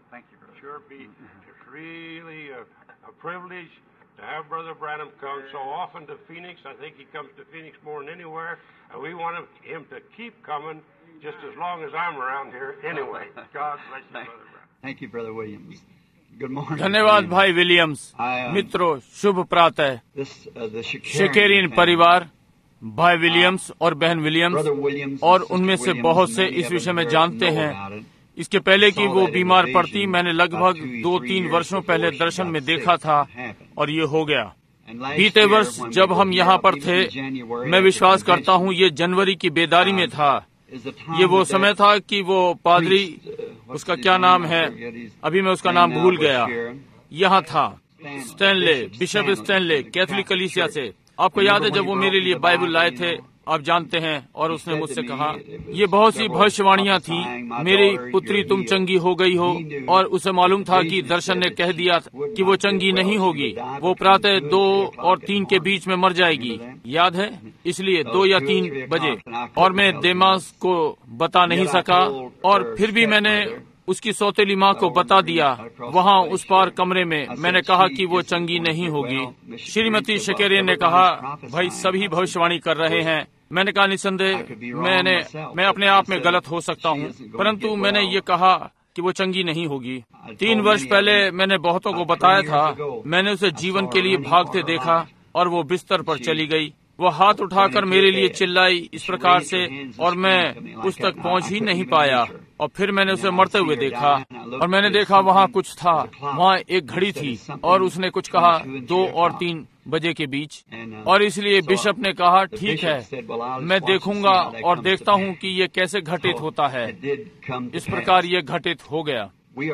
Thank you, brother. Sure be. It's really a privilege to have Brother Branham come so often to Phoenix. I think he comes to Phoenix more than anywhere, and we want him to keep coming just as long as I'm around here anyway. God bless you, Brother Branham. Thank you, Brother Williams. Good morning. धन्यवाद भाई Williams. मित्रों, शुभ प्रातः। Shakarian परिवार, भाई Williams और बहन Williams और उनमें से बहुत से इस विषय में जानते हैं। इसके पहले कि वो बीमार पड़ती, मैंने लगभग 2-3 वर्षों पहले दर्शन में देखा था और ये हो गया। बीते वर्ष जब हम यहाँ पर थे, मैं विश्वास करता हूँ ये जनवरी की बेदारी में था। ये वो समय था कि वो पादरी, उसका क्या नाम है, अभी मैं उसका नाम भूल गया, यहाँ था, स्टैनले, बिशप स्टैनले, कैथोलिक कलीसिया से। आपको याद है जब वो मेरे लिए बाइबल लाए थे, आप जानते हैं, और उसने मुझसे कहा, ये बहुत सी भविष्यवाणियां थी, मेरी पुत्री तुम चंगी हो गई हो, और उसे मालूम था कि दर्शन ने कह दिया कि वो चंगी नहीं होगी, वो प्रातः 2 और 3 के बीच में मर जाएगी, याद है? इसलिए 2 या 3 बजे, और मैं देमास को बता नहीं सका, और फिर भी मैंने उसकी सौतेली माँ को बता दिया। वहाँ उस पार कमरे में मैंने कहा कि वो चंगी नहीं होगी। श्रीमती शेकेरियन ने कहा, भाई सभी भविष्यवाणी कर रहे हैं। मैंने कहा, निसंदेह मैं अपने आप में गलत हो सकता हूँ, परंतु मैंने ये कहा कि वो चंगी नहीं होगी। 3 वर्ष पहले मैंने बहुतों को बताया था, मैंने उसे जीवन के लिए भागते देखा और वो बिस्तर पर चली गई। वो हाथ उठाकर मेरे लिए चिल्लाई इस प्रकार से, और मैं उस तक पहुंच ही नहीं पाया। और फिर मैंने उसे मरते हुए देखा, और मैंने देखा वहाँ कुछ था, वहाँ एक घड़ी थी, और उसने कुछ कहा 2 और 3 बजे के बीच। और इसलिए बिशप ने कहा, ठीक है, मैं देखूंगा और देखता हूँ कि ये कैसे घटित होता है। इस प्रकार ये घटित हो गया।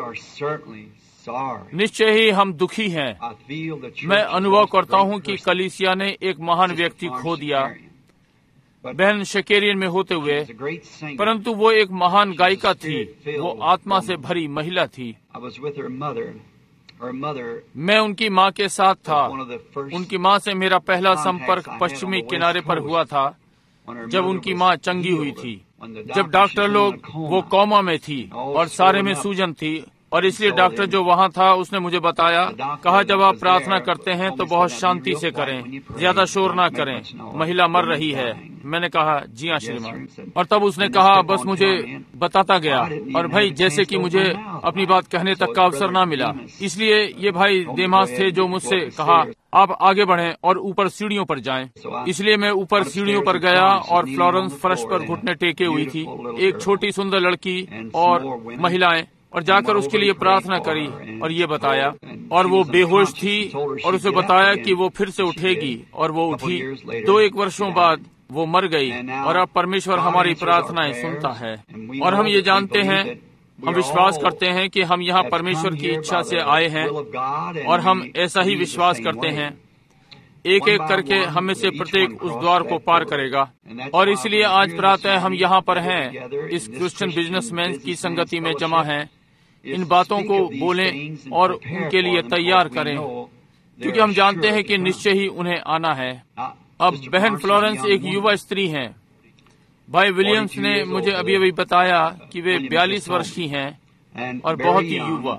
निश्चय ही हम दुखी हैं। मैं अनुभव करता हूँ कि कलीसिया ने एक महान व्यक्ति खो दिया, बहन शेकेरियन में होते हुए, परंतु वो एक महान गायिका थी, वो आत्मा से भरी महिला थी। मैं उनकी माँ के साथ था। उनकी माँ से मेरा पहला संपर्क पश्चिमी किनारे पर हुआ था, जब उनकी माँ चंगी हुई थी। जब डॉक्टर लोग, वो कोमा में थी और सारे में सूजन थी, और इसलिए डॉक्टर जो वहाँ था उसने मुझे बताया, कहा जब आप प्रार्थना करते हैं तो बहुत शांति से करें, ज्यादा शोर ना करें, महिला मर रही है। मैंने कहा, जी हाँ श्रीमान। और तब उसने कहा, बस मुझे बताता गया, और भाई जैसे कि मुझे अपनी बात कहने तक का अवसर ना मिला। इसलिए ये भाई देमास थे जो मुझसे कहा, आप आगे बढ़ें और ऊपर सीढ़ियों पर जाएं। इसलिए मैं ऊपर सीढ़ियों पर गया, और फ्लोरेंस फर्श पर घुटने टेके हुई थी, एक छोटी सुंदर लड़की और महिलाएं, और जाकर उसके लिए प्रार्थना करी और ये बताया, और वो बेहोश थी, और उसे बताया कि वो फिर से उठेगी, और वो उठी। 2-1 वर्षों बाद वो मर गई, और अब परमेश्वर हमारी प्रार्थनाएं सुनता है। और हम ये जानते हैं, हम विश्वास करते हैं कि हम यहाँ परमेश्वर की इच्छा से आए हैं, और हम ऐसा ही विश्वास करते हैं। एक एक करके हम में से प्रत्येक उस द्वार को पार करेगा। और इसलिए आज प्रातः हम यहाँ पर हैं, इस क्रिश्चियन बिजनेसमैन की संगति में जमा हैं। इन बातों को बोलें और उनके लिए तैयार करें, क्योंकि हम जानते हैं कि निश्चय ही उन्हें आना है। अब बहन फ्लोरेंस एक युवा स्त्री हैं। भाई विलियम्स ने मुझे अभी अभी बताया कि वे 42 वर्ष की हैं और बहुत ही युवा,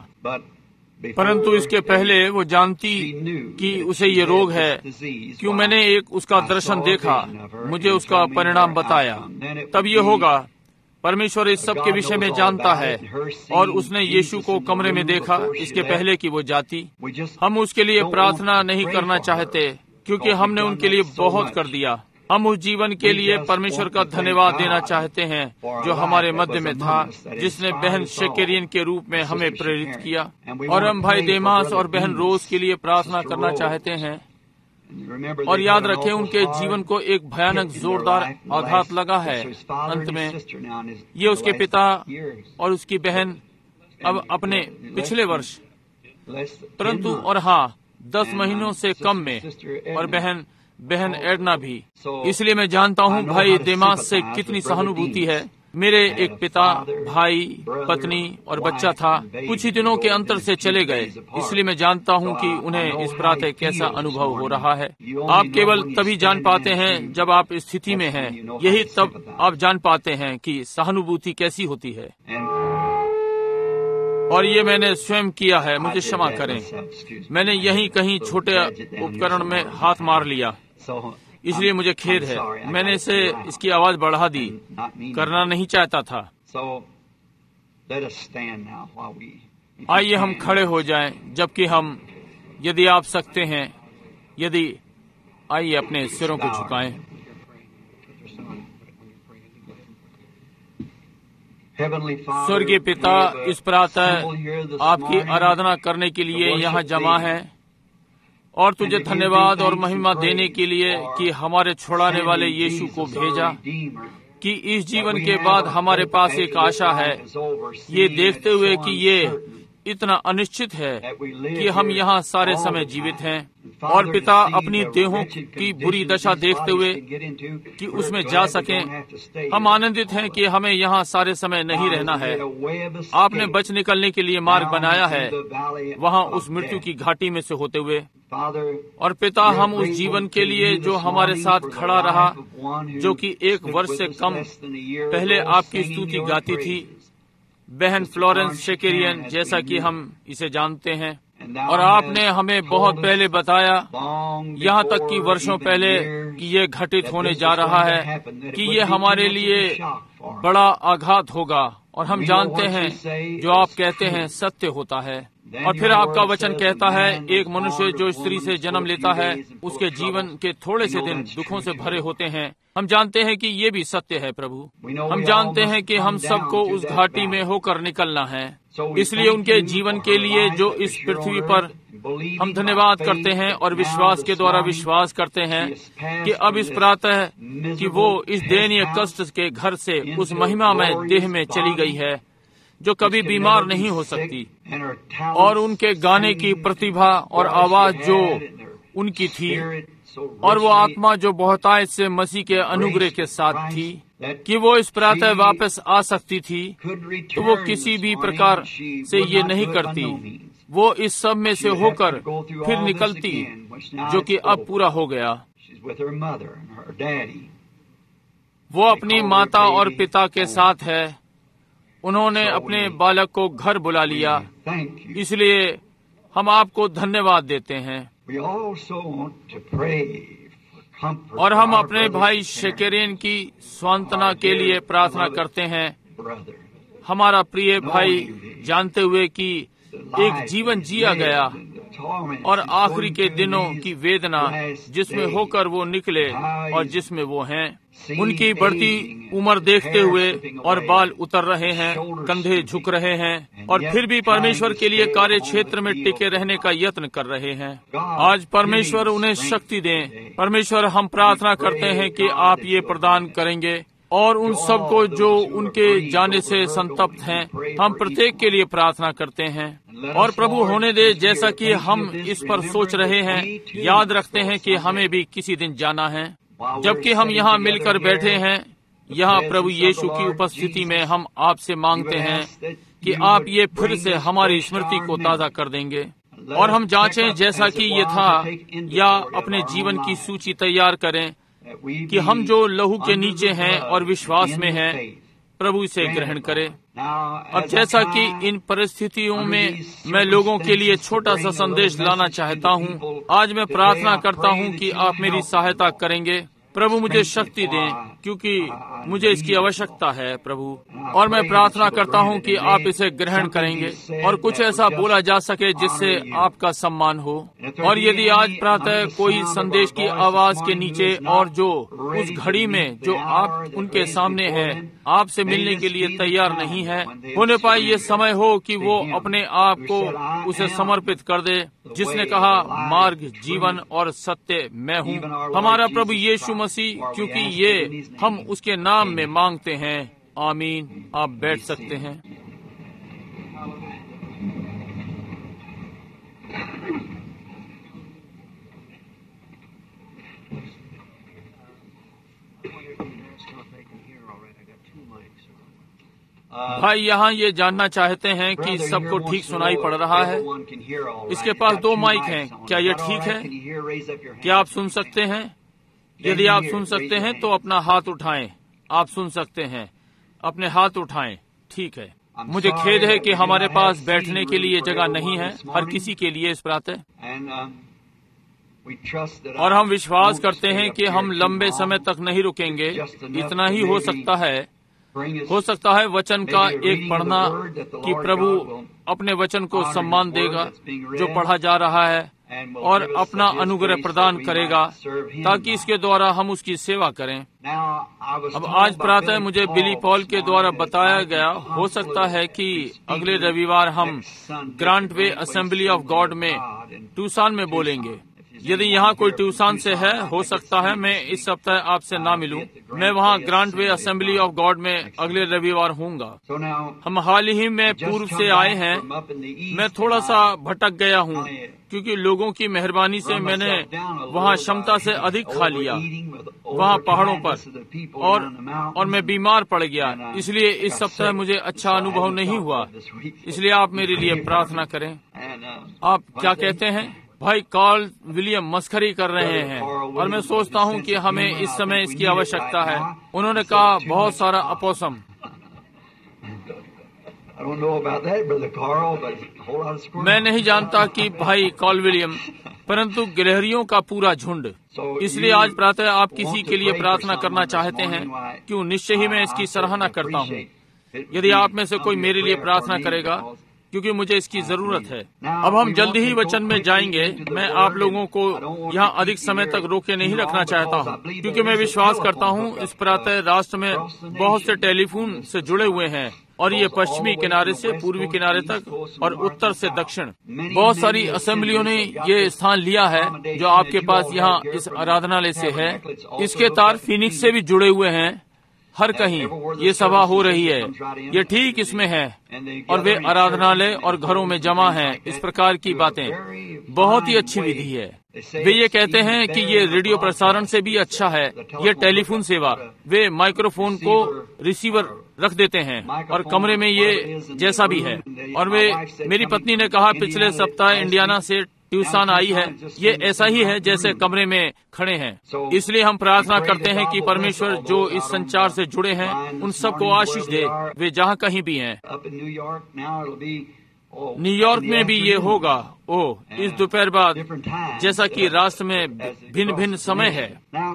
परंतु इसके पहले वो जानती कि उसे ये रोग है। क्यों? मैंने एक उसका दर्शन देखा, मुझे उसका परिणाम बताया। तब ये होगा, परमेश्वर इस सब के विषय में जानता है, और उसने यीशु को कमरे में देखा इसके पहले कि वो जाती। हम उसके लिए प्रार्थना नहीं करना चाहते, क्योंकि हमने उनके लिए बहुत कर दिया। हम उस जीवन के लिए परमेश्वर का धन्यवाद देना चाहते हैं जो हमारे मध्य में था, जिसने बहन शेकेरियन के रूप में हमें प्रेरित किया। और हम भाई देमास और बहन रोज के लिए प्रार्थना करना चाहते हैं। और याद रखें, उनके जीवन को एक भयानक जोरदार आघात लगा है। अंत में ये उसके पिता और उसकी बहन अब अपने पिछले वर्ष, परंतु और हाँ 10 महीनों से कम में, और बहन एडना भी। इसलिए मैं जानता हूँ भाई देमास से कितनी सहानुभूति है। मेरे एक पिता, भाई, पत्नी और बच्चा था, कुछ ही दिनों के अंतर से चले गए। इसलिए मैं जानता हूँ कि उन्हें इस प्रातः कैसा अनुभव हो रहा है। आप केवल तभी जान पाते हैं जब आप इस स्थिति में हैं। यही तब आप जान पाते हैं कि सहानुभूति कैसी होती है। और ये मैंने स्वयं किया है, मुझे क्षमा करें। मैंने यहीं कहीं छोटे उपकरण में हाथ मार लिया, इसलिए मुझे खेद है। मैंने इसकी आवाज बढ़ा दी, करना नहीं चाहता था। आइए हम खड़े हो जाएं, जबकि हम, यदि आप सकते हैं, आइए अपने सिरों को झुकाएं। स्वर्गीय पिता, इस प्रातः आपकी आराधना करने के लिए यहाँ जमा है और तुझे धन्यवाद और महिमा देने के लिए कि हमारे छुड़ाने वाले यीशु को भेजा, कि इस जीवन के बाद हमारे पास एक आशा है, ये देखते हुए कि ये इतना अनिश्चित है कि हम यहाँ सारे समय जीवित हैं। और पिता, अपनी देहों की बुरी दशा देखते हुए कि उसमें जा सकें, हम आनंदित हैं कि हमें यहाँ सारे समय नहीं रहना है। आपने बच निकलने के लिए मार्ग बनाया है, वहाँ उस मृत्यु की घाटी में से होते हुए। और पिता, हम उस जीवन के लिए जो हमारे साथ खड़ा रहा, जो कि 1 वर्ष से कम पहले आपकी स्तुति गाती थी, बहन फ्लोरेंस शेकेरियन, जैसा कि हम इसे जानते हैं। और आपने हमें बहुत पहले बताया, यहाँ तक कि वर्षों पहले, कि ये घटित होने जा रहा है, कि ये हमारे लिए बड़ा आघात होगा। और हम जानते हैं जो आप कहते हैं सत्य होता है। और फिर आपका वचन कहता है, एक मनुष्य जो स्त्री से जन्म लेता है, उसके जीवन के थोड़े से दिन दुखों से भरे होते हैं। हम जानते हैं कि ये भी सत्य है प्रभु। हम जानते हैं कि हम सबको उस घाटी में होकर निकलना है। इसलिए उनके जीवन के लिए जो इस पृथ्वी पर, हम धन्यवाद करते हैं और विश्वास के द्वारा विश्वास करते हैं कि अब इस प्रातः कि वो इस दयनीय कष्ट के घर से उस महिमामय देह में चली गई है जो कभी बीमार नहीं हो सकती। और उनके गाने की प्रतिभा और आवाज जो उनकी थी, और वो आत्मा जो बहुतायत से मसीह के अनुग्रह के साथ थी, कि वो इस प्रातः वापस आ सकती थी, तो वो किसी भी प्रकार से ये नहीं करती। वो इस सब में से होकर फिर निकलती, जो कि अब पूरा हो गया। वो अपनी माता और पिता के साथ है। उन्होंने अपने बालक को घर बुला लिया। इसलिए हम आपको धन्यवाद देते हैं। और हम अपने भाई शेकेरियन की सांत्वना के लिए प्रार्थना करते हैं। हमारा प्रिय भाई, जानते हुए कि एक जीवन जिया गया और आखिरी के दिनों की वेदना जिसमें होकर वो निकले और जिसमें वो हैं, उनकी बढ़ती उम्र देखते हुए और बाल उतर रहे हैं, कंधे झुक रहे हैं, और फिर भी परमेश्वर के लिए कार्य क्षेत्र में टिके रहने का यत्न कर रहे हैं। आज परमेश्वर उन्हें शक्ति दें। परमेश्वर, हम प्रार्थना करते हैं कि आप ये प्रदान करेंगे। और उन सब को जो उनके जाने से संतप्त हैं, हम प्रत्येक के लिए प्रार्थना करते हैं। और प्रभु, होने दे जैसा कि हम इस पर सोच रहे हैं, याद रखते हैं कि हमें भी किसी दिन जाना है। जबकि हम यहाँ मिलकर बैठे हैं, यहाँ प्रभु यीशु की उपस्थिति में हम आपसे मांगते हैं कि आप ये फिर से हमारी स्मृति को ताज़ा कर देंगे। और हम जांचें जैसा कि ये था, या अपने जीवन की सूची तैयार करें कि हम जो लहू के नीचे हैं और विश्वास में हैं, प्रभु इसे ग्रहण करें। अब जैसा कि इन परिस्थितियों में मैं लोगों के लिए छोटा सा संदेश लाना चाहता हूँ, आज मैं प्रार्थना करता हूँ कि आप मेरी सहायता करेंगे। प्रभु, मुझे शक्ति दें, क्योंकि मुझे इसकी आवश्यकता है प्रभु। और मैं प्रार्थना करता हूँ कि आप इसे ग्रहण करेंगे और कुछ ऐसा बोला जा सके जिससे आपका सम्मान हो। और यदि आज प्रातः कोई संदेश की आवाज के नीचे और जो उस घड़ी में जो आप उनके सामने है, आपसे मिलने के लिए तैयार नहीं है, होने पाए ये समय हो कि वो अपने आप को उसे समर्पित कर दे, जिसने कहा, मार्ग, जीवन और सत्य मैं हूँ, हमारा प्रभु यीशु मसीह, क्योंकि ये हम उसके नाम में मांगते हैं। आमीन। आप बैठ सकते हैं। भाई यहाँ ये जानना चाहते हैं कि सबको ठीक सुनाई पड़ रहा है। इसके पास 2 माइक हैं, क्या ये ठीक है? क्या आप सुन सकते हैं? यदि आप सुन सकते हैं तो अपना हाथ उठाएं। आप सुन सकते हैं, अपने हाथ उठाएं। ठीक है। मुझे खेद है कि हमारे पास बैठने के लिए जगह नहीं है हर किसी के लिए इस प्रातः, और हम विश्वास करते हैं कि हम लंबे समय तक नहीं रुकेंगे। इतना ही हो सकता है वचन का एक पढ़ना कि प्रभु अपने वचन को सम्मान देगा जो पढ़ा जा रहा है और अपना अनुग्रह प्रदान करेगा ताकि इसके द्वारा हम उसकी सेवा करें। अब आज प्रातः मुझे बिली पॉल के द्वारा बताया गया, हो सकता है कि अगले रविवार हम Grant Way Assembly of God में ट्यूसान में बोलेंगे। यदि यहाँ कोई ट्यूसान से है, हो सकता है मैं इस सप्ताह आपसे ना मिलूं। मैं वहाँ Grant Way Assembly of God में अगले रविवार हूँगा। हम हाल ही में पूर्व से आए हैं। मैं थोड़ा सा भटक गया हूँ क्योंकि लोगों की मेहरबानी से मैंने वहाँ क्षमता से अधिक खा लिया वहाँ पहाड़ों पर, और मैं बीमार पड़ गया। इसलिए इस सप्ताह मुझे अच्छा अनुभव नहीं हुआ। इसलिए आप मेरे लिए प्रार्थना करें। आप क्या कहते हैं? भाई कार्ल विलियम मस्खरी कर रहे हैं और मैं सोचता हूँ कि हमें इस समय इसकी आवश्यकता है। उन्होंने कहा बहुत सारा अपोसम। मैं नहीं जानता कि भाई कार्ल विलियम, परंतु गिलहरियों का पूरा झुंड। इसलिए आज प्रातः आप किसी के लिए प्रार्थना करना चाहते हैं, क्यों निश्चय ही मैं इसकी सराहना करता हूँ। यदि आप में से कोई मेरे लिए प्रार्थना करेगा, क्योंकि मुझे इसकी जरूरत है। अब हम जल्दी ही वचन में जाएंगे। मैं आप लोगों को यहाँ अधिक समय तक रोके नहीं रखना चाहता हूँ, क्योंकि मैं विश्वास करता हूँ इस प्रातः राष्ट्र में बहुत से टेलीफोन से जुड़े हुए हैं, और ये पश्चिमी किनारे से पूर्वी किनारे तक और उत्तर से दक्षिण बहुत सारी असेंबलियों ने ये स्थान लिया है जो आपके पास यहाँ इस आराधनालय से है। इसके तार फीनिक्स से भी जुड़े हुए हैं। हर कहीं ये सभा हो रही है, ये ठीक इसमें है, और वे आराधनालय और घरों में जमा हैं। इस प्रकार की बातें बहुत ही अच्छी विधि है। वे ये कहते हैं कि ये रेडियो प्रसारण से भी अच्छा है, ये टेलीफोन सेवा। वे माइक्रोफोन को रिसीवर रख देते हैं और कमरे में ये जैसा भी है। और वे, मेरी पत्नी ने कहा पिछले सप्ताह इंडियाना से ट्यूसान आई है, ये ऐसा ही है जैसे कमरे में खड़े हैं। इसलिए हम प्रार्थना करते हैं कि परमेश्वर जो इस संचार से जुड़े हैं उन सबको आशीष दे, वे जहाँ कहीं भी हैं। न्यूयॉर्क में भी ये होगा। इस दोपहर बाद, जैसा कि राष्ट्र में भिन्न भिन्न समय है।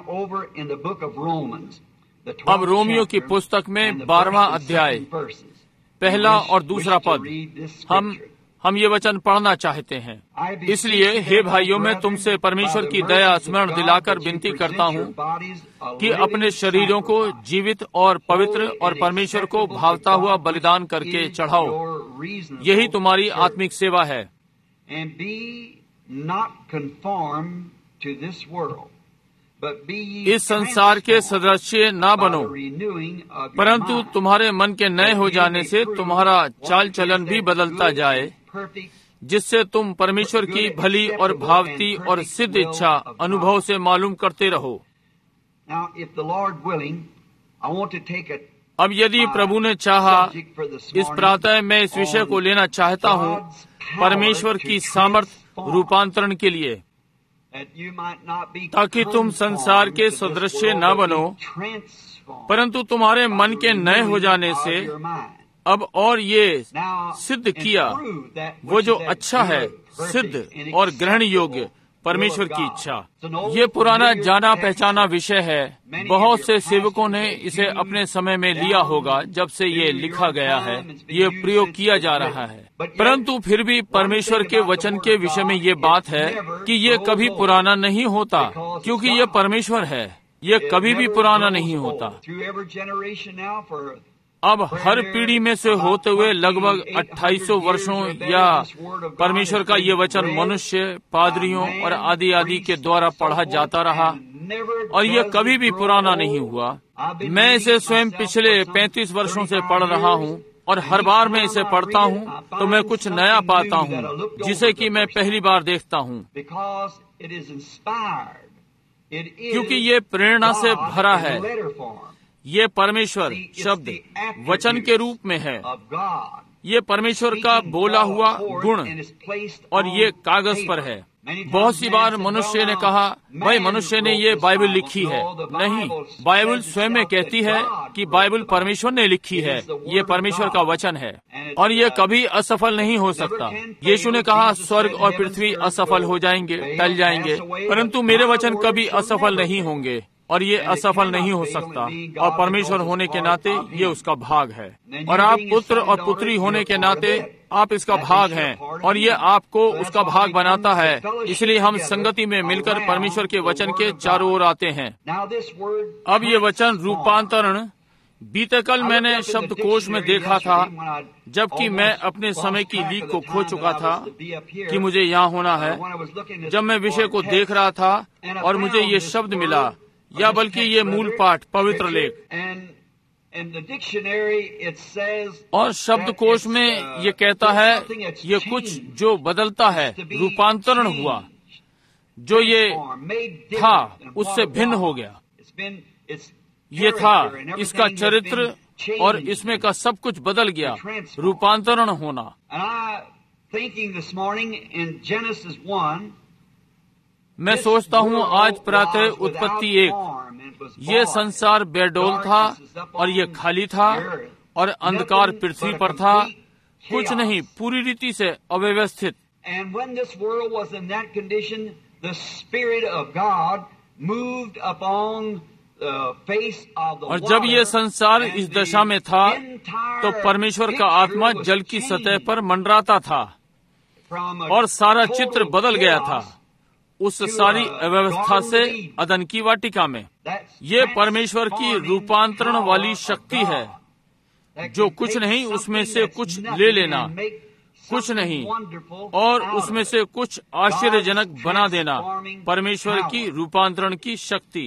अब रोमियो की पुस्तक में 12वां अध्याय, पहला और दूसरा पद हम ये वचन पढ़ना चाहते हैं। इसलिए हे भाइयों, मैं तुमसे परमेश्वर की दया स्मरण दिलाकर विनती करता हूँ कि अपने शरीरों को जीवित और पवित्र और परमेश्वर को भावता हुआ बलिदान करके चढ़ाओ। यही तुम्हारी आत्मिक सेवा है। इस संसार के सदृश्य ना बनो, परंतु तुम्हारे मन के नए हो जाने से तुम्हारा चाल चलन भी बदलता जाए, जिससे तुम परमेश्वर की भली और भावती और सिद्ध इच्छा अनुभव से मालूम करते रहो। अब यदि प्रभु ने चाहा, इस प्रातः मैं इस विषय को लेना चाहता हूँ, परमेश्वर की सामर्थ रूपांतरण के लिए, ताकि तुम संसार के सदृश्य न बनो, परंतु तुम्हारे मन के नए हो जाने से अब और ये सिद्ध किया वो जो अच्छा है, सिद्ध और ग्रहण योग्य परमेश्वर की इच्छा। ये पुराना जाना पहचाना विषय है। बहुत से सेवकों ने इसे अपने समय में लिया होगा जब से ये लिखा गया है, ये प्रयोग किया जा रहा है। परंतु फिर भी परमेश्वर के वचन के विषय में ये बात है कि ये कभी पुराना नहीं होता, क्योंकि ये परमेश्वर है। ये कभी भी पुराना नहीं होता। अब हर पीढ़ी में से होते हुए लगभग 2800 वर्षों या परमेश्वर का ये वचन मनुष्य, पादरियों और आदि आदि के द्वारा पढ़ा जाता रहा, और ये कभी भी पुराना नहीं हुआ। मैं इसे स्वयं पिछले 35 वर्षों से पढ़ रहा हूँ, और हर बार मैं इसे पढ़ता हूँ तो मैं कुछ नया पाता हूँ जिसे कि मैं पहली बार देखता हूँ, क्योंकि ये प्रेरणा से भरा है। ये परमेश्वर शब्द वचन के रूप में है। ये परमेश्वर का बोला हुआ गुण, और ये कागज पर है। बहुत सी बार मनुष्य ने कहा, भाई मनुष्य ने ये बाइबल लिखी है। नहीं, बाइबल स्वयं में कहती है कि बाइबल परमेश्वर ने लिखी है, ये परमेश्वर का वचन है और ये कभी असफल नहीं हो सकता। यीशु ने कहा स्वर्ग और पृथ्वी असफल हो जाएंगे, टल जाएंगे, परंतु मेरे वचन कभी असफल नहीं होंगे और ये असफल नहीं हो सकता। और परमेश्वर होने के नाते ये उसका भाग है और आप पुत्र और पुत्री होने के नाते आप इसका भाग हैं और ये आपको उसका भाग बनाता है। इसलिए हम संगति में मिलकर परमेश्वर के वचन के चारों ओर आते हैं। अब ये वचन रूपांतरण बीते कल मैंने शब्दकोश में देखा था, जबकि मैं अपने समय की लीक को खो चुका था कि मुझे यहाँ होना है। जब मैं विषय को देख रहा था और मुझे ये शब्द मिला, या बल्कि ये मूल पाठ पवित्र लेख, और शब्दकोश में ये कहता है ये कुछ जो बदलता है, रूपांतरण हुआ, जो ये था उससे भिन्न हो गया। ये था, इसका चरित्र और इसमें का सब कुछ बदल गया, रूपांतरण होना। मैं सोचता हूँ आज प्रातः उत्पत्ति 1, ये संसार बेडौल था और ये खाली था और अंधकार पृथ्वी पर था, कुछ नहीं, पूरी रीति से अव्यवस्थित। और जब ये संसार इस दशा में था तो परमेश्वर का आत्मा जल की सतह पर मंडराता था और सारा चित्र बदल गया था उस सारी अव्यवस्था से अदन की वाटिका में। ये परमेश्वर की रूपांतरण वाली शक्ति है, जो कुछ नहीं उसमें से कुछ ले लेना, कुछ नहीं, और उसमें से कुछ आश्चर्यजनक बना देना, परमेश्वर की रूपांतरण की शक्ति।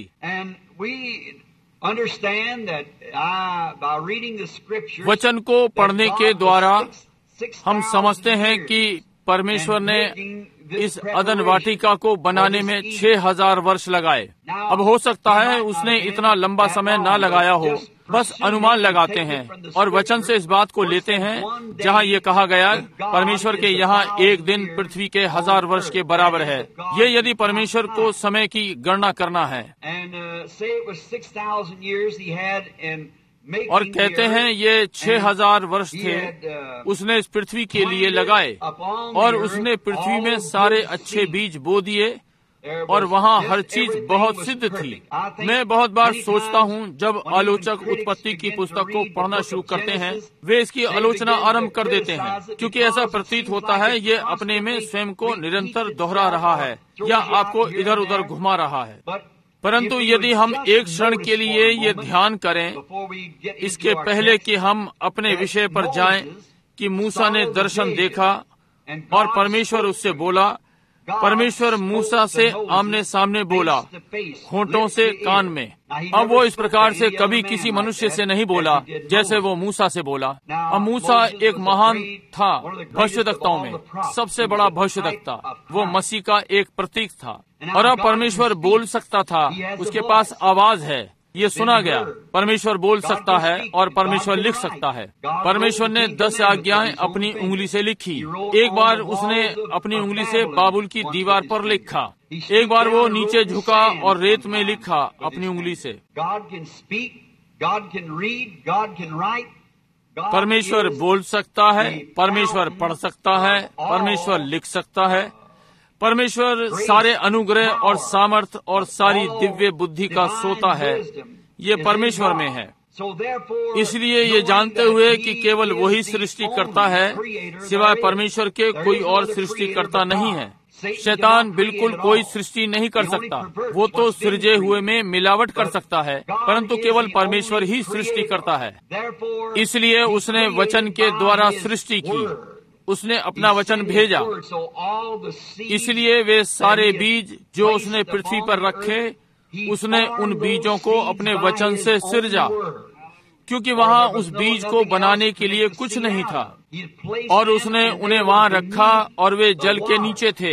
वचन को पढ़ने के द्वारा हम समझते हैं कि परमेश्वर ने इस अदन वाटिका को बनाने में 6000 वर्ष लगाए। अब हो सकता है उसने इतना लंबा समय ना लगाया हो, बस अनुमान लगाते हैं और वचन से इस बात को लेते हैं जहाँ ये कहा गया परमेश्वर के यहाँ एक दिन पृथ्वी के 1000 वर्ष के बराबर है। ये यदि परमेश्वर को समय की गणना करना है, और कहते हैं ये 6000 वर्ष थे उसने इस पृथ्वी के लिए लगाए, और उसने पृथ्वी में सारे अच्छे बीज बो दिए और वहाँ हर चीज बहुत सिद्ध थी। मैं बहुत बार सोचता हूँ जब आलोचक उत्पत्ति की पुस्तक को पढ़ना शुरू करते हैं, वे इसकी आलोचना आरंभ कर देते हैं, क्योंकि ऐसा प्रतीत होता है ये अपने में स्वयं को निरंतर दोहरा रहा है या आपको इधर उधर घुमा रहा है। परंतु यदि हम एक क्षण के लिए ये ध्यान करें, इसके पहले कि हम अपने विषय पर जाएं, कि मूसा ने दर्शन देखा और परमेश्वर उससे बोला। परमेश्वर मूसा से आमने सामने बोला, होंठों से कान में। अब वो इस प्रकार से कभी किसी मनुष्य से नहीं बोला जैसे वो मूसा से बोला। अब मूसा एक महान था भविष्यद्वक्ताओं में, सबसे बड़ा भविष्यद्वक्ता, वो मसीह का एक प्रतीक था। और अब परमेश्वर बोल सकता था, उसके पास आवाज है, ये सुना गया। परमेश्वर बोल सकता है और परमेश्वर लिख सकता है। परमेश्वर ने 10 आज्ञाएं अपनी उंगली से लिखी। एक बार उसने अपनी उंगली से बाबुल की दीवार पर लिखा, एक बार वो नीचे झुका और रेत में लिखा अपनी उंगली से। परमेश्वर बोल सकता है, परमेश्वर पढ़ सकता है, परमेश्वर लिख सकता है। परमेश्वर सारे अनुग्रह और सामर्थ और सारी दिव्य बुद्धि का सोता है, ये परमेश्वर में है। इसलिए ये जानते हुए कि केवल वही सृष्टि करता है, सिवाय परमेश्वर के कोई और सृष्टि करता नहीं है। शैतान बिल्कुल कोई सृष्टि नहीं कर सकता, वो तो सृजे हुए में मिलावट कर सकता है, परंतु केवल परमेश्वर ही सृष्टि करता है। इसलिए उसने वचन के द्वारा सृष्टि की, उसने अपना वचन भेजा। इसलिए वे सारे बीज जो उसने पृथ्वी पर रखे, उसने उन बीजों को अपने वचन से सिरजा, क्योंकि वहाँ उस बीज को बनाने के लिए कुछ नहीं था, और उसने उन्हें वहाँ रखा और वे जल के नीचे थे।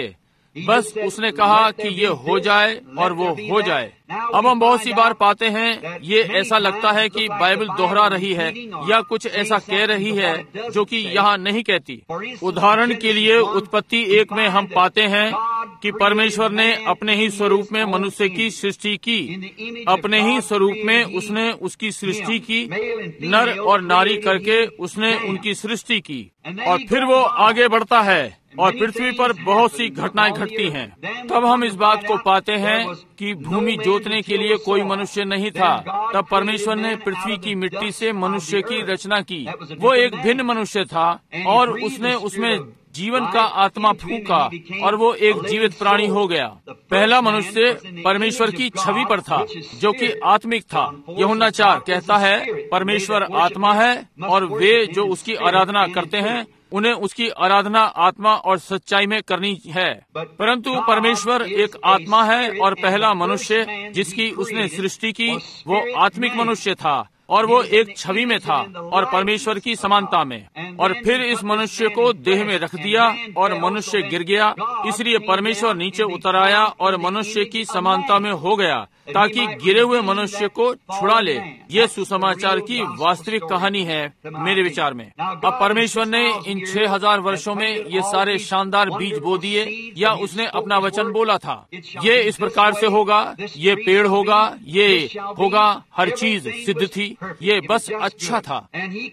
बस उसने कहा कि ये हो जाए और वो हो जाए। अब हम बहुत सी बार पाते हैं ये ऐसा लगता है कि बाइबल दोहरा रही है या कुछ ऐसा कह रही है जो कि यहाँ नहीं कहती। उदाहरण के लिए उत्पत्ति 1 में हम पाते हैं कि परमेश्वर ने अपने ही स्वरूप में मनुष्य की सृष्टि की, अपने ही स्वरूप में उसने उसकी सृष्टि की, नर और नारी करके उसने उनकी सृष्टि की। और फिर वो आगे बढ़ता है और पृथ्वी पर बहुत सी घटनाएं घटती हैं। तब हम इस बात को पाते हैं कि भूमि जोतने के लिए कोई मनुष्य नहीं था। तब परमेश्वर ने पृथ्वी की मिट्टी से मनुष्य की रचना की। वो एक भिन्न मनुष्य था और उसने उसमें जीवन का आत्मा फूंका और वो एक जीवित प्राणी हो गया। पहला मनुष्य परमेश्वर की छवि पर था जो कि आत्मिक था। यूहन्ना 4 कहता है परमेश्वर आत्मा है और वे जो उसकी आराधना करते हैं उन्हें उसकी आराधना आत्मा और सच्चाई में करनी है। परंतु परमेश्वर एक आत्मा है और पहला मनुष्य जिसकी उसने सृष्टि की वो आत्मिक मनुष्य था और वो एक छवि में था और परमेश्वर की समानता में। और फिर इस मनुष्य को देह में रख दिया और मनुष्य गिर गया, इसलिए परमेश्वर नीचे उतर आया और मनुष्य की समानता में हो गया ताकि गिरे हुए मनुष्य को छुड़ा ले। ये सुसमाचार की वास्तविक कहानी है मेरे विचार में। अब परमेश्वर ने इन 6000 वर्षों में ये सारे शानदार बीज बो दिए या उसने अपना वचन बोला था ये इस प्रकार से होगा, ये पेड़ होगा, ये होगा, हर चीज सिद्ध थी, ये बस अच्छा था।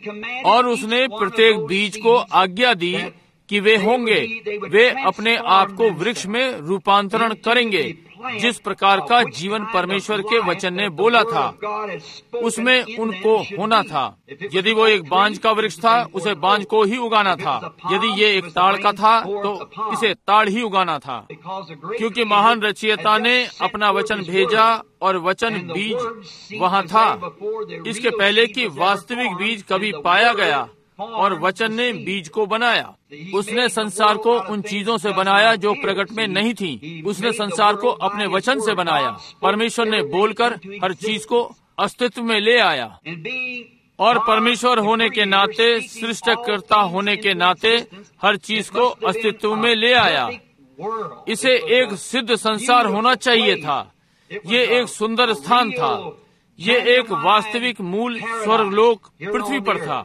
और उसने प्रत्येक बीज को आज्ञा दी कि वे होंगे, वे अपने आप को वृक्ष में रूपांतरण करेंगे जिस प्रकार का जीवन परमेश्वर के वचन ने बोला था उसमें उनको होना था। यदि वो एक बांज का वृक्ष था उसे बांज को ही उगाना था, यदि ये एक ताड़ का था तो इसे ताड़ ही उगाना था, क्योंकि महान रचयिता ने अपना वचन भेजा और वचन बीज वहाँ था इसके पहले कि वास्तविक बीज कभी पाया गया और वचन ने बीज को बनाया। उसने संसार को उन चीजों से बनाया जो प्रकट में नहीं थी, उसने संसार को अपने वचन से बनाया। परमेश्वर ने बोलकर हर चीज को अस्तित्व में ले आया और परमेश्वर होने के नाते, सृष्टिकर्ता होने के नाते हर चीज को अस्तित्व में ले आया। इसे एक सिद्ध संसार होना चाहिए था, ये एक सुंदर स्थान था, ये एक वास्तविक मूल स्वर्गलोक पृथ्वी पर था।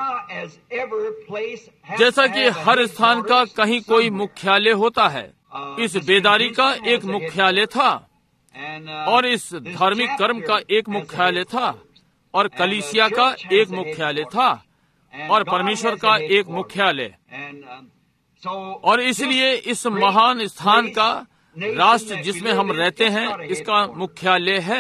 जैसा कि हर स्थान का कहीं कोई मुख्यालय होता है, इस बेदारी का एक मुख्यालय था और इस धार्मिक कर्म का एक मुख्यालय था और कलीसिया का एक मुख्यालय था और परमेश्वर का एक मुख्यालय। और इसलिए इस महान स्थान का राष्ट्र जिसमें हम रहते हैं इसका मुख्यालय है।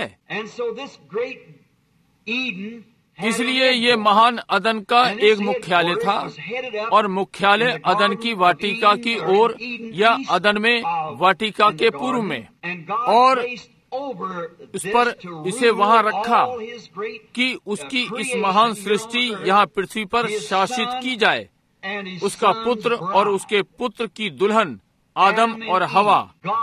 इसलिए ये महान अदन का एक मुख्यालय था और मुख्यालय अदन की वाटिका की ओर या अदन में वाटिका के पूर्व में, और इस पर इसे वहाँ रखा कि उसकी इस महान सृष्टि यहाँ पृथ्वी पर शासित की जाए। उसका पुत्र और उसके पुत्र की दुल्हन आदम और हवा।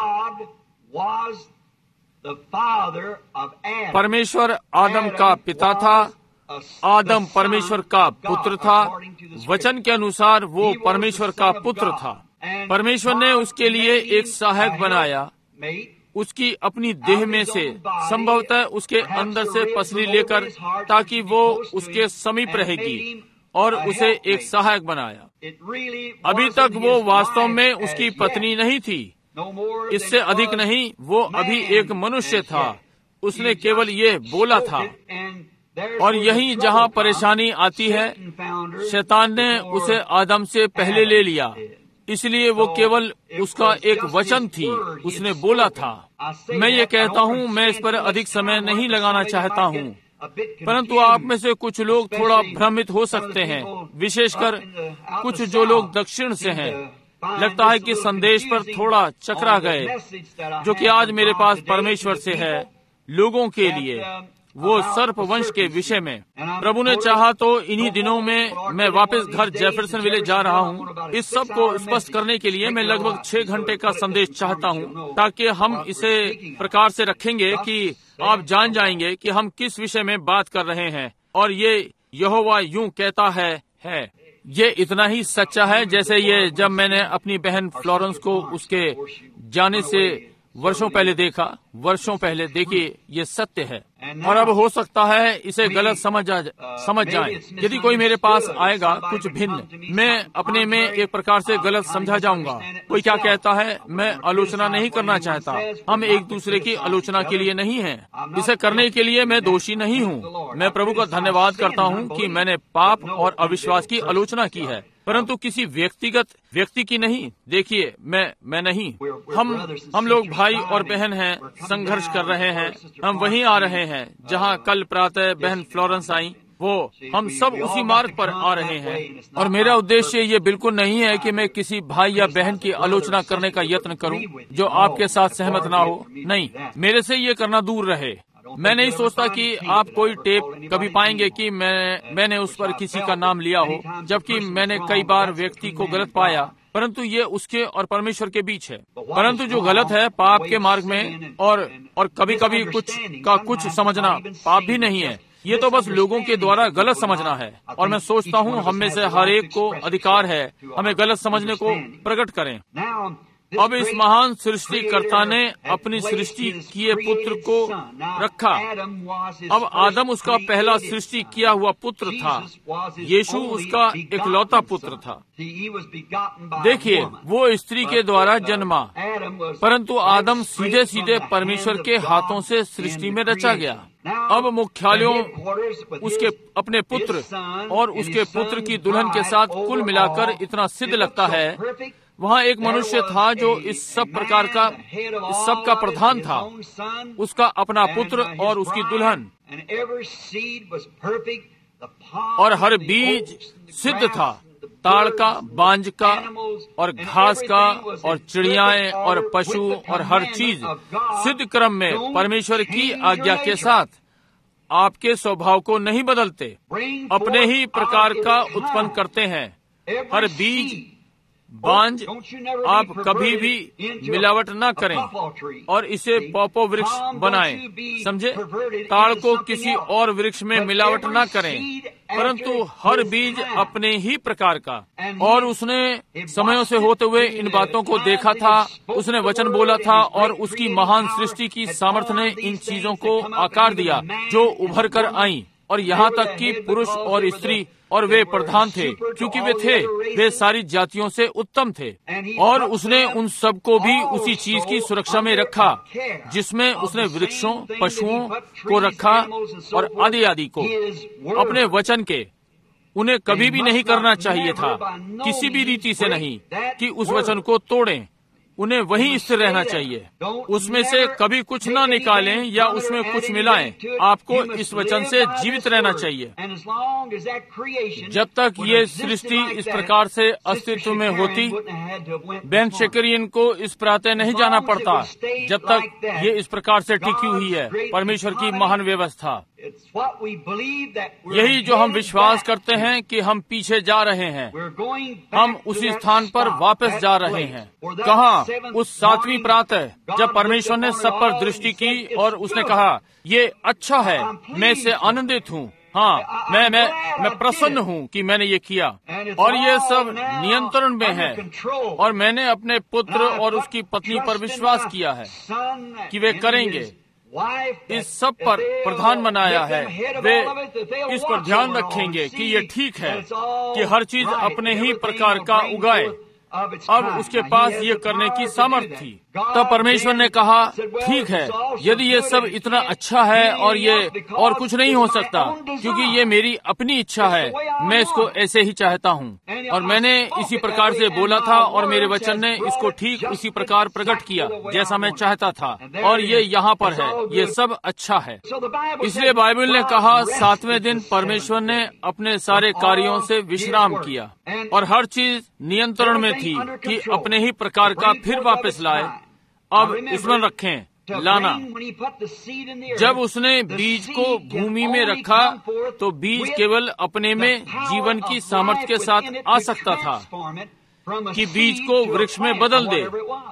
परमेश्वर आदम का पिता था, आदम परमेश्वर का पुत्र था, वचन के अनुसार वो परमेश्वर का पुत्र था। परमेश्वर ने उसके लिए एक सहायक बनाया, उसकी अपनी देह में से, संभवतः उसके अंदर से पसली लेकर, ताकि वो उसके समीप रहेगी, और उसे एक सहायक बनाया। अभी तक वो वास्तव में उसकी पत्नी नहीं थी, इससे अधिक नहीं, वो अभी एक मनुष्य था, उसने केवल ये बोला था। और यही जहाँ परेशानी आती है, शैतान ने उसे आदम से पहले ले लिया, इसलिए वो केवल उसका एक वचन थी, उसने बोला था। मैं ये कहता हूँ, मैं इस पर अधिक समय नहीं लगाना चाहता हूँ, परंतु आप में से कुछ लोग थोड़ा भ्रमित हो सकते हैं, विशेषकर कुछ जो लोग दक्षिण से हैं। लगता है कि संदेश पर थोड़ा चकरा गए जो कि आज मेरे पास परमेश्वर से है लोगों के लिए, वो सर्प वंश के विषय में। प्रभु ने चाहा तो इन्हीं दिनों में मैं वापस घर जेफरसन विलेज जा रहा हूँ। इस सब को स्पष्ट करने के लिए मैं लगभग 6 घंटे का संदेश चाहता हूँ, ताकि हम इसे प्रकार से रखेंगे कि आप जान जाएंगे कि हम किस विषय में बात कर रहे हैं। और ये यहोवा यूं कहता है। ये इतना ही सच्चा है जैसे ये जब मैंने अपनी बहन फ्लोरेंस को उसके जाने से वर्षों पहले देखा, वर्षों पहले देखिए, ये सत्य है। और अब हो सकता है इसे गलत समझ जाए। यदि कोई मेरे पास आएगा कुछ भिन्न, मैं अपने में एक प्रकार से गलत समझा जाऊंगा। कोई क्या कहता है, मैं आलोचना नहीं करना चाहता। हम एक दूसरे की आलोचना के लिए नहीं हैं। इसे करने के लिए मैं दोषी नहीं हूँ। मैं प्रभु का धन्यवाद करता हूँ कि मैंने पाप और अविश्वास की आलोचना की है, परंतु किसी व्यक्ति की नहीं। देखिए, मैं नहीं। हम लोग भाई और बहन हैं, संघर्ष कर रहे हैं। हम वहीं आ रहे हैं जहां कल प्रातः बहन फ्लोरेंस आई। हम सब उसी मार्ग पर आ रहे हैं। और मेरा उद्देश्य ये बिल्कुल नहीं है कि मैं किसी भाई या बहन की आलोचना करने का यत्न करूं जो आपके साथ सहमत ना हो। नहीं, मेरे से ये करना दूर रहे। मैं नहीं सोचता कि आप कोई टेप कभी पाएंगे कि मैंने उस पर किसी का नाम लिया हो, जबकि मैंने कई बार व्यक्ति को गलत पाया, परंतु ये उसके और परमेश्वर के बीच है। परंतु जो गलत है पाप के मार्ग में, और कभी कभी कुछ समझना पाप भी नहीं है। ये तो बस लोगों के द्वारा गलत समझना है। और मैं सोचता हूँ हम में से हर एक को अधिकार है हमें गलत समझने को प्रकट करें। अब इस महान सृष्टिकर्ता ने अपनी सृष्टि किए पुत्र को रखा। अब आदम उसका पहला सृष्टि किया हुआ पुत्र था, यीशु उसका इकलौता पुत्र था। देखिए, वो स्त्री के द्वारा जन्मा, परंतु आदम सीधे सीधे परमेश्वर के हाथों से सृष्टि में रचा गया। अब मुख्यालयों उसके अपने पुत्र और उसके पुत्र की दुल्हन के साथ कुल मिलाकर इतना सिद्ध लगता है। वहाँ एक मनुष्य था जो इस सब का प्रधान था, उसका अपना पुत्र और उसकी दुल्हन, और हर बीज सिद्ध था, ताड़ का, बांज का और घास का और चिड़ियाएं और पशु और हर चीज सिद्ध क्रम में परमेश्वर की आज्ञा के साथ आपके स्वभाव को नहीं बदलते, अपने ही प्रकार का उत्पन्न करते हैं। हर बीज, बांज, आप कभी भी मिलावट न करें और इसे पौपो वृक्ष बनाएं। समझे? ताड़ को किसी और वृक्ष में मिलावट न करें, परंतु हर बीज अपने ही प्रकार का। और उसने समयों से होते हुए इन बातों को देखा था, उसने वचन बोला था, और उसकी महान सृष्टि की सामर्थ्य ने इन चीजों को आकार दिया जो उभर कर आई। और यहाँ तक कि पुरुष और स्त्री, और वे प्रधान थे क्योंकि वे सारी जातियों से उत्तम थे। और उसने उन सबको भी उसी चीज की सुरक्षा में रखा जिसमें उसने वृक्षों, पशुओं को रखा और आदि आदि को अपने वचन के। उन्हें कभी भी नहीं करना चाहिए था, किसी भी रीति से नहीं, कि उस वचन को तोड़ें। उन्हें वहीं स्थिर रहना चाहिए, उसमें से कभी कुछ न निकालें या उसमें कुछ मिलाएं। आपको इस वचन से जीवित रहना चाहिए। जब तक ये सृष्टि इस प्रकार से अस्तित्व में होती, बेन शेकरियन को इस प्रातः नहीं जाना पड़ता जब तक ये इस प्रकार से टिकी हुई है। परमेश्वर की महान व्यवस्था, यही जो हम विश्वास करते हैं कि हम पीछे जा रहे हैं, हम उसी स्थान पर वापस जा रहे हैं। कहाँ? उस सातवीं प्रातः जब परमेश्वर ने सब पर दृष्टि की और उसने कहा, ये अच्छा है, मैं इससे आनंदित हूँ। हाँ, मैं प्रसन्न हूँ कि मैंने ये किया, और ये सब नियंत्रण में है। और मैंने अपने पुत्र और उसकी पत्नी पर विश्वास किया है कि वे करेंगे। इस सब पर प्रधान बनाया है। वे इस पर ध्यान रखेंगे कि ये ठीक है कि हर चीज अपने ही प्रकार का उगाए। अब उसके पास ये करने की सामर्थ्य थी। तब परमेश्वर ने कहा, ठीक है, यदि ये सब इतना अच्छा है और ये और कुछ नहीं हो सकता, क्योंकि ये मेरी अपनी इच्छा है, मैं इसको ऐसे ही चाहता हूँ। और मैंने इसी प्रकार से बोला था और मेरे वचन ने इसको ठीक उसी प्रकार प्रकट किया जैसा मैं चाहता था, और ये यहाँ पर है, ये सब अच्छा है। इसलिए बाइबल ने कहा, सातवें दिन परमेश्वर ने अपने सारे कार्यों से विश्राम किया, और हर चीज नियंत्रण में थी कि अपने ही प्रकार का फिर वापस लाए। अब स्मरण रखें, लाना। जब उसने बीज को भूमि में रखा तो बीज केवल अपने में जीवन की सामर्थ्य के साथ आ सकता था कि बीज को वृक्ष में बदल दे।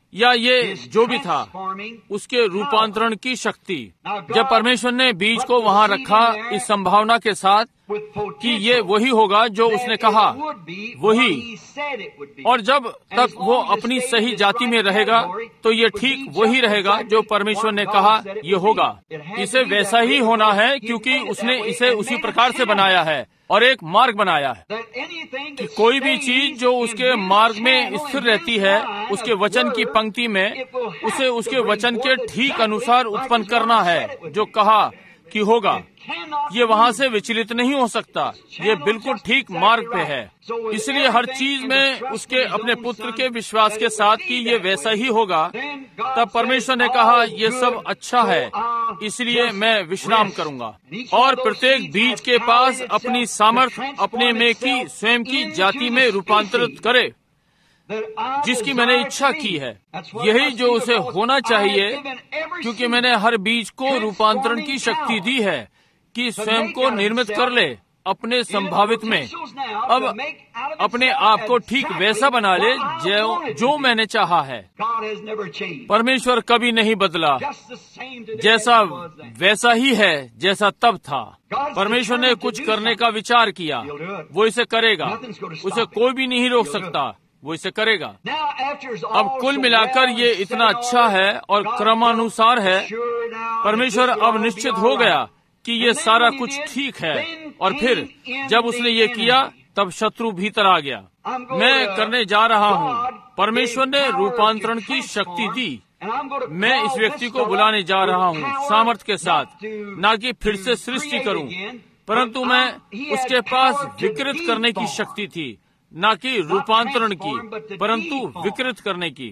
या ये जो भी था, उसके रूपांतरण की शक्ति। जब परमेश्वर ने बीज को वहां रखा इस संभावना के साथ कि ये वही होगा जो उसने कहा, वही, और जब तक वो अपनी सही जाति में रहेगा तो ये ठीक वही रहेगा जो परमेश्वर ने कहा ये होगा। इसे वैसा ही होना है क्योंकि उसने इसे उसी प्रकार से बनाया है और एक मार्ग बनाया है कि कोई भी चीज जो उसके मार्ग में स्थिर रहती है, उसके वचन की पंक्ति में, उसे उसके वचन के ठीक अनुसार उत्पन्न करना है जो कहा कि होगा। ये वहां से विचलित नहीं हो सकता, ये बिल्कुल ठीक मार्ग पे है। इसलिए हर चीज में उसके अपने पुत्र के विश्वास के साथ कि ये वैसा ही होगा, तब परमेश्वर ने कहा ये सब अच्छा है, इसलिए मैं विश्राम करूंगा। और प्रत्येक बीज के पास अपनी सामर्थ्य अपने में की स्वयं की जाति में रूपांतरित करे जिसकी मैंने इच्छा की है। यही जो उसे होना चाहिए, क्योंकि मैंने हर बीज को रूपांतरण की शक्ति दी है कि स्वयं को निर्मित कर ले अपने संभावित में। अब अपने आप को ठीक वैसा बना ले जो मैंने चाहा है। परमेश्वर कभी नहीं बदला, जैसा वैसा ही है जैसा तब था। परमेश्वर ने कुछ करने का विचार किया, वो इसे करेगा, उसे कोई भी नहीं रोक सकता, वो इसे करेगा। अब कुल मिलाकर ये इतना अच्छा है और क्रमानुसार है। परमेश्वर अब निश्चित हो गया कि ये सारा कुछ ठीक है, और फिर जब उसने ये किया तब शत्रु भीतर आ गया। मैं करने जा रहा हूँ, परमेश्वर ने रूपांतरण की शक्ति दी। मैं इस व्यक्ति को बुलाने जा रहा हूँ सामर्थ के साथ, न कि फिर से सृष्टि करूँ, परंतु मैं उसके पास विकृत करने की शक्ति थी, न कि रूपांतरण की, परंतु विकृत करने की।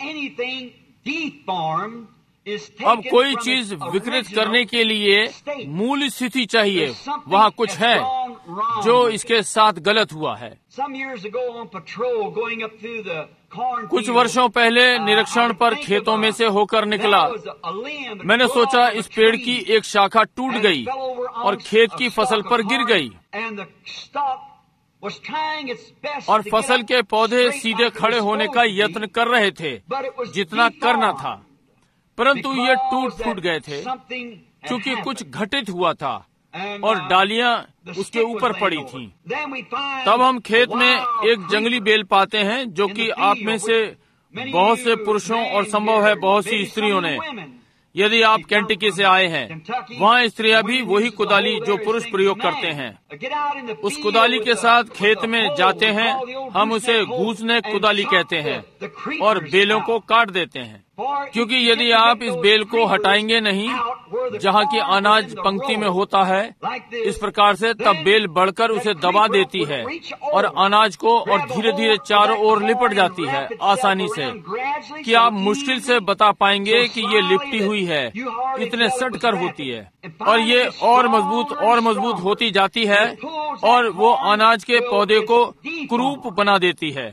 अब कोई चीज विकृत करने के लिए मूल स्थिति चाहिए, वहाँ कुछ है जो इसके साथ गलत हुआ है। कुछ वर्षों पहले निरीक्षण पर खेतों में से होकर निकला। मैंने सोचा इस पेड़ की एक शाखा टूट गई और खेत की फसल पर गिर गई, और फसल के पौधे सीधे खड़े होने का यत्न कर रहे थे जितना करना था, परंतु ये टूट फूट गए थे क्योंकि कुछ घटित हुआ था और डालियां उसके ऊपर पड़ी थीं। तब हम खेत में एक जंगली बेल पाते हैं जो कि आप में से बहुत से पुरुषों और संभव है बहुत सी स्त्रियों ने, यदि आप केंटकी से आए हैं, वहाँ स्त्रियां भी वही कुदाली जो पुरुष प्रयोग करते हैं, उस कुदाली के साथ खेत में जाते हैं। हम उसे गूंजने कुदाली कहते हैं और बेलों को काट देते हैं, क्योंकि यदि आप इस बेल को हटाएंगे नहीं जहाँ की अनाज पंक्ति में होता है इस प्रकार से, तब बेल बढ़कर उसे दबा देती है और अनाज को और धीरे धीरे चारों ओर लिपट जाती है आसानी से कि आप मुश्किल से बता पाएंगे कि ये लिपटी हुई है, इतने सट कर होती है, और ये और मजबूत होती जाती है और वो अनाज के पौधे को कुरूप बना देती है,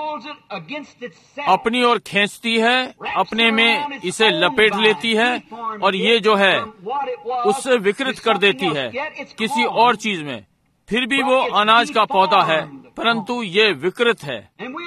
अपनी ओर खींचती है, अपने में इसे लपेट लेती है और ये जो है उससे विकृत कर देती है किसी और चीज में। फिर भी वो अनाज का पौधा है, परंतु ये विकृत है।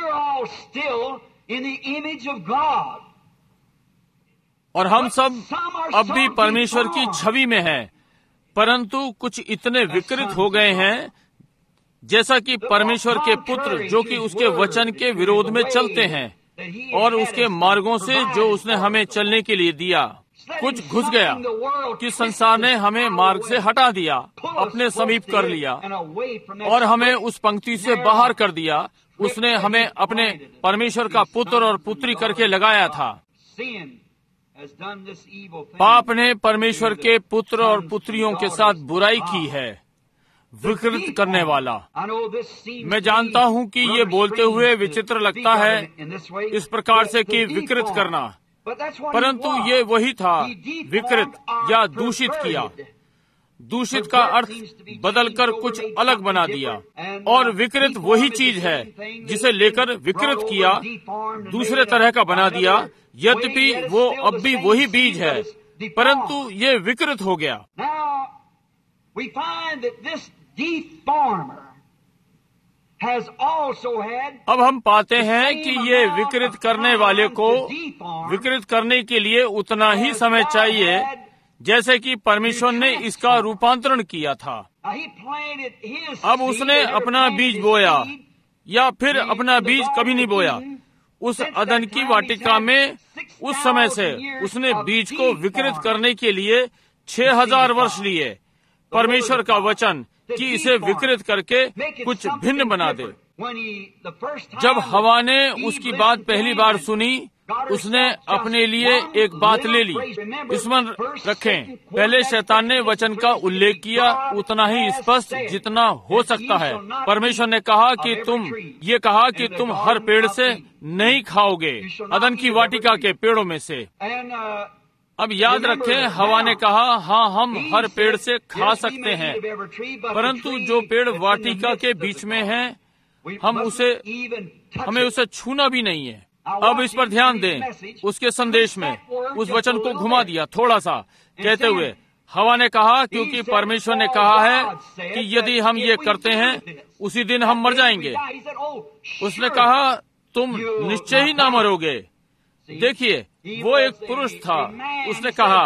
और हम सब अब भी परमेश्वर की छवि में हैं, परंतु कुछ इतने विकृत हो गए हैं जैसा कि परमेश्वर के पुत्र जो कि उसके वचन के विरोध में चलते हैं और उसके मार्गों से जो उसने हमें चलने के लिए दिया, कुछ घुस गया कि संसार ने हमें मार्ग से हटा दिया, अपने समीप कर लिया और हमें उस पंक्ति से बाहर कर दिया। उसने हमें अपने परमेश्वर का पुत्र और पुत्री करके लगाया था। पाप ने परमेश्वर के पुत्र और पुत्रियों के साथ बुराई की है, विकृत करने वाला। मैं जानता हूँ कि ये बोलते हुए विचित्र लगता है इस प्रकार से कि विकृत करना, परंतु ये वही था, विकृत या दूषित किया। दूषित का अर्थ बदलकर कुछ अलग बना दिया, और विकृत वही चीज है जिसे लेकर विकृत किया, दूसरे तरह का बना दिया। यद्यपि वो अब भी वही बीज है, परंतु ये विकृत हो गया। अब हम पाते हैं कि ये विकृत करने वाले को विकृत करने के लिए उतना ही समय चाहिए जैसे कि परमेश्वर ने इसका रूपांतरण किया था। अब उसने अपना बीज बोया या फिर अपना बीज कभी नहीं बोया। उस अदन की वाटिका में उस समय से उसने बीज को विकृत करने के लिए 6000 वर्ष लिए। परमेश्वर का वचन कि इसे विकृत करके कुछ भिन्न बना दे। जब हवा ने उसकी बात पहली बार सुनी, उसने अपने लिए एक बात ले ली। स्मरण रखें, पहले शैतान ने वचन का उल्लेख किया उतना ही स्पष्ट जितना हो सकता है। परमेश्वर ने कहा कि तुम हर पेड़ से नहीं खाओगे, अदन की वाटिका के पेड़ों में से। अब याद रखें, हवा ने कहा हाँ, हम हर पेड़ से खा सकते हैं, परंतु जो पेड़ वाटिका के बीच में है हमें उसे छूना भी नहीं है। अब इस पर ध्यान दें। उसके संदेश में उस वचन को घुमा दिया थोड़ा सा, कहते हुए हवा ने कहा क्योंकि परमेश्वर ने कहा है कि यदि हम ये करते हैं उसी दिन हम मर जाएंगे। उसने कहा तुम निश्चय ही ना मरोगे। देखिए, वो एक पुरुष था। उसने कहा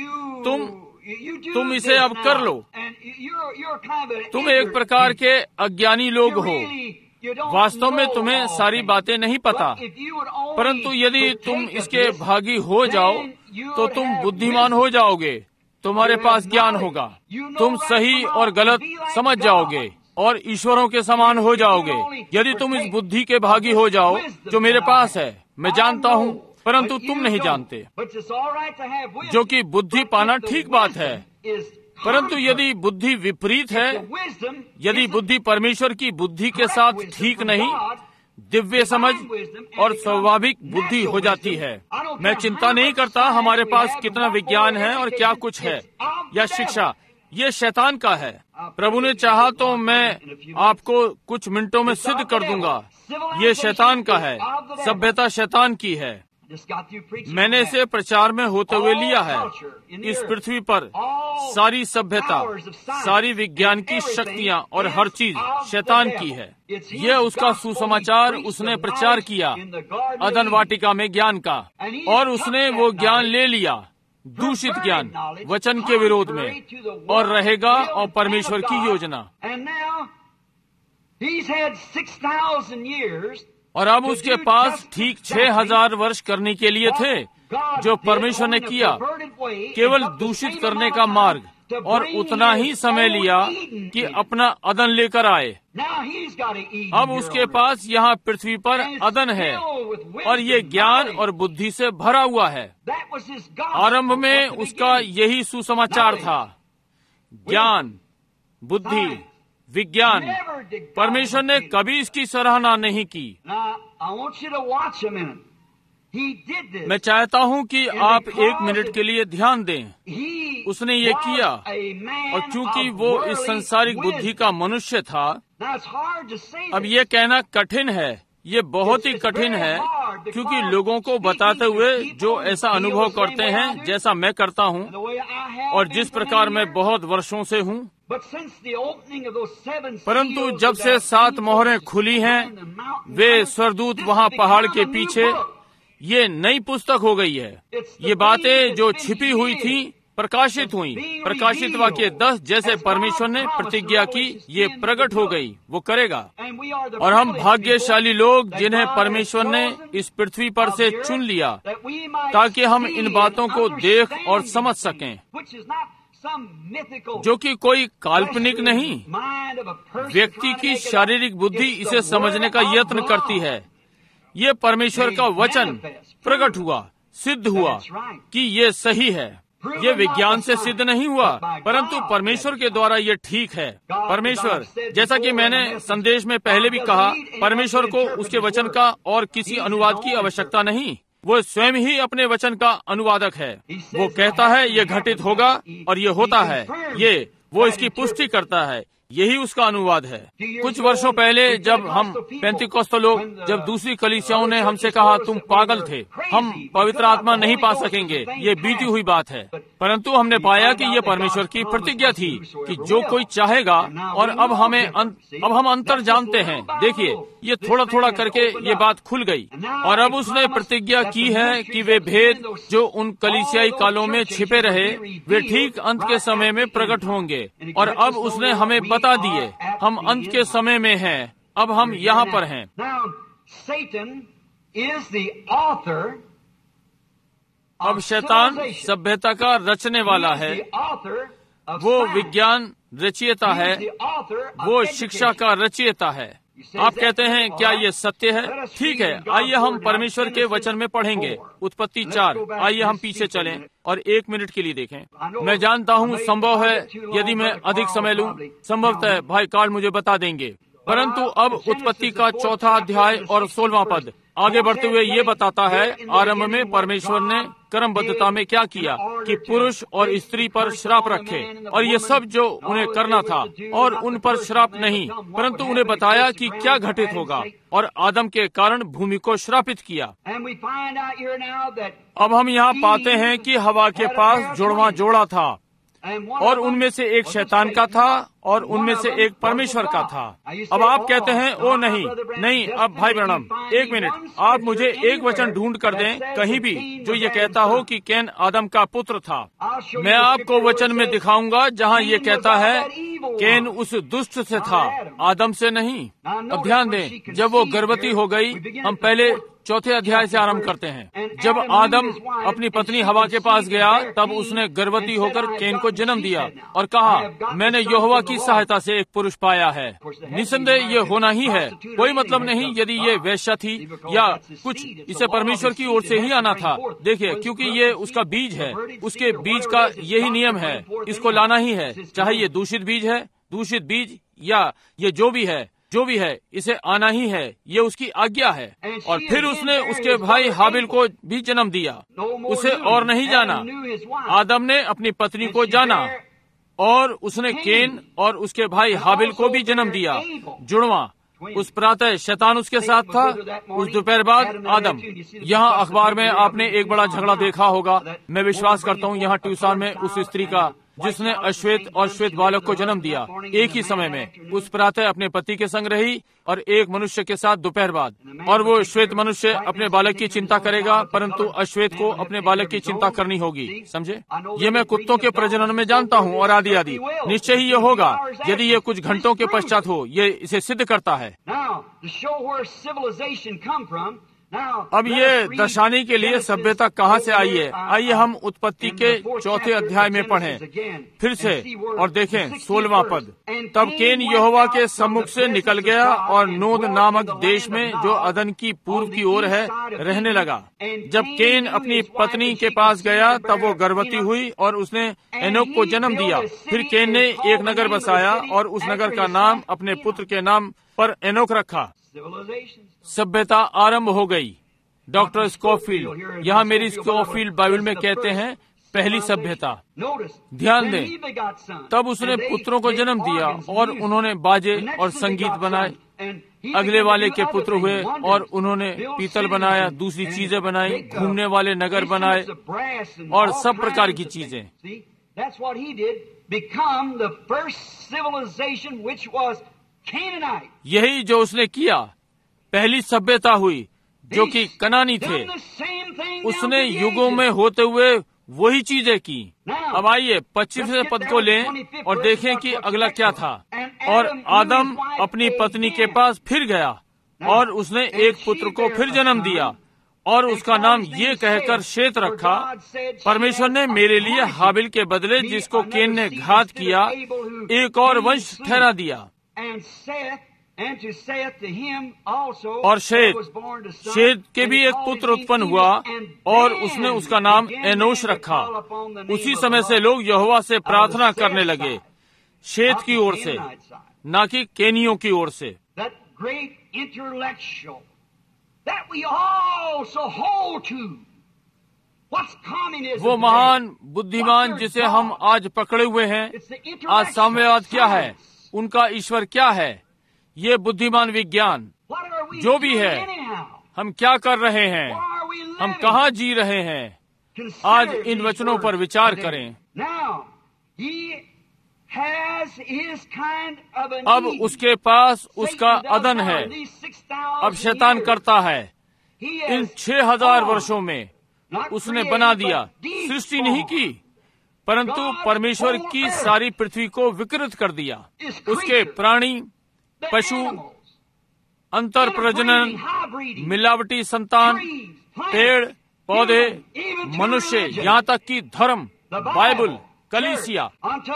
तुम इसे अब कर लो। तुम एक प्रकार के अज्ञानी लोग हो। वास्तव में तुम्हें सारी बातें नहीं पता, परंतु यदि तुम इसके भागी हो जाओ तो तुम बुद्धिमान हो जाओगे। तुम्हारे पास ज्ञान होगा, तुम सही और गलत समझ जाओगे और ईश्वरों के समान हो जाओगे। यदि तुम इस बुद्धि के भागी हो जाओ जो मेरे पास है, मैं जानता हूँ परंतु तुम नहीं जानते, जो कि बुद्धि पाना ठीक बात है। परंतु यदि बुद्धि विपरीत है, यदि बुद्धि परमेश्वर की बुद्धि के साथ ठीक नहीं, दिव्य समझ और स्वाभाविक बुद्धि हो जाती है। मैं चिंता नहीं करता हमारे पास कितना विज्ञान है और क्या कुछ है या शिक्षा, ये शैतान का है। प्रभु ने चाहा तो मैं आपको कुछ मिनटों में सिद्ध कर दूंगा, ये शैतान का है। सभ्यता शैतान की है। मैंने इसे प्रचार में होते हुए लिया है। इस पृथ्वी पर सारी सभ्यता, सारी विज्ञान की शक्तियाँ और हर चीज शैतान की है। यह उसका सुसमाचार उसने प्रचार किया अदन वाटिका में ज्ञान का, और उसने वो ज्ञान ले लिया, दूषित ज्ञान वचन के विरोध में, और रहेगा और परमेश्वर की योजना। और अब उसके पास ठीक 6000 वर्ष करने के लिए थे जो परमेश्वर ने किया, केवल दूषित करने का मार्ग, और उतना ही समय लिया कि अपना अदन लेकर आए। अब उसके पास यहाँ पृथ्वी पर अदन है और ये ज्ञान और बुद्धि से भरा हुआ है। आरंभ में उसका यही सुसमाचार था, ज्ञान, बुद्धि, विज्ञान। परमेश्वर ने कभी इसकी सराहना नहीं की। मैं चाहता हूं कि आप 1 मिनट के लिए ध्यान दें। उसने ये किया, और क्योंकि वो इस संसारिक बुद्धि का मनुष्य था। अब ये कहना कठिन है, ये बहुत ही कठिन है, क्योंकि लोगों को बताते हुए जो ऐसा अनुभव करते हैं जैसा मैं करता हूँ और जिस प्रकार मैं बहुत वर्षों से हूँ। परंतु जब से 7 मोहरें खुली हैं, वे स्वर्गदूत वहाँ पहाड़ के पीछे, ये नई पुस्तक हो गई है। ये बातें जो छिपी हुई थी प्रकाशित हुई। प्रकाशित वाक्य 10 जैसे परमेश्वर ने प्रतिज्ञा की, ये प्रकट हो गई, वो करेगा। और हम भाग्यशाली लोग जिन्हें परमेश्वर ने इस पृथ्वी पर से चुन लिया ताकि हम इन बातों को देख और समझ सकें, जो कि कोई काल्पनिक नहीं। व्यक्ति की शारीरिक बुद्धि इसे समझने का यत्न करती है। ये परमेश्वर का वचन प्रकट हुआ, सिद्ध हुआ कि ये सही है। ये विज्ञान से सिद्ध नहीं हुआ, परंतु परमेश्वर के द्वारा ये ठीक है। परमेश्वर, जैसा कि मैंने संदेश में पहले भी कहा, परमेश्वर को उसके वचन का और किसी अनुवाद की आवश्यकता नहीं। वो स्वयं ही अपने वचन का अनुवादक है। वो कहता है ये घटित होगा और ये होता है, वो इसकी पुष्टि करता है। यही उसका अनुवाद है। कुछ वर्षों पहले जब हम पेंतिकोस्त लोग, जब दूसरी कलीसियाओं ने हमसे कहा तुम पागल थे, हम पवित्र आत्मा नहीं पा सकेंगे, ये बीती हुई बात है। परंतु हमने पाया कि यह परमेश्वर की प्रतिज्ञा थी कि जो कोई चाहेगा, और अब हम अंतर जानते हैं। देखिए, ये थोड़ा थोड़ा करके ये बात खुल गई, और अब उसने प्रतिज्ञा की है कि वे भेद जो उन कलीसियाई कालों में छिपे रहे, वे ठीक अंत के समय में प्रकट होंगे, और अब उसने हमें बता दिए। हम अंत के समय में हैं, अब हम यहाँ पर हैं। अब शैतान सभ्यता का रचने वाला है, वो विज्ञान रचयिता है, वो शिक्षा का रचयिता है। आप कहते हैं क्या ये सत्य है? ठीक है, आइए हम परमेश्वर के वचन में पढ़ेंगे। उत्पत्ति 4, आइए हम पीछे चलें और 1 मिनट के लिए देखें। मैं जानता हूँ संभव है यदि मैं अधिक समय लूँ, संभवतः भाई कार्ड मुझे बता देंगे, परंतु अब उत्पत्ति का 4 अध्याय और 16वां पद आगे बढ़ते हुए ये बताता है, आरंभ में परमेश्वर ने क्रमबद्धता में क्या किया कि पुरुष और स्त्री पर श्राप रखे, और ये सब जो उन्हें करना था, और उन पर श्राप नहीं, परंतु उन्हें बताया कि क्या घटित होगा, और आदम के कारण भूमि को श्रापित किया। अब हम यहाँ पाते हैं कि हवा के पास जुड़वा जोड़ा था, और उनमें से एक शैतान का था और उनमें से एक परमेश्वर का था। अब आप कहते हैं ओ नहीं, अब भाई ब्रैनम 1 मिनट, आप मुझे एक वचन ढूंढ कर दें कहीं भी जो ये कहता हो कि कैन आदम का पुत्र था। मैं आपको वचन में दिखाऊंगा जहाँ ये कहता है कैन उस दुष्ट से था, आदम से नहीं। अब ध्यान दें, जब वो गर्भवती हो गई, हम पहले 4 अध्याय से आरंभ करते हैं। जब आदम अपनी पत्नी हवा के पास गया, तब उसने गर्भवती होकर कैन को जन्म दिया और कहा, मैंने यहोवा की सहायता से एक पुरुष पाया है। निसंदेह ये होना ही है, कोई मतलब नहीं यदि ये वेश्या थी या कुछ, इसे परमेश्वर की ओर से ही आना था। देखिए, क्योंकि ये उसका बीज है, उसके बीज का यही नियम है, इसको लाना ही है, चाहे ये दूषित बीज या ये जो भी है, इसे आना ही है, ये उसकी आज्ञा है। और फिर उसने उसके भाई हाबिल को भी जन्म दिया, उसे और नहीं जाना। आदम ने अपनी पत्नी को जाना, और उसने केन और उसके भाई हाबिल को भी जन्म दिया, जुड़वा। उस प्रातः शैतान उसके साथ था, उस दोपहर बाद आदम। यहाँ अखबार में आपने एक बड़ा झगड़ा देखा होगा, मैं विश्वास करता हूँ यहाँ ट्यूसान में, उस स्त्री का जिसने अश्वेत और श्वेत बालक को जन्म दिया एक ही समय में। उस प्रातः अपने पति के संग रही और एक मनुष्य के साथ दोपहर बाद, और वो श्वेत मनुष्य अपने बालक की चिंता करेगा, परंतु अश्वेत को अपने बालक की चिंता करनी होगी। समझे? ये मैं कुत्तों के प्रजनन में जानता हूँ और आदि आदि। निश्चय ही ये होगा यदि ये कुछ घंटों के पश्चात हो, ये इसे सिद्ध करता है। अब ये दर्शाने के लिए सभ्यता कहाँ से आई है, आइए हम उत्पत्ति के 4 अध्याय में पढ़ें फिर से और देखें 16वां पद। तब केन यहोवा के सम्मुख से निकल गया और नोद नामक देश में जो अदन की पूर्व की ओर है रहने लगा। जब केन अपनी पत्नी के पास गया तब वो गर्भवती हुई और उसने एनोक को जन्म दिया। फिर केन ने एक नगर बसाया और उस नगर का नाम अपने पुत्र के नाम पर एनोक रखा। सभ्यता आरंभ हो गई। डॉक्टर स्कॉफील्ड, यहाँ मेरी स्कॉफील्ड बाइबल में कहते हैं पहली सभ्यता। ध्यान दें, तब उसने पुत्रों को जन्म दिया और उन्होंने बाजे और संगीत बनाए। अगले वाले के पुत्र हुए और उन्होंने पीतल बनाया, दूसरी चीजें बनाई, घूमने वाले नगर बनाए और सब प्रकार की चीजें। यही जो उसने किया, पहली सभ्यता हुई जो कि कनानी थे। उसने युगों में होते हुए वही चीजें की। अब आइए 25वें पद को लें और देखें कि अगला क्या था। और आदम अपनी पत्नी के पास फिर गया और उसने एक पुत्र को फिर जन्म दिया और उसका नाम ये कहकर शेत रखा, परमेश्वर ने मेरे लिए हाबिल के बदले जिसको केन ने घात किया एक और वंश ठहरा दिया। और शेत के भी एक पुत्र उत्पन्न हुआ और उसने उसका नाम एनोश रखा। उसी समय से लोग यहोवा से प्रार्थना करने लगे, शेत की ओर से, न कि केनियों की ओर से। वो महान बुद्धिमान जिसे हम आज पकड़े हुए हैं। आज साम्यवाद क्या है, उनका ईश्वर क्या है, ये बुद्धिमान विज्ञान जो भी है, हम क्या कर रहे हैं, हम कहाँ जी रहे हैं, आज इन वचनों पर विचार करें। अब उसके पास उसका अदन है। अब शैतान करता है, इन 6000 वर्षों में उसने बना दिया, सृष्टि नहीं की, परंतु परमेश्वर की सारी पृथ्वी को विकृत कर दिया। उसके प्राणी, पशु, अंतर प्रजनन, मिलावटी संतान, पेड़ पौधे, मनुष्य, यहाँ तक कि धर्म, बाइबल, कलीसिया,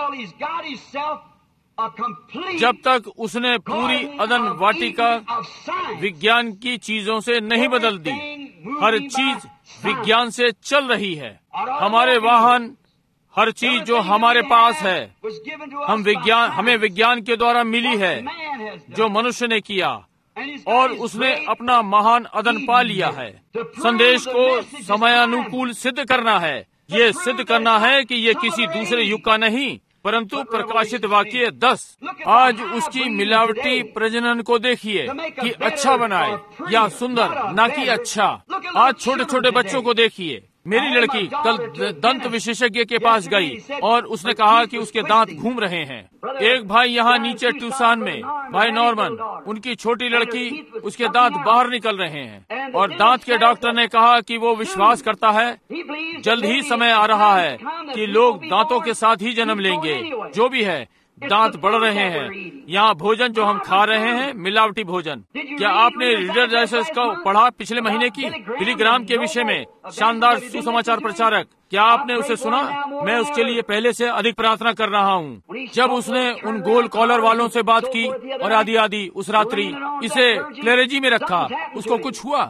जब तक उसने पूरी अदन वाटिका विज्ञान की चीजों से नहीं बदल दी। हर चीज विज्ञान से चल रही है। हमारे वाहन, हर चीज जो हमारे पास है, हमें विज्ञान के द्वारा मिली है, जो मनुष्य ने किया, और उसने अपना महान अदन पा लिया है। संदेश को समयानुकूल सिद्ध करना है। ये सिद्ध करना है कि ये किसी दूसरे युग का नहीं, परंतु प्रकाशित वाक्य 10। आज उसकी मिलावटी प्रजनन को देखिए कि अच्छा बनाए या सुंदर, ना कि अच्छा। आज छोटे छोटे बच्चों को देखिए। मेरी लड़की कल दंत विशेषज्ञ के पास गई और उसने कहा कि उसके दांत घूम रहे हैं। एक भाई यहाँ नीचे ट्यूसान में, भाई नॉर्मन, उनकी छोटी लड़की, उसके दांत बाहर निकल रहे हैं, और दांत के डॉक्टर ने कहा कि वो विश्वास करता है जल्द ही समय आ रहा है कि लोग दांतों के साथ ही जन्म लेंगे। जो भी है, दांत बढ़ रहे हैं। यहाँ भोजन जो हम खा रहे हैं, मिलावटी भोजन। क्या आपने रीडर डाइजेस्ट का पढ़ा पिछले महीने की बिली ग्राम के विषय में? शानदार सुसमाचार प्रचारक, क्या आपने उसे सुना? मैं उसके लिए पहले से अधिक प्रार्थना कर रहा हूँ। जब उसने उन गोल कॉलर वालों से बात की और आदि आदि, उस रात्रि इसे क्लेरेजी में रखा, उसको कुछ हुआ?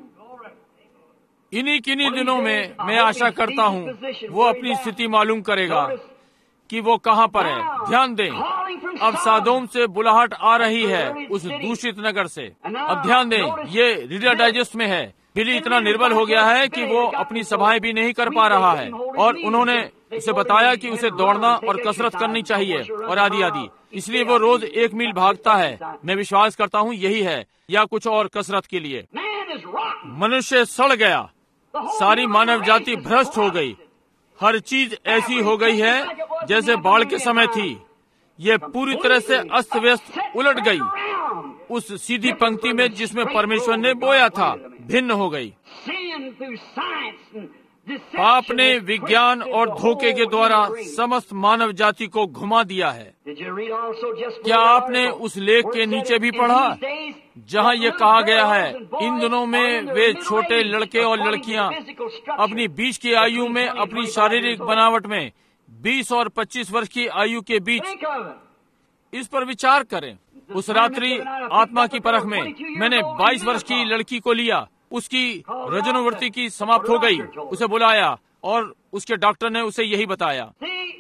इन्हीं किन्हीं दिनों में मैं आशा करता हूँ वो अपनी स्थिति मालूम करेगा कि वो कहाँ पर है। ध्यान दें, अब सादोम से बुलाहट आ रही है, उस दूषित नगर से। अब ध्यान दें, ये रीडर डाइजेस्ट में है। बिली इतना निर्बल हो गया है कि वो अपनी सभाएं भी नहीं कर पा रहा है, और उन्होंने उसे बताया कि उसे दौड़ना और कसरत करनी चाहिए और आदि आदि। इसलिए वो रोज 1 मील भागता है। मैं विश्वास करता हूँ यही है, या कुछ और कसरत के लिए। मनुष्य सड़ गया, सारी मानव जाति भ्रष्ट हो गई। हर चीज ऐसी हो गई है जैसे बाढ़ के समय थी। ये पूरी तरह से अस्त व्यस्त उलट गई। उस सीधी पंक्ति में जिसमें परमेश्वर ने बोया था, भिन्न हो गई। पाप ने विज्ञान और धोखे के द्वारा समस्त मानव जाति को घुमा दिया है। क्या आपने उस लेख के नीचे भी पढ़ा जहाँ ये कहा गया है, इन दिनों में वे छोटे लड़के और लड़कियां अपनी 20 की आयु में, अपनी शारीरिक बनावट में 20 और 25 वर्ष की आयु के बीच। इस पर विचार करें। उस रात्रि आत्मा की परख में मैंने 22 वर्ष की लड़की को लिया। उसकी रजोनिवृत्ति की समाप्त हो गई। उसे बुलाया और उसके डॉक्टर ने उसे यही बताया।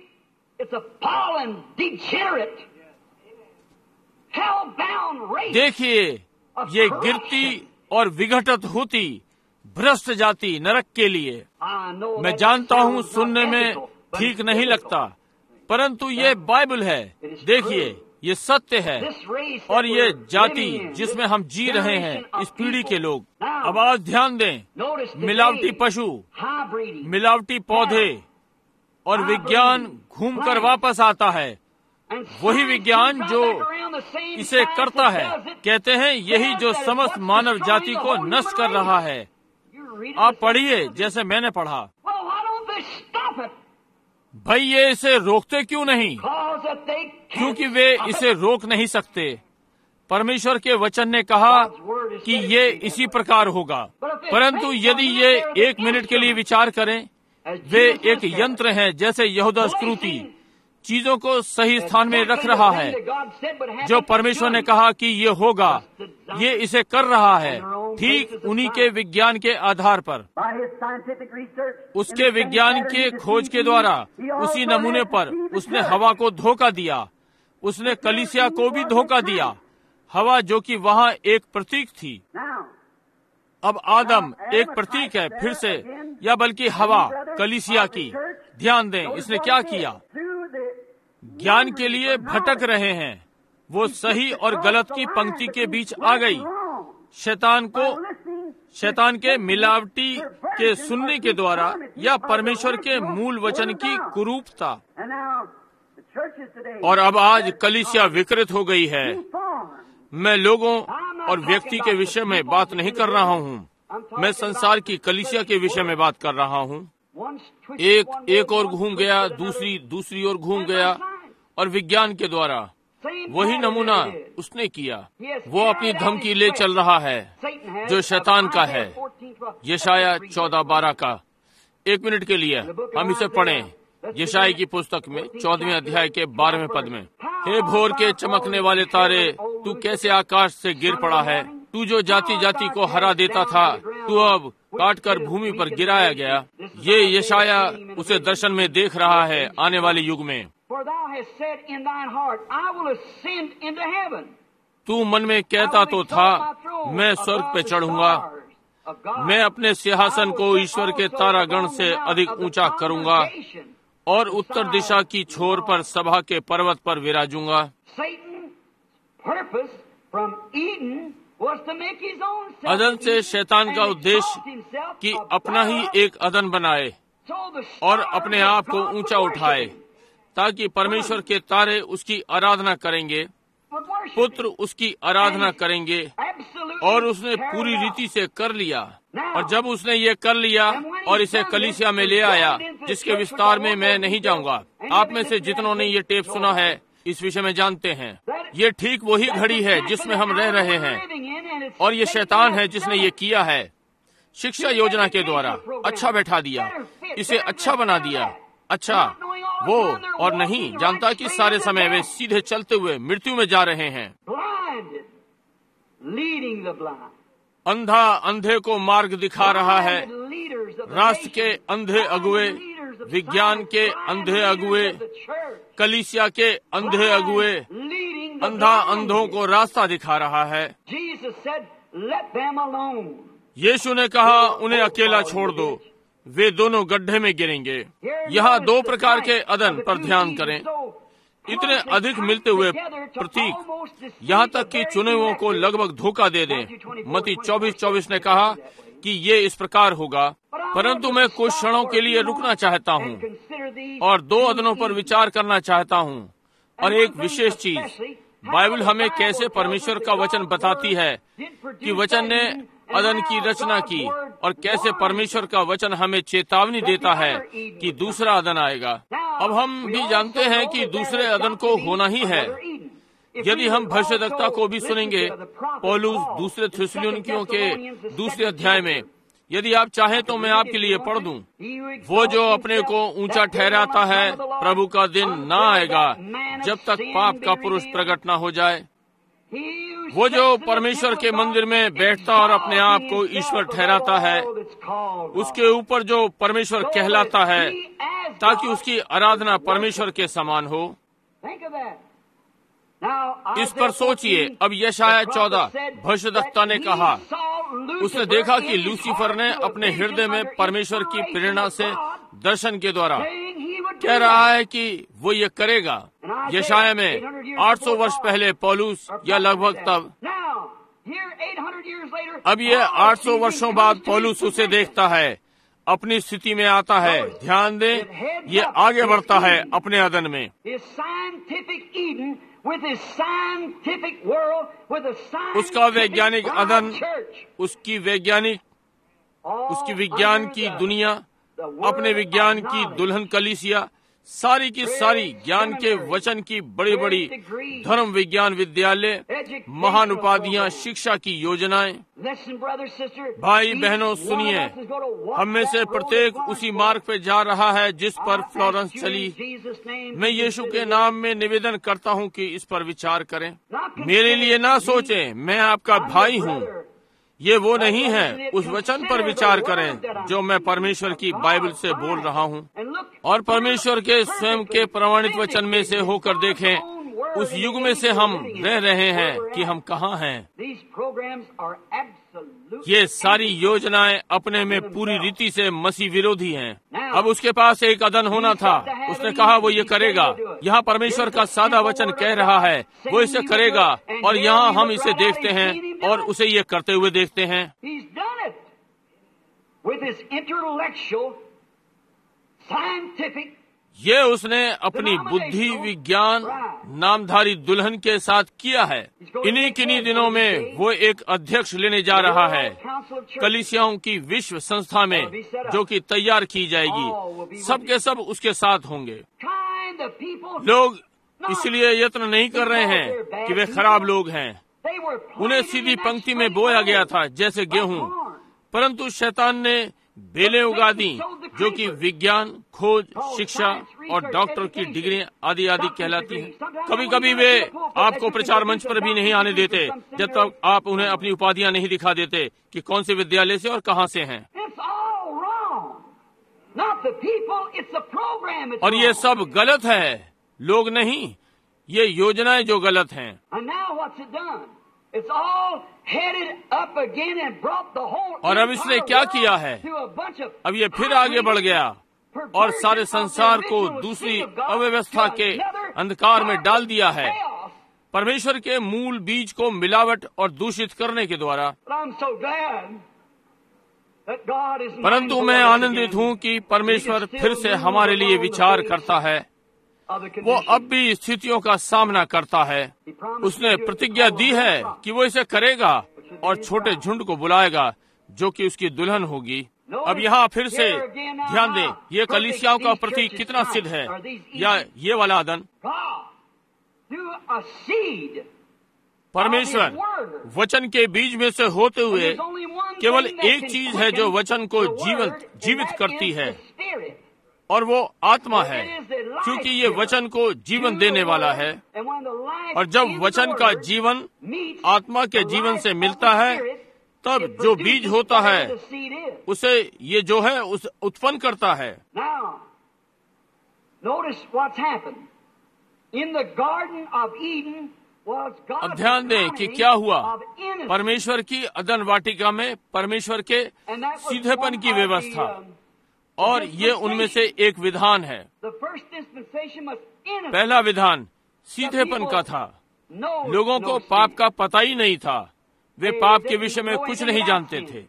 देखिए, ये गिरती और विघटित होती भ्रष्ट जाति नरक के लिए। मैं जानता हूँ सुनने में ठीक नहीं लगता, परंतु ये बाइबल है। देखिए, ये सत्य है, और ये जाति जिसमें हम जी रहे हैं, इस पीढ़ी के लोग। अब आज ध्यान दें, मिलावटी पशु, मिलावटी पौधे, और विज्ञान घूमकर वापस आता है। वही विज्ञान जो इसे करता है, कहते हैं यही जो समस्त मानव जाति को नष्ट कर रहा है। आप पढ़िए जैसे मैंने पढ़ा। भाई, ये इसे रोकते क्यों नहीं? क्योंकि वे इसे रोक नहीं सकते। परमेश्वर के वचन ने कहा कि ये इसी प्रकार होगा। परंतु यदि ये 1 मिनट के लिए विचार करें, वे एक यंत्र हैं, जैसे यहूदा स्क्रूती चीजों को सही स्थान में रख रहा है। जो परमेश्वर ने कहा कि ये होगा, ये इसे कर रहा है, ठीक उन्हीं के विज्ञान के आधार पर। उसके विज्ञान के खोज के द्वारा उसी नमूने पर उसने हवा को धोखा दिया। उसने कलीसिया को भी धोखा दिया। हवा जो कि वहाँ एक प्रतीक थी। अब आदम एक प्रतीक है फिर से, या बल्कि हवा कलीसिया की। ध्यान दें, इसने क्या किया? ज्ञान के लिए भटक रहे हैं। वो सही और गलत की पंक्ति के बीच आ गई। शैतान को शैतान के मिलावटी के सुनने के द्वारा या परमेश्वर के मूल वचन की कुरूपता। और अब आज कलीसिया विकृत हो गई है। मैं लोगों और व्यक्ति के विषय में बात नहीं कर रहा हूँ, मैं संसार की कलीसिया के विषय में बात कर रहा हूँ। एक और घूम गया, दूसरी ओर घूम गया, और विज्ञान के द्वारा वही नमूना उसने किया। वो अपनी धमकी ले चल रहा है जो शैतान का है। यशाया 14:12 का 1 मिनट के लिए हम इसे पढ़ें। यशाया की पुस्तक में 14वें अध्याय के 12वें पद में, हे भोर के चमकने वाले तारे, तू कैसे आकाश से गिर पड़ा है। तू जो जाति जाति को हरा देता था, तू अब काट कर भूमि पर गिराया गया। ये यशाया उसे दर्शन में देख रहा है आने वाले युग में। तू मन में कहता तो था, मैं स्वर्ग पे चढ़ूंगा, मैं अपने सिंहासन को ईश्वर के तारागण से अधिक ऊंचा करूंगा और उत्तर दिशा की छोर पर सभा के पर्वत पर विराजूंगा। अदन से शैतान का उद्देश्य कि अपना ही एक अदन बनाए और अपने आप को ऊंचा उठाए, ताकि परमेश्वर के तारे उसकी आराधना करेंगे, पुत्र उसकी आराधना करेंगे। और उसने पूरी रीति से कर लिया। और जब उसने ये कर लिया और इसे कलीसिया में ले आया, जिसके विस्तार में मैं नहीं जाऊंगा, आप में से जितनों ने ये टेप सुना है इस विषय में जानते हैं। ये ठीक वही घड़ी है जिसमें हम रह रहे हैं, और ये शैतान है जिसने ये किया है। शिक्षा योजना के द्वारा अच्छा बैठा दिया, इसे अच्छा बना दिया। अच्छा, वो और नहीं जानता कि सारे समय वे सीधे चलते हुए मृत्यु में जा रहे हैं। अंधा अंधे को मार्ग दिखा रहा है। राष्ट्र के अंधे अगुए, विज्ञान के अंधे अगुए, कलीसिया के अंधे अगुए, अंधा अंधों को रास्ता दिखा रहा है। यीशु ने कहा, उन्हें अकेला छोड़ दो, वे दोनों गड्ढे में गिरेंगे। यहाँ 2 प्रकार के अदन पर ध्यान करें। इतने अधिक मिलते हुए प्रतीक, यहाँ तक कि चुने हुओं को लगभग धोखा दे दें। मत्ती 24:24 ने कहा कि ये इस प्रकार होगा। परंतु मैं कुछ क्षणों के लिए रुकना चाहता हूँ और 2 अदनों पर विचार करना चाहता हूँ। और एक विशेष चीज, बाइबल हमें कैसे परमेश्वर का वचन बताती है कि वचन ने अदन की रचना की, और कैसे परमेश्वर का वचन हमें चेतावनी देता है कि दूसरा अदन आएगा। अब हम भी जानते हैं कि दूसरे अदन को होना ही है। यदि हम भविष्यद्वक्ता को भी सुनेंगे, पौलुस दूसरे थिस्सलुनीकियों के 2 अध्याय में, यदि आप चाहें तो मैं आपके लिए पढ़ दूं। वो जो अपने को ऊंचा ठहराता है, प्रभु का दिन ना आएगा जब तक पाप का पुरुष प्रकट न हो जाए। वो जो परमेश्वर के मंदिर में बैठता और अपने आप को ईश्वर ठहराता है, उसके ऊपर जो परमेश्वर कहलाता है, ताकि उसकी आराधना परमेश्वर के समान हो। इस पर सोचिए। अब यशाया 14 भविष्यद्वक्ता ने कहा, उसने देखा कि लूसीफर ने अपने हृदय में परमेश्वर की प्रेरणा से दर्शन के द्वारा कह रहा है कि वो ये करेगा। यशाया में 800 वर्ष पहले पौलुस, या लगभग तब, अब ये 800 वर्षों बाद पौलुस उसे देखता है, अपनी स्थिति में आता है। ध्यान दें, ये आगे बढ़ता है अपने अदन में। उसका वैज्ञानिक अदन, उसकी विज्ञान की दुनिया, अपने विज्ञान की दुल्हन कलीसिया, सारी की सारी ज्ञान के वचन की बड़ी बड़ी धर्म विज्ञान विद्यालय, महान उपाधियां, शिक्षा की योजनाएं। भाई बहनों सुनिए, हम में से प्रत्येक उसी मार्ग पे जा रहा है जिस पर फ्लोरेंस चली। मैं यीशु के नाम में निवेदन करता हूं कि इस पर विचार करें। मेरे लिए ना सोचें, मैं आपका भाई हूं। ये वो नहीं है। उस वचन पर विचार करें जो मैं परमेश्वर की बाइबल से बोल रहा हूँ, और परमेश्वर के स्वयं के प्रमाणित वचन में से होकर देखें उस युग में से हम रह रहे हैं कि हम कहाँ हैं। ये सारी योजनाएं अपने में पूरी रीति से मसीह विरोधी हैं। अब उसके पास एक अदन होना था। उसने कहा वो ये करेगा। यहाँ परमेश्वर का सादा वचन कह रहा है वो इसे करेगा, और यहाँ हम इसे देखते हैं और उसे ये करते हुए देखते हैं। with his intellectual, scientific, ये उसने अपनी बुद्धि विज्ञान नामधारी दुल्हन के साथ किया है। इन्हीं किन्हीं दिनों में वो एक अध्यक्ष लेने जा रहा है कलीसियाओं की विश्व संस्था में, जो कि तैयार की जाएगी। सब के सब उसके साथ होंगे। लोग इसलिए यत्न नहीं कर रहे हैं कि वे खराब लोग हैं। उन्हें सीधी पंक्ति में बोया गया था जैसे गेहूं, परंतु शैतान ने बेलें उगा दी, जो कि विज्ञान, खोज, शिक्षा और डॉक्टर की डिग्री आदि आदि कहलाती हैं। कभी कभी वे आपको प्रचार मंच पर भी नहीं आने देते जब तक आप उन्हें अपनी उपाधियां नहीं दिखा देते कि कौन से विद्यालय से और कहां से हैं। और ये सब गलत है, लोग नहीं, ये योजनाएं जो गलत हैं। और अब इसने क्या किया है? अब ये फिर आगे बढ़ गया और सारे संसार को दूसरी अव्यवस्था के अंधकार में डाल दिया है, परमेश्वर के मूल बीज को मिलावट और दूषित करने के द्वारा। परंतु मैं आनंदित हूँ कि परमेश्वर फिर से हमारे लिए विचार करता है। वो अब भी स्थितियों का सामना करता है। उसने प्रतिज्ञा दी है कि वो इसे करेगा और छोटे झुंड को बुलाएगा जो कि उसकी दुल्हन होगी। अब यहाँ फिर से ध्यान दें, ये कलीसियाओं का प्रतीक कितना सिद्ध है, या ये वाला अदन। परमेश्वर वचन के बीज में से होते हुए केवल एक चीज है जो वचन को जीवित करती है, और वो आत्मा है, क्योंकि ये वचन को जीवन देने वाला है। और जब वचन का जीवन आत्मा के जीवन से मिलता है, तब जो बीज होता है उसे ये जो है उस उत्पन्न करता है। अब ध्यान दें कि क्या हुआ। परमेश्वर की अदन वाटिका में परमेश्वर के सीधेपन की व्यवस्था, और ये उनमें से एक विधान है। पहला विधान सीधेपन का था। लोगों को पाप का पता ही नहीं था, वे पाप के विषय में कुछ नहीं जानते थे।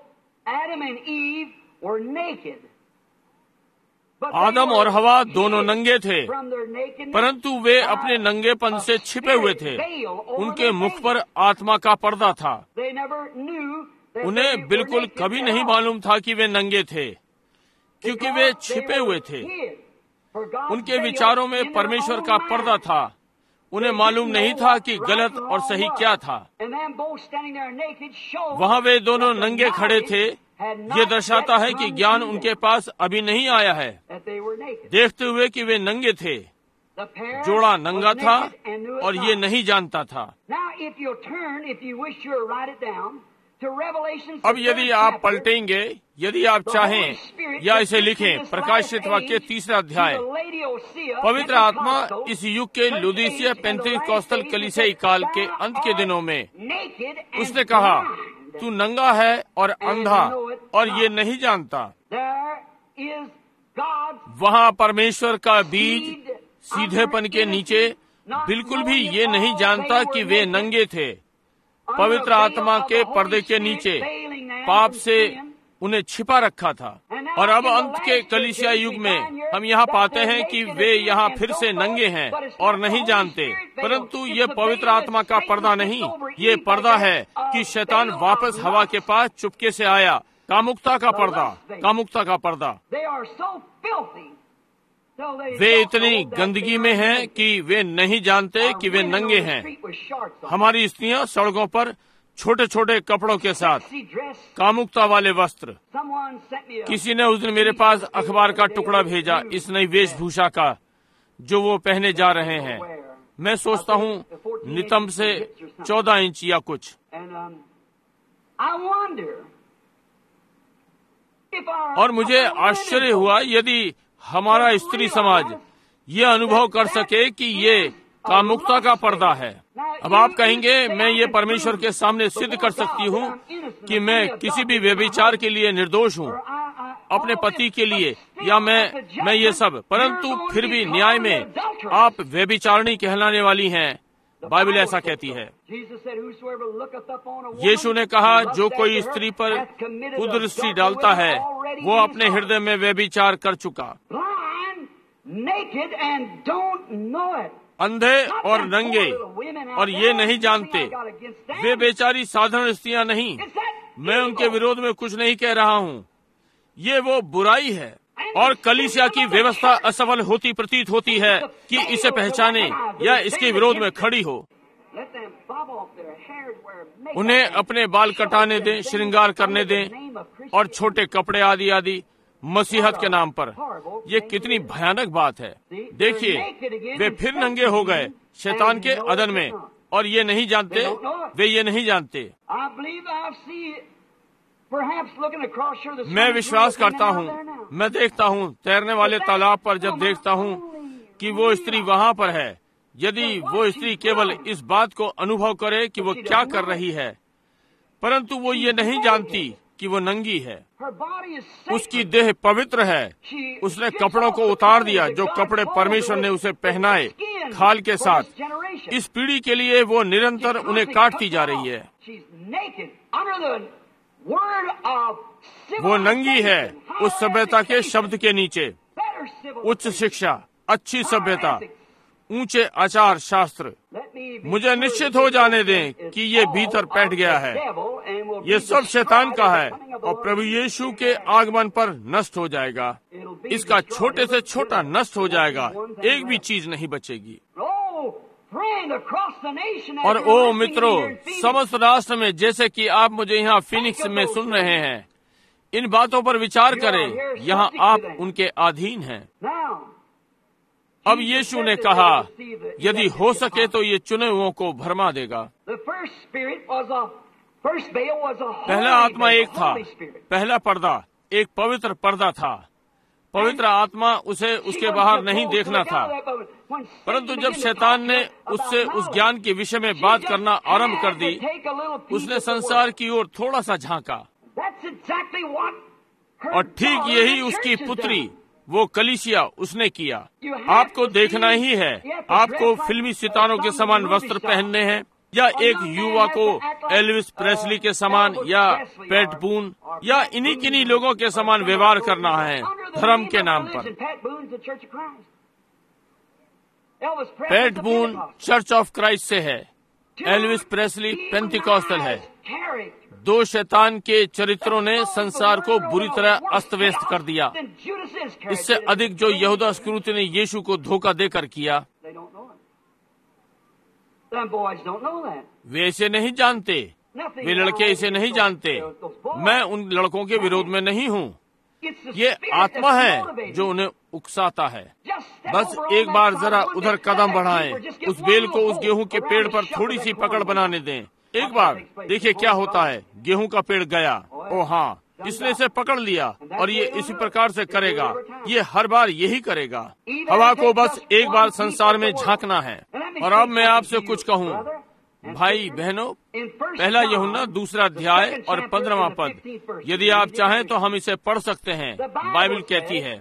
आदम और हवा दोनों नंगे थे, परंतु वे अपने नंगेपन से छिपे हुए थे। उनके मुख पर आत्मा का पर्दा था। उन्हें बिल्कुल कभी नहीं मालूम था कि वे नंगे थे, क्योंकि वे छिपे हुए थे। उनके विचारों में परमेश्वर का पर्दा था। उन्हें मालूम नहीं था कि गलत और सही क्या था। वहाँ वे दोनों नंगे खड़े थे। ये दर्शाता है कि ज्ञान उनके पास अभी नहीं आया है, देखते हुए कि वे नंगे थे। जोड़ा नंगा था और ये नहीं जानता था। अब यदि आप पलटेंगे, यदि आप चाहें या इसे लिखें, प्रकाशित वाक्य 3 अध्याय। पवित्र आत्मा इस युग के लुदीसिया पेंतीकोस्तल कलीसियाई काल के अंत के दिनों में उसने कहा, तू नंगा है और अंधा और ये नहीं जानता। वहाँ परमेश्वर का बीज सीधेपन के नीचे बिल्कुल भी ये नहीं जानता कि वे नंगे थे। पवित्र आत्मा के पर्दे के नीचे पाप से उन्हें छिपा रखा था। और अब अंत के कलीसिया युग में हम यहाँ पाते हैं कि वे यहाँ फिर से नंगे हैं और नहीं जानते। परंतु ये पवित्र आत्मा का पर्दा नहीं, ये पर्दा है कि शैतान वापस हवा के पास चुपके से आया। कामुकता का पर्दा, कामुकता का पर्दा। वे इतनी गंदगी में हैं कि वे नहीं जानते कि वे नंगे हैं। हमारी स्त्रियां सड़कों पर छोटे छोटे कपड़ों के साथ, कामुकता वाले वस्त्र। किसी ने उस दिन मेरे पास अखबार का टुकड़ा भेजा इस नई वेशभूषा का जो वो पहने जा रहे हैं। मैं सोचता हूँ नितंब से 14 इंच या कुछ। और मुझे आश्चर्य हुआ यदि हमारा स्त्री समाज ये अनुभव कर सके कि ये कामुकता का पर्दा है। अब आप कहेंगे, मैं ये परमेश्वर के सामने सिद्ध कर सकती हूँ कि मैं किसी भी व्यभिचार के लिए निर्दोष हूँ, अपने पति के लिए, या मैं ये सब। परंतु फिर भी न्याय में आप व्यभिचारिणी कहलाने वाली हैं। बाइबल ऐसा कहती है। यीशु ने कहा, जो कोई स्त्री पर कुदृष्टि डालता है वो अपने हृदय में व्यभिचार कर चुका। अंधे और नंगे और ये नहीं जानते, वे बेचारी साधारण स्त्रियां नहीं। मैं उनके विरोध में कुछ नहीं कह रहा हूँ, ये वो बुराई है। और कलीसिया की व्यवस्था असफल होती प्रतीत होती है कि इसे पहचाने या इसके विरोध में खड़ी हो। उन्हें अपने बाल कटाने दें, श्रृंगार करने दें और छोटे कपड़े आदि आदि मसीहत के नाम पर। ये कितनी भयानक बात है। देखिए, वे फिर नंगे हो गए शैतान के अदन में, और ये नहीं जानते, वे ये नहीं जानते। मैं विश्वास करता हूँ, मैं देखता हूँ तैरने वाले तालाब पर, जब देखता हूँ कि वो स्त्री वहाँ पर है, यदि वो स्त्री केवल इस बात को अनुभव करे कि वो क्या कर रही है, परंतु वो ये नहीं जानती कि वो नंगी है। उसकी देह पवित्र है। उसने कपड़ों को उतार दिया जो कपड़े परमेश्वर ने उसे पहनाए खाल के साथ। इस पीढ़ी के लिए वो निरंतर उन्हें काटती जा रही है। वो नंगी है उस सभ्यता के शब्द के नीचे। उच्च शिक्षा, अच्छी सभ्यता, ऊंचे आचार शास्त्र। मुझे निश्चित हो जाने दें कि ये भीतर बैठ गया है। ये सब शैतान का है और प्रभु यीशु के आगमन पर नष्ट हो जाएगा। इसका छोटे से छोटा नष्ट हो जाएगा, एक भी चीज नहीं बचेगी। और ओ मित्रों, समस्त राष्ट्र में, जैसे कि आप मुझे यहाँ फिनिक्स में सुन रहे हैं, इन बातों पर विचार करें। यहाँ आप उनके अधीन हैं। अब यीशु ने कहा, यदि हो सके तो ये चुने हुओं को भरमा देगा। पहला आत्मा एक था, पहला पर्दा एक पवित्र पर्दा था। पवित्र आत्मा उसे उसके बाहर नहीं देखना था, परंतु जब शैतान ने उससे उस ज्ञान के विषय में बात करना आरंभ कर दी, उसने संसार की ओर थोड़ा सा झांका। और ठीक यही उसकी पुत्री, वो कलीसिया, उसने किया। आपको देखना ही है। आपको फिल्मी सितारों के समान वस्त्र पहनने हैं, या एक युवा को एल्विस प्रेस्ली के समान, या पैट बून, या इन्हीं किन्हीं लोगों के समान व्यवहार करना है धर्म के नाम पर। Pat Boone Church of Christ से है, एल्विस प्रेस्ली पेंटिकॉस्टल है। दो शैतान के चरित्रों ने संसार को बुरी तरह अस्त व्यस्त कर दिया। इससे अधिक जो यहूदा इस्करियोती ने यीशु को धोखा देकर किया। वे इसे नहीं जानते, वे लड़के इसे नहीं जानते। मैं उन लड़कों के विरोध में नहीं हूँ। ये आत्मा है जो उन्हें उकसाता है। बस एक बार जरा उधर कदम बढ़ाएं, उस बेल को उस गेहूं के पेड़ पर थोड़ी सी पकड़ बनाने दें। एक बार देखिए क्या होता है। गेहूं का पेड़ गया, ओ हाँ, इसने इसे पकड़ लिया, और ये इसी प्रकार से करेगा। ये हर बार यही करेगा। हवा को बस एक बार संसार में झांकना है। और अब मैं आपसे कुछ कहूँ, भाई बहनों, पहला यूहन्ना 2 अध्याय और 15वां पद, यदि आप चाहें तो हम इसे पढ़ सकते हैं। बाइबल कहती है,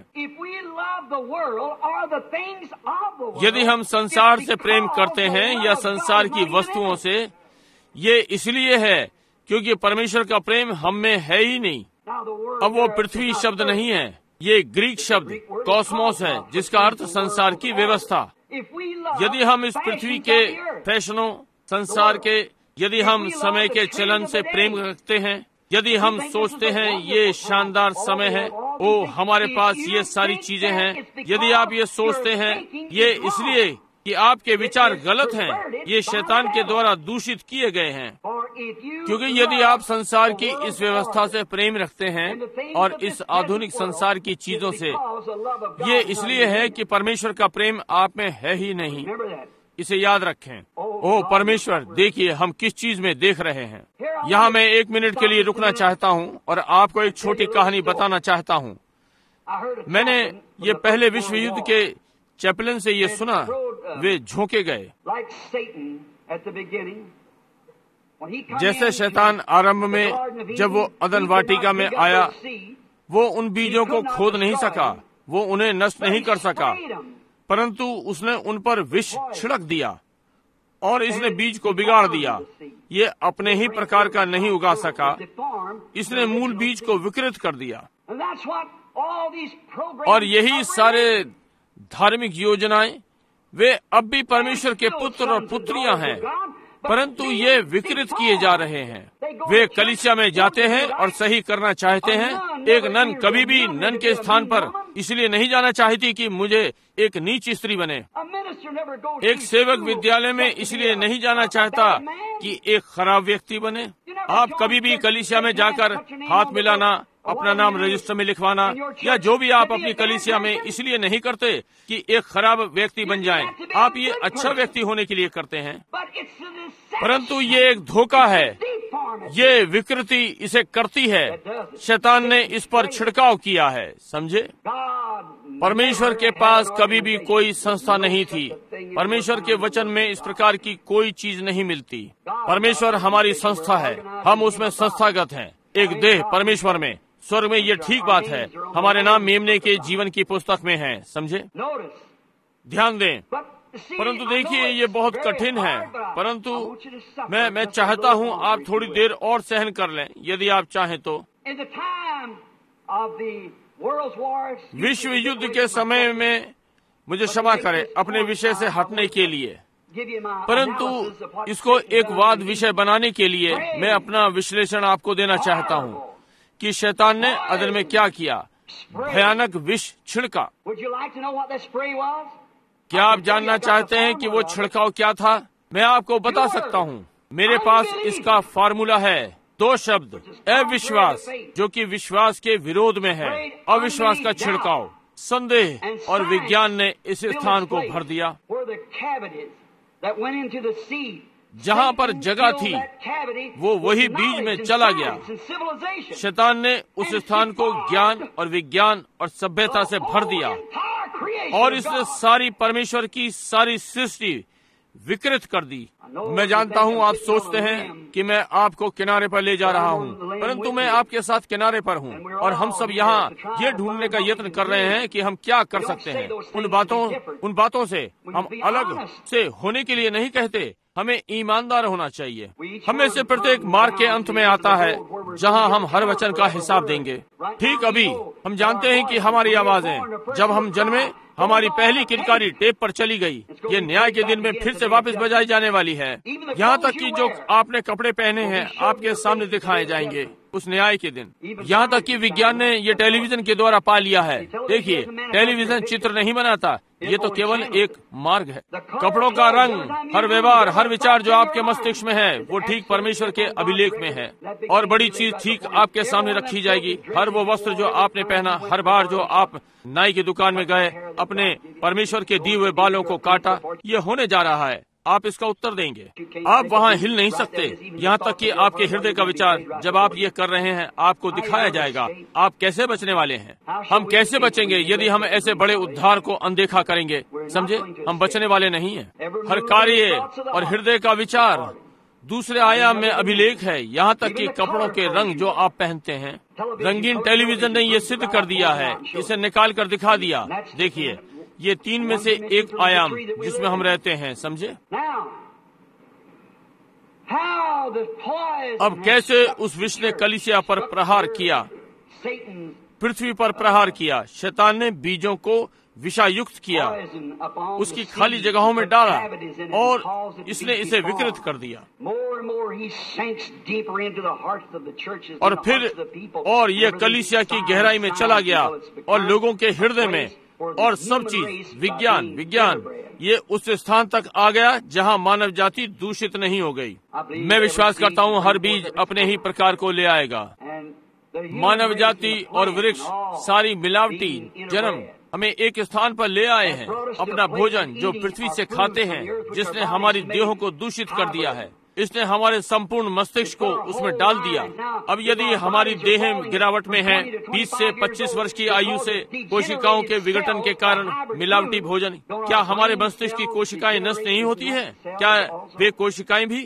यदि हम संसार से प्रेम करते हैं या संसार की वस्तुओं से, ये इसलिए है क्योंकि परमेश्वर का प्रेम हम में है ही नहीं। अब वो पृथ्वी शब्द नहीं है, ये ग्रीक शब्द कॉस्मोस है, जिसका अर्थ संसार की व्यवस्था। यदि हम इस पृथ्वी के फैशनों, संसार के, यदि हम समय के चलन से प्रेम रखते हैं, यदि हम सोचते हैं ये शानदार समय है, ओ हमारे पास ये सारी चीजें हैं, यदि आप ये सोचते हैं ये इसलिए कि आपके विचार गलत हैं, ये शैतान के द्वारा दूषित किए गए हैं। क्योंकि यदि आप संसार की इस व्यवस्था से प्रेम रखते हैं और इस आधुनिक संसार की चीजों से, ये इसलिए है कि परमेश्वर का प्रेम आप में है ही नहीं। इसे याद रखें। ओ परमेश्वर, देखिए हम किस चीज में देख रहे हैं। यहाँ मैं 1 मिनट के लिए रुकना चाहता हूँ और आपको एक छोटी कहानी बताना चाहता हूँ। मैंने ये पहले विश्व युद्ध के चैपलन से ये सुना। वे झोंके गए। जैसे शैतान आरंभ में जब वो अदन वाटिका में आया, वो उन बीजों को खोद नहीं सका, वो उन्हें नष्ट नहीं कर सका, परंतु उसने उन पर विष छिड़क दिया। और इसने बीज को बिगाड़ दिया। ये अपने ही प्रकार का नहीं उगा सका, इसने मूल बीज को विकृत कर दिया। और यही सारे धार्मिक योजनाएं, वे अब भी परमेश्वर के पुत्र और पुत्रियां हैं, परंतु ये विकृत किए जा रहे हैं। वे कलीसिया में जाते हैं और सही करना चाहते हैं। एक नन कभी भी नन के स्थान पर इसलिए नहीं जाना चाहती कि मुझे एक नीच स्त्री बने। एक सेवक विद्यालय में इसलिए नहीं जाना चाहता कि एक खराब व्यक्ति बने। आप कभी भी कलीसिया में जाकर हाथ मिलाना, अपना नाम रजिस्टर में लिखवाना या जो भी आप अपनी कलीसिया में इसलिए नहीं करते कि एक खराब व्यक्ति बन जाएं। आप ये अच्छा व्यक्ति होने के लिए करते हैं, परंतु ये एक धोखा है। ये विकृति इसे करती है। शैतान ने इस पर छिड़काव किया है, समझे। परमेश्वर के पास कभी भी कोई संस्था नहीं थी। परमेश्वर के वचन में इस प्रकार की कोई चीज नहीं मिलती। परमेश्वर हमारी संस्था है, हम उसमें संस्थागत हैं। एक देह परमेश्वर में, स्वर्ग में, ये ठीक बात है। हमारे नाम मेमने के जीवन की पुस्तक में है, समझे। ध्यान दें। परंतु देखिए, ये बहुत कठिन है, परंतु मैं चाहता हूँ आप थोड़ी देर और सहन कर लें, यदि आप चाहें तो। विश्व युद्ध के समय में, मुझे क्षमा करें अपने विषय से हटने के लिए, परंतु इसको एक वाद विषय बनाने के लिए मैं अपना विश्लेषण आपको देना चाहता हूँ कि शैतान ने अदन में क्या किया। भयानक विष छिड़का। क्या आप जानना चाहते हैं कि वो छिड़काव क्या था? मैं आपको बता सकता हूँ। मेरे पास इसका फार्मूला है। 2 शब्द, अविश्वास, जो कि विश्वास के विरोध में है। अविश्वास का छिड़काव, संदेह, और विज्ञान ने इस स्थान को भर दिया। जहाँ पर जगह थी, वो वही बीज में चला गया। शैतान ने उस स्थान को ज्ञान और विज्ञान और सभ्यता से भर दिया, और इसने सारी परमेश्वर की सारी सृष्टि विकृत कर दी। मैं जानता हूँ आप सोचते हैं कि मैं आपको किनारे पर ले जा रहा हूँ, परंतु मैं आपके साथ किनारे पर हूँ, और हम सब यहाँ ये ढूंढने का यत्न कर रहे हैं कि हम क्या कर सकते हैं। उन बातों से हम अलग से होने के लिए नहीं कहते, हमें ईमानदार होना चाहिए। हमें से प्रत्येक मार्ग के अंत में आता है जहाँ हम हर वचन का हिसाब देंगे। ठीक अभी हम जानते हैं कि हमारी आवाजें, जब हम जन्मे, हमारी पहली किलकारी टेप पर चली गई। ये न्याय के दिन में फिर से वापस बजाई जाने वाली है। यहाँ तक कि जो आपने कपड़े पहने हैं आपके सामने दिखाए जाएंगे उस न्याय के दिन। यहाँ तक कि विज्ञान ने ये टेलीविजन के द्वारा पा लिया है। देखिए, टेलीविजन चित्र नहीं बनाता, ये तो केवल एक मार्ग है। कपड़ों का रंग, हर व्यवहार, हर विचार जो आपके मस्तिष्क में है, वो ठीक परमेश्वर के अभिलेख में है। और बड़ी चीज ठीक आपके सामने रखी जाएगी। हर वो वस्त्र जो आपने पहना, हर बार जो आप नाई की दुकान में गए, अपने परमेश्वर के दिए हुए बालों को काटा, ये होने जा रहा है। आप इसका उत्तर देंगे। आप वहाँ हिल नहीं सकते, यहाँ तक कि आपके हृदय का विचार, जब आप ये कर रहे हैं, आपको दिखाया जाएगा। आप कैसे बचने वाले हैं? हम कैसे बचेंगे यदि हम ऐसे बड़े उद्धार को अनदेखा करेंगे? समझे, हम बचने वाले नहीं हैं। हर कार्य और हृदय का विचार दूसरे आयाम में अभिलेख है, यहाँ तक कि कपड़ों के रंग जो आप पहनते हैं। रंगीन टेलीविजन ने ये सिद्ध कर दिया है, इसे निकाल कर दिखा दिया। देखिए, ये 3 में से एक आयाम जिसमें हम रहते हैं, समझे। अब कैसे उस विष ने कलीसिया पर प्रहार किया, पृथ्वी पर प्रहार किया। शैतान ने बीजों को विषायुक्त किया, उसकी खाली जगहों में डाला, और इसने इसे विकृत कर दिया। और फिर और ये कलीसिया की गहराई में चला गया, और लोगों के हृदय में, और सब चीज विज्ञान ये उस स्थान तक आ गया जहां मानव जाति दूषित नहीं हो गई। मैं विश्वास करता हूं हर बीज अपने ही प्रकार को ले आएगा। मानव जाति और वृक्ष सारी मिलावटी जन्म हमें एक स्थान पर ले आए हैं। अपना भोजन जो पृथ्वी से खाते हैं, जिसने हमारी देहों को दूषित कर दिया है, इसने हमारे संपूर्ण मस्तिष्क को उसमें डाल दिया। अब यदि हमारी देहें गिरावट में हैं, 20 से 25 वर्ष की आयु से कोशिकाओं के विघटन के कारण मिलावटी भोजन, क्या हमारे मस्तिष्क की कोशिकाएं नष्ट नहीं होती हैं? क्या वे कोशिकाएं भी?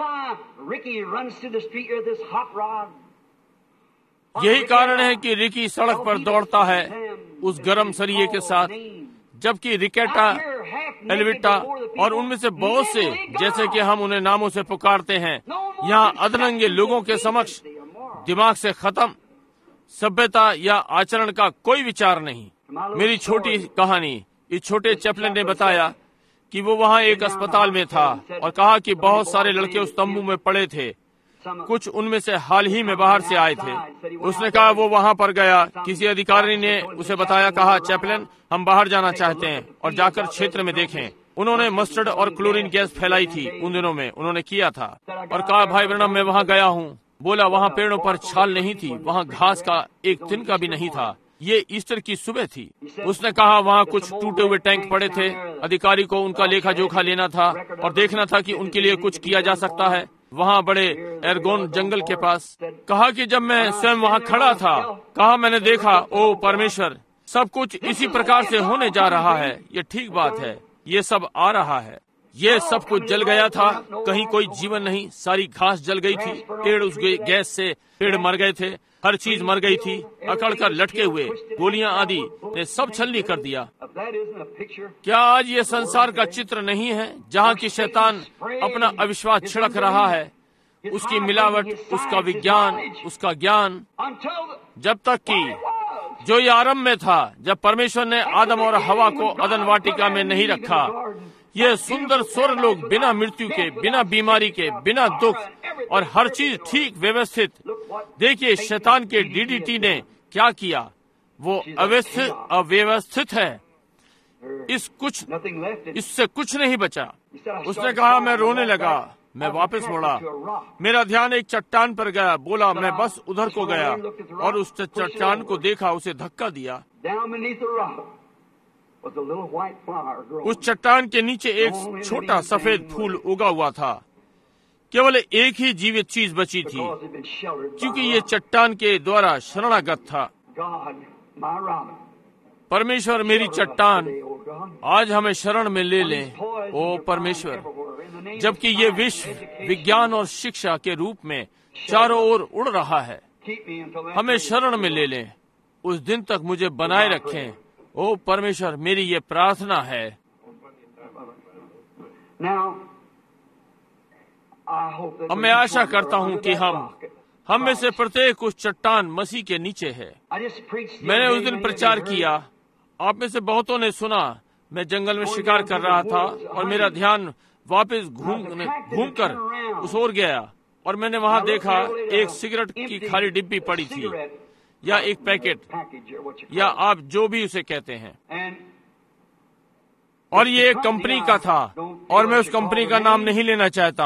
यही कारण है कि रिकी सड़क पर दौड़ता है उस गर्म सरिये के साथ, जबकि रिकेटा एलविटा और उनमें से बहुत से, जैसे कि हम उन्हें नामों से पुकारते हैं, यहाँ अधनंगे लोगों के समक्ष दिमाग से खत्म, सभ्यता या आचरण का कोई विचार नहीं। मेरी छोटी कहानी, इस छोटे चैपलन ने बताया कि वो वहाँ एक अस्पताल में था और कहा कि बहुत सारे लड़के उस तंबू में पड़े थे, कुछ उनमें से हाल ही में बाहर से आए थे। उसने कहा वो वहाँ पर गया, किसी अधिकारी ने उसे बताया, कहा चैपलन हम बाहर जाना चाहते हैं और जाकर क्षेत्र में देखें। उन्होंने मस्टर्ड और क्लोरीन गैस फैलाई थी, उन दिनों में उन्होंने किया था। और कहा भाई ब्रैनम मैं वहाँ गया हूँ। बोला वहाँ पेड़ों पर छाल नहीं थी, वहाँ घास का एक तिनका भी नहीं था। ये ईस्टर की सुबह थी। उसने कहा वहाँ कुछ टूटे हुए टैंक पड़े थे, अधिकारी को उनका लेखा जोखा लेना था और देखना था कि उनके लिए कुछ किया जा सकता है। वहाँ बड़े एर्गोन जंगल के पास। कहा कि जब मैं स्वयं वहाँ खड़ा था, कहा मैंने देखा, ओ परमेश्वर, सब कुछ इसी प्रकार से होने जा रहा है। ये ठीक बात है, ये सब आ रहा है। ये सब कुछ जल गया था, कहीं कोई जीवन नहीं, सारी घास जल गई थी, पेड़ उस गैस से पेड़ मर गए थे, हर चीज मर गई थी, अकड़ कर लटके हुए, गोलियां आदि ने सब छलनी कर दिया। क्या आज ये संसार का चित्र नहीं है, जहाँ की शैतान अपना अविश्वास छिड़क रहा है, उसकी मिलावट, उसका विज्ञान, उसका ज्ञान, जब तक कि जो ये आरंभ में था, जब परमेश्वर ने आदम और हवा को अदन वाटिका में नहीं रखा, ये सुंदर स्वर लोग बिना मृत्यु के, बिना बीमारी के, बिना दुख और हर चीज ठीक व्यवस्थित। देखिए शैतान के डीडीटी ने क्या किया, वो अव्यवस्थित है, इससे कुछ नहीं बचा। उसने कहा मैं रोने लगा, मैं वापस मुड़ा, मेरा ध्यान एक चट्टान पर गया। बोला मैं बस उधर को गया और उस चट्टान को देखा, उसे धक्का दिया। उस चट्टान के नीचे एक छोटा सफेद फूल उगा हुआ था। केवल एक ही जीवित चीज बची थी, क्योंकि ये चट्टान के द्वारा शरणागत था। परमेश्वर मेरी चट्टान, आज हमें शरण में ले ले, ओ परमेश्वर। जबकि ये विश्व विज्ञान और शिक्षा के रूप में चारों ओर उड़ रहा है, हमें शरण में ले ले, उस दिन तक मुझे बनाए रखें। ओ परमेश्वर, मेरी ये प्रार्थना है। अब मैं आशा करता हूँ कि हम में से प्रत्येक उस चट्टान मसीह के नीचे है। मैंने उस दिन प्रचार किया, आप में से बहुतों ने सुना। मैं जंगल में शिकार कर रहा था और मेरा ध्यान वापस घूमकर उस ओर गया और मैंने वहाँ देखा एक सिगरेट की खाली डिब्बी पड़ी थी, या एक पैकेट, या आप जो भी उसे कहते हैं, और ये एक कंपनी का था और मैं उस कंपनी का नाम नहीं लेना चाहता,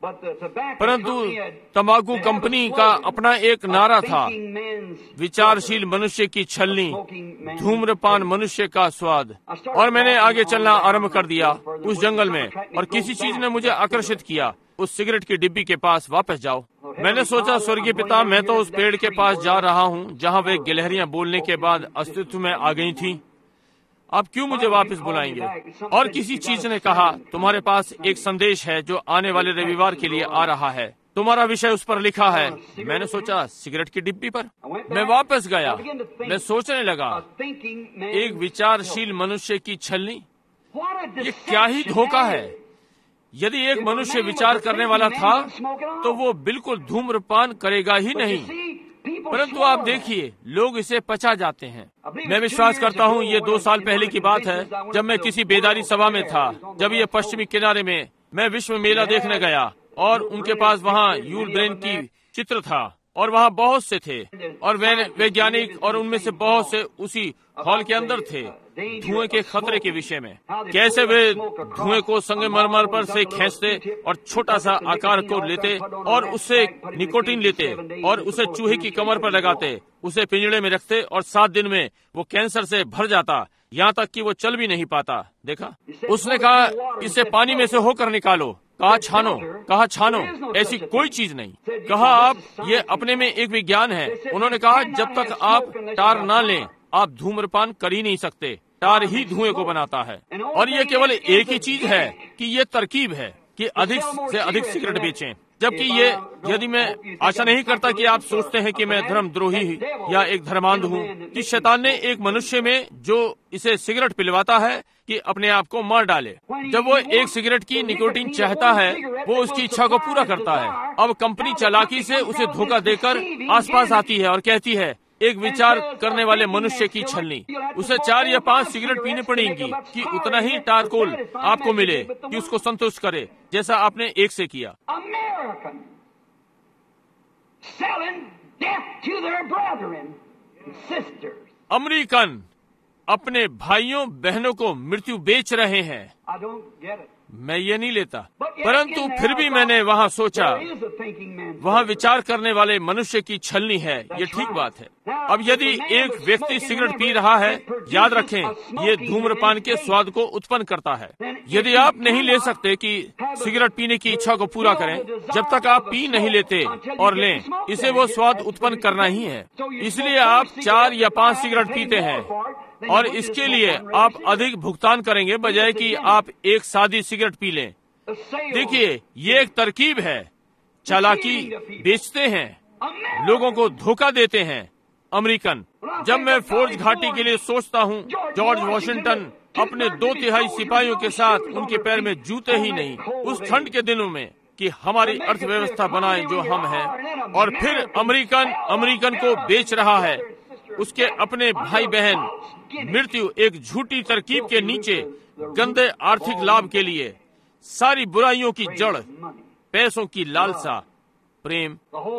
परंतु तंबाकू कंपनी का अपना एक नारा था, विचारशील मनुष्य की छलनी, धूम्रपान मनुष्य का स्वाद। और मैंने आगे चलना आरंभ कर दिया उस जंगल में, और किसी चीज ने मुझे आकर्षित किया। उस सिगरेट की डिब्बी के पास वापस जाओ। मैंने सोचा स्वर्गीय पिता, मैं तो उस पेड़ के पास जा रहा हूँ जहाँ वे गिलहरियां बोलने के बाद अस्तित्व में आ गई थी। आप क्यों मुझे वापस बुलाएंगे? और किसी चीज ने कहा तुम्हारे पास एक संदेश है जो आने वाले रविवार के लिए आ रहा है, तुम्हारा विषय उस पर लिखा है। मैंने सोचा सिगरेट की डिब्बी पर। मैं वापस गया, मैं सोचने लगा, एक विचारशील मनुष्य की छलनी, ये क्या ही धोखा है। यदि एक मनुष्य विचार करने वाला था तो वो बिल्कुल धूम्रपान करेगा ही नहीं, परंतु आप देखिए लोग इसे पचा जाते हैं। मैं विश्वास करता हूँ ये 2 साल पहले की बात है, जब मैं किसी बेदारी सभा में था, जब ये पश्चिमी किनारे में मैं विश्व मेला देखने गया और उनके पास वहाँ यूल ब्रेन की चित्र था और वहाँ बहुत से थे और वैज्ञानिक और उनमें से बहुत से उसी हॉल के अंदर थे, धुएं के खतरे के विषय में। कैसे वे धुएं को संगमरमर पर से खींचते और छोटा सा आकार को लेते और उससे निकोटीन लेते और उसे चूहे की कमर पर लगाते, उसे पिंजड़े में रखते और 7 दिन में वो कैंसर से भर जाता, यहाँ तक कि वो चल भी नहीं पाता। देखा, उसने कहा इसे पानी में से होकर निकालो, कहा छानो, ऐसी कोई चीज नहीं। कहा आप ये अपने में एक विज्ञान है। उन्होंने कहा जब तक आप टार ना लें आप धूम्रपान कर ही नहीं सकते, टार ही धुएं को बनाता है। और ये केवल एक ही चीज है कि ये तरकीब है कि अधिक से अधिक सिगरेट बेचें, जबकि ये, यदि मैं आशा नहीं करता कि आप सोचते हैं कि मैं धर्मद्रोही या एक धर्मांध हूँ, कि शैतान ने एक मनुष्य में जो इसे सिगरेट पिलवाता है कि अपने आप को मार डाले। जब वो एक सिगरेट की निकोटीन चाहता है, वो उसकी इच्छा को पूरा करता है। अब कंपनी चालाकी से उसे धोखा देकर आसपास आती है और कहती है, एक विचार करने वाले मनुष्य की छलनी, उसे 4 या 5 सिगरेट पीनी पड़ेंगी कि उतना ही टारकोल आपको मिले कि उसको संतुष्ट करे, जैसा आपने एक से किया। अमेरिकन अपने भाइयों बहनों को मृत्यु बेच रहे हैं। मैं ये नहीं लेता, परंतु फिर भी मैंने वहाँ सोचा, वहाँ विचार करने वाले मनुष्य की छलनी है। ये ठीक बात है। अब यदि एक व्यक्ति सिगरेट पी रहा है, याद रखें, ये धूम्रपान के स्वाद को उत्पन्न करता है। यदि आप नहीं ले सकते कि सिगरेट पीने की इच्छा को पूरा करें, जब तक आप पी नहीं लेते और लें, इसे वो स्वाद उत्पन्न करना ही है। इसलिए आप 4 या 5 सिगरेट पीते हैं और इसके लिए आप अधिक भुगतान करेंगे बजाय कि आप एक सादी सिगरेट पी लें। देखिए, ये एक तरकीब है। चालाकी बेचते हैं, लोगों को धोखा देते हैं। अमेरिकन, जब मैं फोर्ज घाटी के लिए सोचता हूँ, जॉर्ज वॉशिंगटन अपने 2/3 सिपाहियों के साथ, उनके पैर में जूते ही नहीं, उस ठंड के दिनों में, कि हमारी अर्थव्यवस्था बनाए जो हम हैं, और फिर अमेरिकन को बेच रहा है, उसके अपने भाई बहन। मृत्यु एक झूठी तरकीब के नीचे गंदे आर्थिक लाभ के लिए, सारी बुराइयों की जड़, पैसों की लालसा, प्रेम।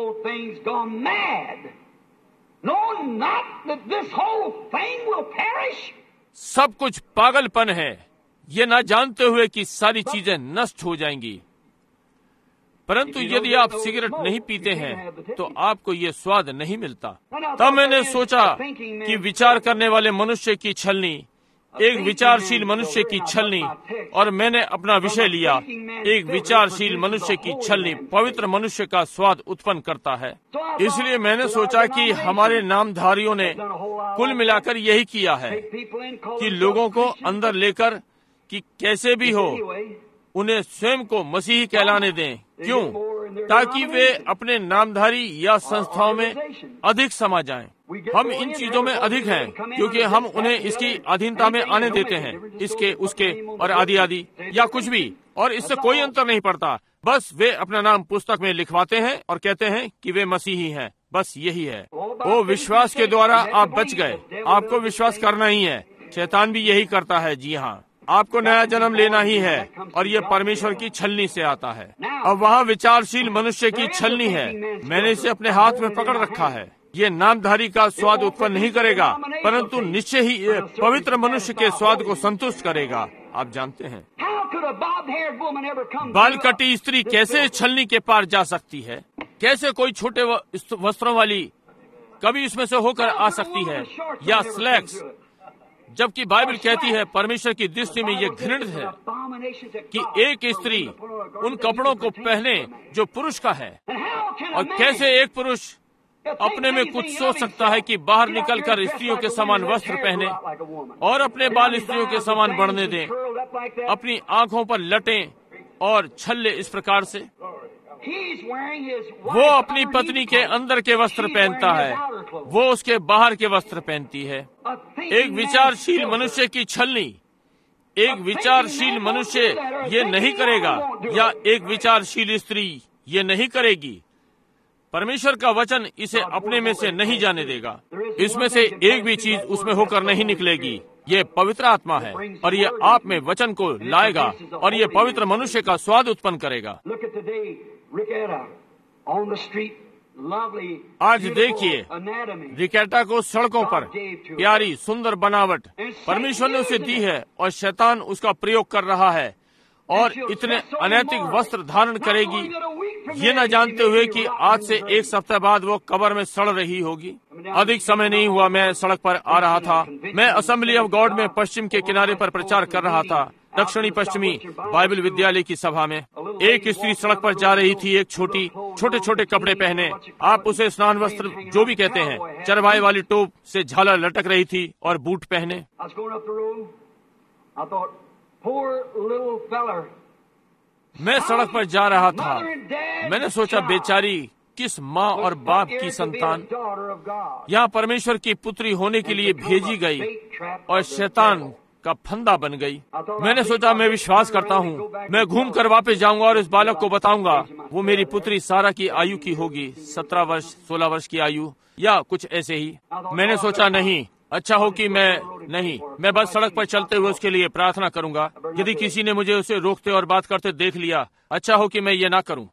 सब कुछ पागलपन है, ये ना जानते हुए कि सारी चीजें नष्ट हो जाएंगी। परंतु यदि आप सिगरेट नहीं पीते हैं तो आपको ये स्वाद नहीं मिलता। तब मैंने सोचा कि विचार करने वाले मनुष्य की छलनी, एक विचारशील मनुष्य की छलनी, और मैंने अपना विषय लिया, एक विचारशील मनुष्य की छलनी पवित्र मनुष्य का स्वाद उत्पन्न करता है। इसलिए मैंने सोचा कि हमारे नामधारियों ने कुल मिलाकर यही किया है कि लोगों को अंदर लेकर कि कैसे भी हो उन्हें स्वयं को मसीही कहलाने दें। क्यों? ताकि वे अपने नामधारी या संस्थाओं में अधिक समा जाएं। हम इन चीजों में अधिक हैं क्योंकि हम उन्हें इसकी अधीनता में आने देते हैं, इसके, उसके और आदि आदि, या कुछ भी, और इससे कोई अंतर नहीं पड़ता। बस वे अपना नाम पुस्तक में लिखवाते हैं और कहते हैं कि वे मसीही हैं। बस यही है। वो विश्वास के द्वारा आप बच गए। आपको विश्वास करना ही है। शैतान भी यही करता है। जी हाँ, आपको नया जन्म लेना ही है, और ये परमेश्वर की छलनी से आता है। अब वहाँ विचारशील मनुष्य की छलनी है। मैंने इसे अपने हाथ में पकड़ रखा है। ये नामधारी का स्वाद उत्पन्न नहीं करेगा, परंतु निश्चय ही ये पवित्र मनुष्य के स्वाद को संतुष्ट करेगा। आप जानते हैं, बाल कटी स्त्री कैसे छलनी के पार जा सकती है? कैसे कोई छोटे वस्त्रों वाली कभी इसमें से होकर आ सकती है, या स्लैक्स, जबकि बाइबल कहती है परमेश्वर की दृष्टि में यह घृणित है कि एक स्त्री उन कपड़ों को पहने जो पुरुष का है। और कैसे एक पुरुष अपने में कुछ सोच सकता है कि बाहर निकलकर स्त्रियों के समान वस्त्र पहने और अपने बाल स्त्रियों के समान बढ़ने दें, अपनी आंखों पर लटें और छल्ले इस प्रकार से। वो अपनी पत्नी के अंदर के वस्त्र पहनता है, वो उसके बाहर के वस्त्र पहनती है। एक विचारशील मनुष्य की छलनी, एक विचारशील मनुष्य ये नहीं करेगा, या एक विचारशील स्त्री ये नहीं करेगी। परमेश्वर का वचन इसे अपने में से नहीं जाने देगा। इसमें से एक भी चीज उसमें होकर नहीं निकलेगी। ये पवित्र आत्मा है और ये आप में वचन को लाएगा और ये पवित्र मनुष्य का स्वाद उत्पन्न करेगा। आज देखिए रिकेटा को सड़कों पर, प्यारी सुंदर बनावट परमेश्वर ने उसे दी है और शैतान उसका प्रयोग कर रहा है, और इतने अनैतिक वस्त्र धारण करेगी, ये न जानते हुए कि आज से 1 सप्ताह बाद वो कब्र में सड़ रही होगी। अधिक समय नहीं हुआ, मैं सड़क पर आ रहा था। मैं असेंबली ऑफ गॉड में पश्चिम के किनारे पर प्रचार कर रहा था, दक्षिणी पश्चिमी बाइबल विद्यालय की सभा में। एक स्त्री सड़क पर जा रही थी, एक छोटे छोटे कपड़े पहने, आप उसे स्नान वस्त्र जो भी कहते हैं, चरवाई वाली टोप से झालर लटक रही थी और बूट पहने। मैं सड़क पर जा रहा था। मैंने सोचा, बेचारी किस माँ और बाप की संतान यहाँ परमेश्वर की पुत्री होने के लिए भेजी गई, और शैतान का फंदा बन गई। मैंने सोचा मैं विश्वास करता हूँ, मैं घूम कर वापस जाऊंगा और इस बालक को बताऊंगा वो मेरी पुत्री सारा की आयु की होगी, 17 वर्ष 16 वर्ष की आयु या कुछ ऐसे ही। मैंने सोचा नहीं, अच्छा हो कि मैं बस सड़क पर चलते हुए उसके लिए प्रार्थना करूंगा। यदि किसी ने मुझे उसे रोकते और बात करते देख लिया, अच्छा हो कि मैं ये ना करूं।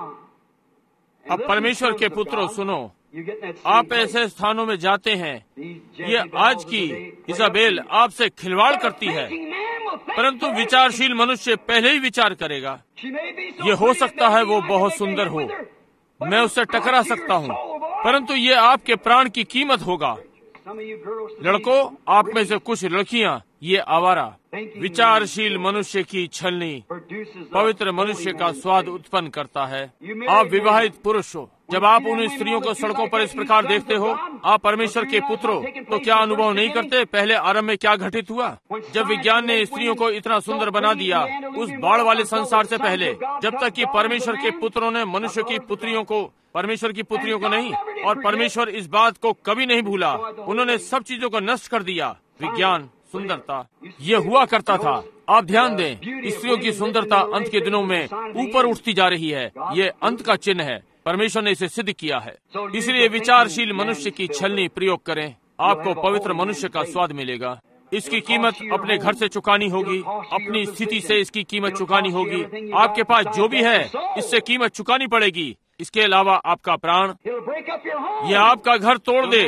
अब परमेश्वर के पुत्रों सुनो, आप ऐसे स्थानों में जाते हैं, ये आज की इजाबेल आपसे खिलवाड़ करती है, परंतु विचारशील मनुष्य पहले ही विचार करेगा। ये हो सकता है वो बहुत सुंदर हो, मैं उससे टकरा सकता हूँ, परंतु ये आपके प्राण की कीमत होगा। लड़कों, आप में से कुछ लड़कियां, ये आवारा विचारशील मनुष्य की छलनी पवित्र मनुष्य का स्वाद उत्पन्न करता है। आप विवाहित पुरुष हो, जब आप उन स्त्रियों को सड़कों पर इस प्रकार देखते हो, आप परमेश्वर के पुत्र हो, तो क्या अनुभव नहीं करते पहले आरंभ में क्या घटित हुआ? जब विज्ञान ने स्त्रियों को इतना सुंदर बना दिया, उस बाढ़ वाले संसार से पहले, जब तक कि परमेश्वर के पुत्रों ने मनुष्य की पुत्रियों को, परमेश्वर की पुत्रियों को नहीं, और परमेश्वर इस बात को कभी नहीं भूला, उन्होंने सब चीजों को नष्ट कर दिया। विज्ञान, सुंदरता, ये हुआ करता था। आप ध्यान दें, स्त्रियों की सुंदरता अंत के दिनों में ऊपर उठती जा रही है। ये अंत का चिन्ह है, परमेश्वर ने इसे सिद्ध किया है। इसलिए विचारशील मनुष्य की छलनी प्रयोग करें, आपको पवित्र मनुष्य का स्वाद मिलेगा। इसकी कीमत अपने घर से चुकानी होगी, अपनी स्थिति से इसकी कीमत चुकानी होगी। आपके पास जो भी है, इससे कीमत चुकानी पड़ेगी। इसके अलावा आपका प्राण, यह आपका घर तोड़ दे।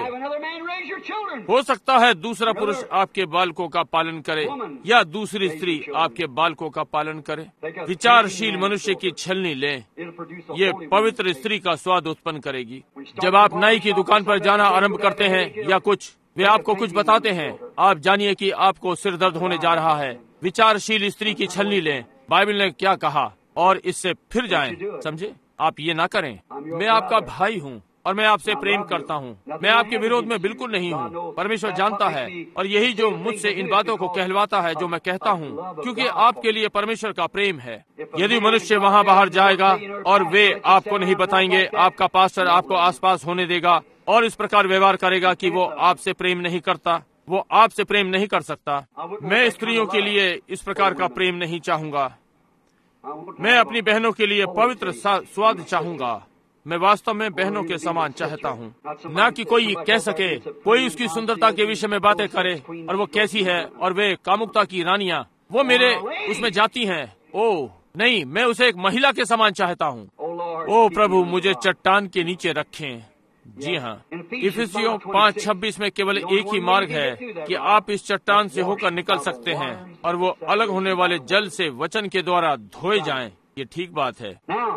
हो सकता है दूसरा पुरुष आपके बालकों का पालन करे या दूसरी स्त्री आपके बालकों का पालन करे। विचारशील मनुष्य की छलनी ले, ये पवित्र स्त्री का स्वाद उत्पन्न करेगी। जब आप नाई की दुकान पर जाना आरंभ करते हैं या कुछ, वे आपको कुछ बताते हैं, आप जानिए कि आपको सिर दर्द होने जा रहा है। विचारशील स्त्री की छलनी लें, बाइबल ने क्या कहा, और इससे फिर जाएं। समझे? आप ये ना करें। मैं आपका भाई हूँ और मैं आपसे प्रेम करता हूँ। मैं आपके विरोध में बिल्कुल नहीं हूँ। परमेश्वर जानता है, और यही जो मुझसे इन बातों को कहलवाता है जो मैं कहता हूँ, क्योंकि आपके लिए परमेश्वर का प्रेम है। यदि मनुष्य वहाँ बाहर जाएगा और वे आपको नहीं बताएंगे, आपका पास्टर आपको आसपास होने देगा और इस प्रकार व्यवहार करेगा कि वो आपसे प्रेम नहीं करता, वो आपसे प्रेम नहीं कर सकता। मैं स्त्रियों के लिए इस प्रकार का प्रेम नहीं चाहूंगा। मैं अपनी बहनों के लिए पवित्र स्वाद चाहूंगा। मैं वास्तव में बहनों के समान चाहता हूँ, न कि कोई कह सके, कोई उसकी सुंदरता के विषय में बातें करे और वो कैसी है, और वे कामुकता की रानियां, वो मेरे उसमें जाती हैं। ओह नहीं, मैं उसे एक महिला के समान चाहता हूँ। ओ प्रभु, मुझे चट्टान के नीचे रखें। जी हाँ, इफिसियों 5:26 में केवल एक ही मार्ग है कि आप इस चट्टान से होकर निकल सकते हैं, और वो अलग होने वाले जल से वचन के द्वारा धोए जाएं। ये ठीक बात है।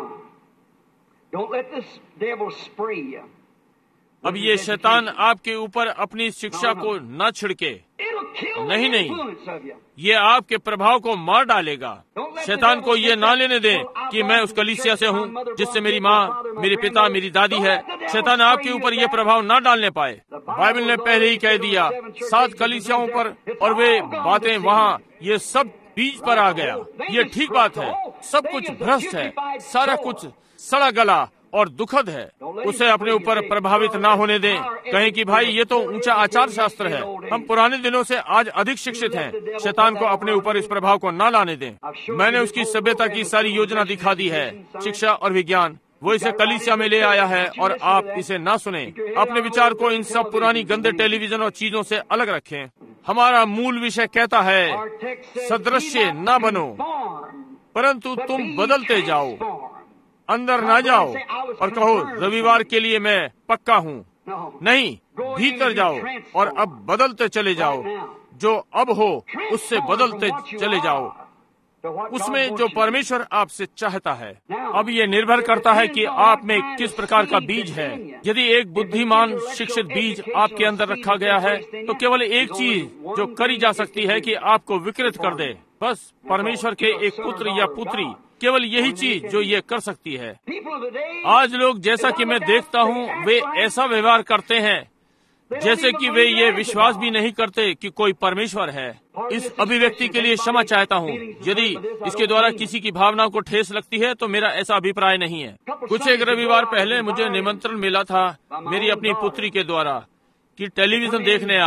अब ये शैतान आपके ऊपर अपनी शिक्षा को न छिड़के। नहीं, ये आपके प्रभाव को मार डालेगा। शैतान को ये ना लेने दें कि मैं उस कलीसिया से हूँ जिससे मेरी माँ, मेरे पिता, मेरी दादी है। शैतान आपके ऊपर ये प्रभाव ना डालने पाए। बाइबल ने पहले ही कह दिया 7 कलीसियाओं पर, और वे बातें वहाँ, ये सब बीज पर आ गया। ये ठीक बात है। सब कुछ भ्रष्ट है, सारा कुछ सड़ा गला और दुखद है। उसे अपने ऊपर प्रभावित ना होने दें। कहें कि भाई ये तो ऊंचा आचार शास्त्र है, हम पुराने दिनों से आज अधिक शिक्षित हैं। शैतान को अपने ऊपर इस प्रभाव को ना लाने दें। मैंने उसकी सभ्यता की सारी योजना दिखा दी है, शिक्षा और विज्ञान। वो इसे कलीसिया में ले आया है, और आप इसे ना सुने। अपने विचार को इन सब पुरानी गंदे टेलीविजन और चीजों से अलग रखें। हमारा मूल विषय कहता है, सदृश्य न बनो, परंतु तुम बदलते जाओ। अंदर ना जाओ और कहो रविवार के लिए मैं पक्का हूँ। नहीं, भीतर जाओ और अब बदलते चले जाओ। जो अब हो उससे बदलते चले जाओ, उसमें जो परमेश्वर आपसे चाहता है। अब ये निर्भर करता है कि आप में किस प्रकार का बीज है। यदि एक बुद्धिमान शिक्षित बीज आपके अंदर रखा गया है, तो केवल एक चीज जो करी जा सकती है कि आपको विकृत कर दे। बस परमेश्वर के एक पुत्र या पुत्री, केवल यही चीज जो ये कर सकती है। आज लोग, जैसा कि मैं देखता हूँ, वे ऐसा व्यवहार करते हैं जैसे कि वे ये विश्वास भी नहीं करते कि कोई परमेश्वर है। इस अभिव्यक्ति के लिए क्षमा चाहता हूँ यदि इसके द्वारा किसी की भावनाओं को ठेस लगती है, तो मेरा ऐसा अभिप्राय नहीं है। कुछ एक रविवार पहले मुझे निमंत्रण मिला था मेरी अपनी पुत्री के द्वारा कि टेलीविजन देखने आए,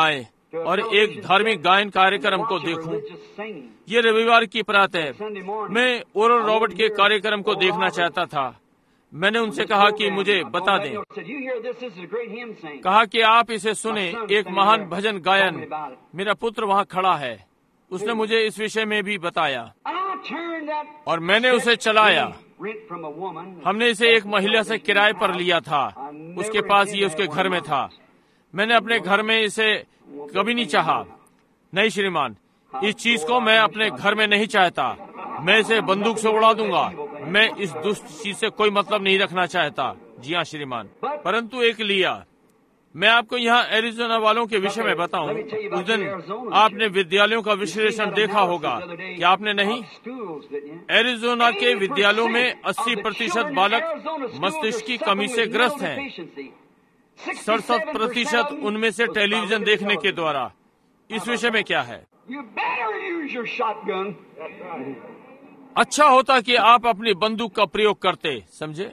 और एक धार्मिक गायन कार्यक्रम को देखूं। ये रविवार की प्रातः मैं ओरल रॉबर्ट के कार्यक्रम को देखना चाहता था। मैंने उनसे कहा कि मुझे बता दें। कहा कि आप इसे सुने, एक महान भजन गायन। मेरा पुत्र वहाँ खड़ा है, उसने मुझे इस विषय में भी बताया और मैंने उसे चलाया। हमने इसे एक महिला से किराए पर लिया था, उसके पास ये उसके घर में था। मैंने अपने घर में इसे कभी नहीं चाहा। नहीं श्रीमान, इस चीज को मैं अपने घर में नहीं चाहता। मैं इसे बंदूक से उड़ा दूंगा। मैं इस दुष्ट चीज से कोई मतलब नहीं रखना चाहता। जी हाँ श्रीमान, परंतु एक लिया। मैं आपको यहाँ एरिजोना वालों के विषय में बताऊं। उस दिन आपने विद्यालयों का विश्लेषण देखा होगा, क्या आपने नहीं? एरिजोना के विद्यालयों में 80% बालक मस्तिष्क की कमी से ग्रस्त हैं। 67% उनमें से टेलीविजन देखने के द्वारा। इस विषय में क्या है? अच्छा होता कि आप अपनी बंदूक का प्रयोग करते, समझे?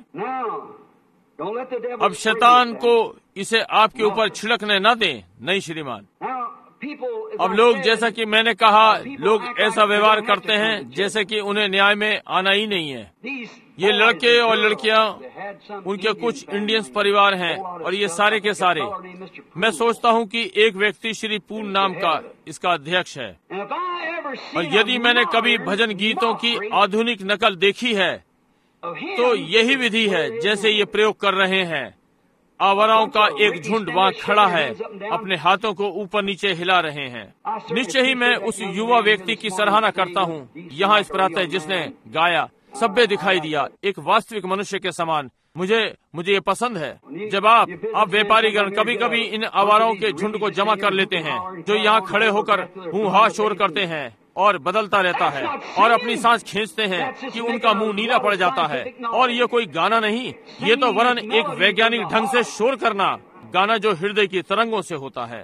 अब शैतान को इसे आपके ऊपर छिड़कने न दें। नहीं श्रीमान। अब लोग, जैसा कि मैंने कहा, लोग ऐसा व्यवहार करते हैं जैसे कि उन्हें न्याय में आना ही नहीं है। ये लड़के और लड़कियां, उनके कुछ इंडियंस परिवार हैं और ये सारे के सारे। मैं सोचता हूं कि एक व्यक्ति श्री पूर्ण नाम का इसका अध्यक्ष है। और यदि मैंने कभी भजन गीतों की आधुनिक नकल देखी है तो यही विधि है जैसे ये प्रयोग कर रहे हैं। आवाराओं का एक झुंड वहाँ खड़ा है, अपने हाथों को ऊपर नीचे हिला रहे हैं। निश्चय ही मैं उस युवा व्यक्ति की सराहना करता हूँ यहाँ इस प्रातः, जिसने गाया, सभ्य दिखाई दिया, एक वास्तविक मनुष्य के समान। मुझे ये पसंद है। जब आप व्यापारीगण कभी कभी इन आवाराओं के झुंड को जमा कर लेते हैं जो यहाँ खड़े होकर हूँ शोर करते हैं और बदलता रहता है और अपनी सांस खींचते हैं कि उनका मुंह नीला पड़ जाता है। और ये कोई गाना नहीं, ये तो वरन एक वैज्ञानिक ढंग से शोर करना, गाना जो हृदय की तरंगों से होता है।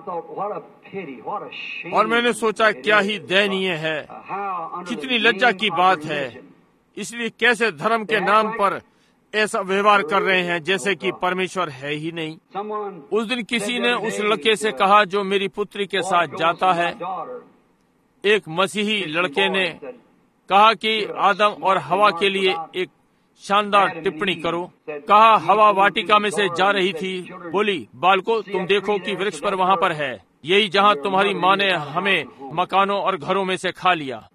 और मैंने सोचा क्या ही दयनीय है, कितनी लज्जा की बात है। इसलिए कैसे धर्म के नाम पर ऐसा व्यवहार कर रहे हैं जैसे कि परमेश्वर है ही नहीं। उस दिन किसी ने उस लड़के से कहा जो मेरी पुत्री के साथ जाता है, एक मसीही लड़के ने कहा कि आदम और हवा के लिए एक शानदार टिप्पणी करो। कहा हवा वाटिका में से जा रही थी, बोली बालको तुम देखो कि वृक्ष पर वहाँ पर है, यही जहाँ तुम्हारी माँ ने हमें मकानों और घरों में से खा लिया।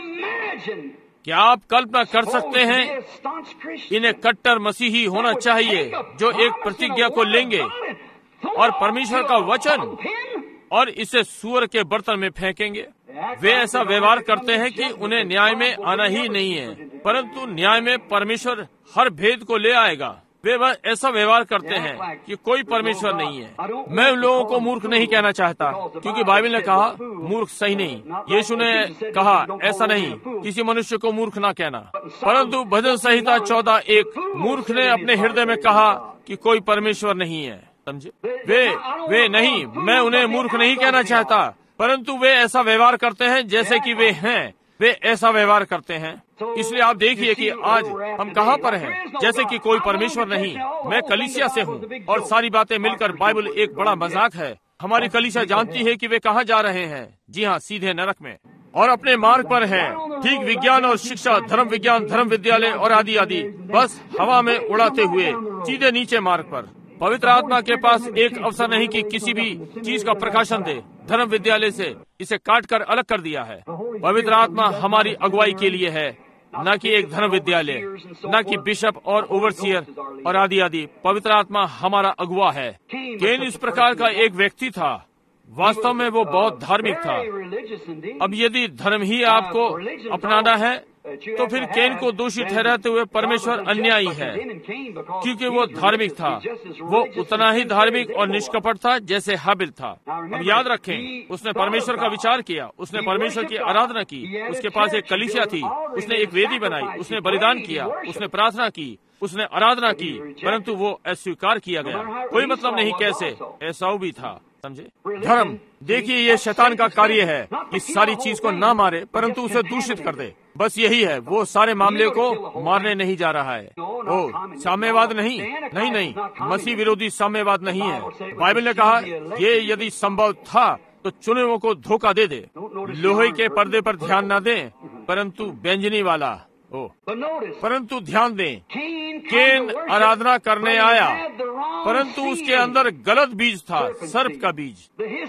क्या आप कल्पना कर सकते हैं? इन्हें कट्टर मसीही होना चाहिए जो एक प्रतिज्ञा को लेंगे और परमेश्वर का वचन और इसे सूअर के बर्तन में फेंकेंगे। वे ऐसा व्यवहार करते हैं कि उन्हें न्याय में आना ही नहीं है, परंतु न्याय में परमेश्वर हर भेद को ले आएगा। वे ऐसा व्यवहार करते हैं कि कोई परमेश्वर नहीं है। मैं उन लोगों को मूर्ख नहीं कहना चाहता, क्योंकि बाइबल ने कहा मूर्ख सही नहीं। यीशु ने कहा ऐसा नहीं, किसी मनुष्य को मूर्ख ना कहना। परंतु भजन संहिता 14:1 मूर्ख ने अपने हृदय में कहा कि कोई परमेश्वर नहीं है। समझे? वे नहीं, मैं उन्हें मूर्ख नहीं कहना चाहता, परंतु वे ऐसा व्यवहार करते हैं जैसे कि वे हैं। वे ऐसा व्यवहार करते हैं। इसलिए आप देखिए कि आज हम कहाँ पर हैं, जैसे कि कोई परमेश्वर नहीं। मैं कलीसिया से हूँ और सारी बातें मिलकर बाइबल एक बड़ा मजाक है। हमारी कलीसिया जानती है कि वे कहाँ जा रहे हैं। जी हाँ, सीधे नरक में, और अपने मार्ग पर हैं। ठीक विज्ञान और शिक्षा, धर्म विज्ञान, धर्म विद्यालय और आदि आदि, बस हवा में उड़ाते हुए सीधे नीचे मार्ग पर। पवित्र आत्मा के पास एक अवसर नहीं कि किसी भी चीज का प्रकाशन दे। धर्म विद्यालय से इसे काट कर अलग कर दिया है। पवित्र आत्मा हमारी अगुवाई के लिए है, न कि एक धर्म विद्यालय, न कि बिशप और ओवरसियर और आदि आदि। पवित्र आत्मा हमारा अगुवा है। केन इस प्रकार का एक व्यक्ति था। वास्तव में वो बहुत धार्मिक था। अब यदि धर्म ही आपको अपनाना है तो फिर केन को दोषी ठहराते हुए परमेश्वर अन्यायी है, क्योंकि वो धार्मिक था। वो उतना ही धार्मिक और निष्कपट था जैसे हाबिल था। अब याद रखें, उसने परमेश्वर का विचार किया, उसने परमेश्वर की आराधना की। उसके पास एक कलीसिया थी, उसने एक वेदी बनाई, उसने बलिदान किया, उसने प्रार्थना की, उसने आराधना की, परंतु वो अस्वीकार किया गया। कोई मतलब नहीं कैसे, ऐसा भी था। समझे? धर्म, देखिए ये शैतान का कार्य है कि सारी चीज को ना मारे परंतु उसे दूषित कर दे। बस यही है। वो सारे मामले को मारने नहीं जा रहा है। ओ साम्यवाद नहीं, मसीह विरोधी साम्यवाद नहीं है। बाइबल ने कहा ये यदि संभव था तो चुने हुओं को धोखा दे दे। लोहे के पर्दे पर ध्यान न दें, परंतु बैंजनी वाला हो। परंतु ध्यान दें, केन आराधना करने आया, परंतु उसके अंदर गलत बीज था, सर्प का बीज।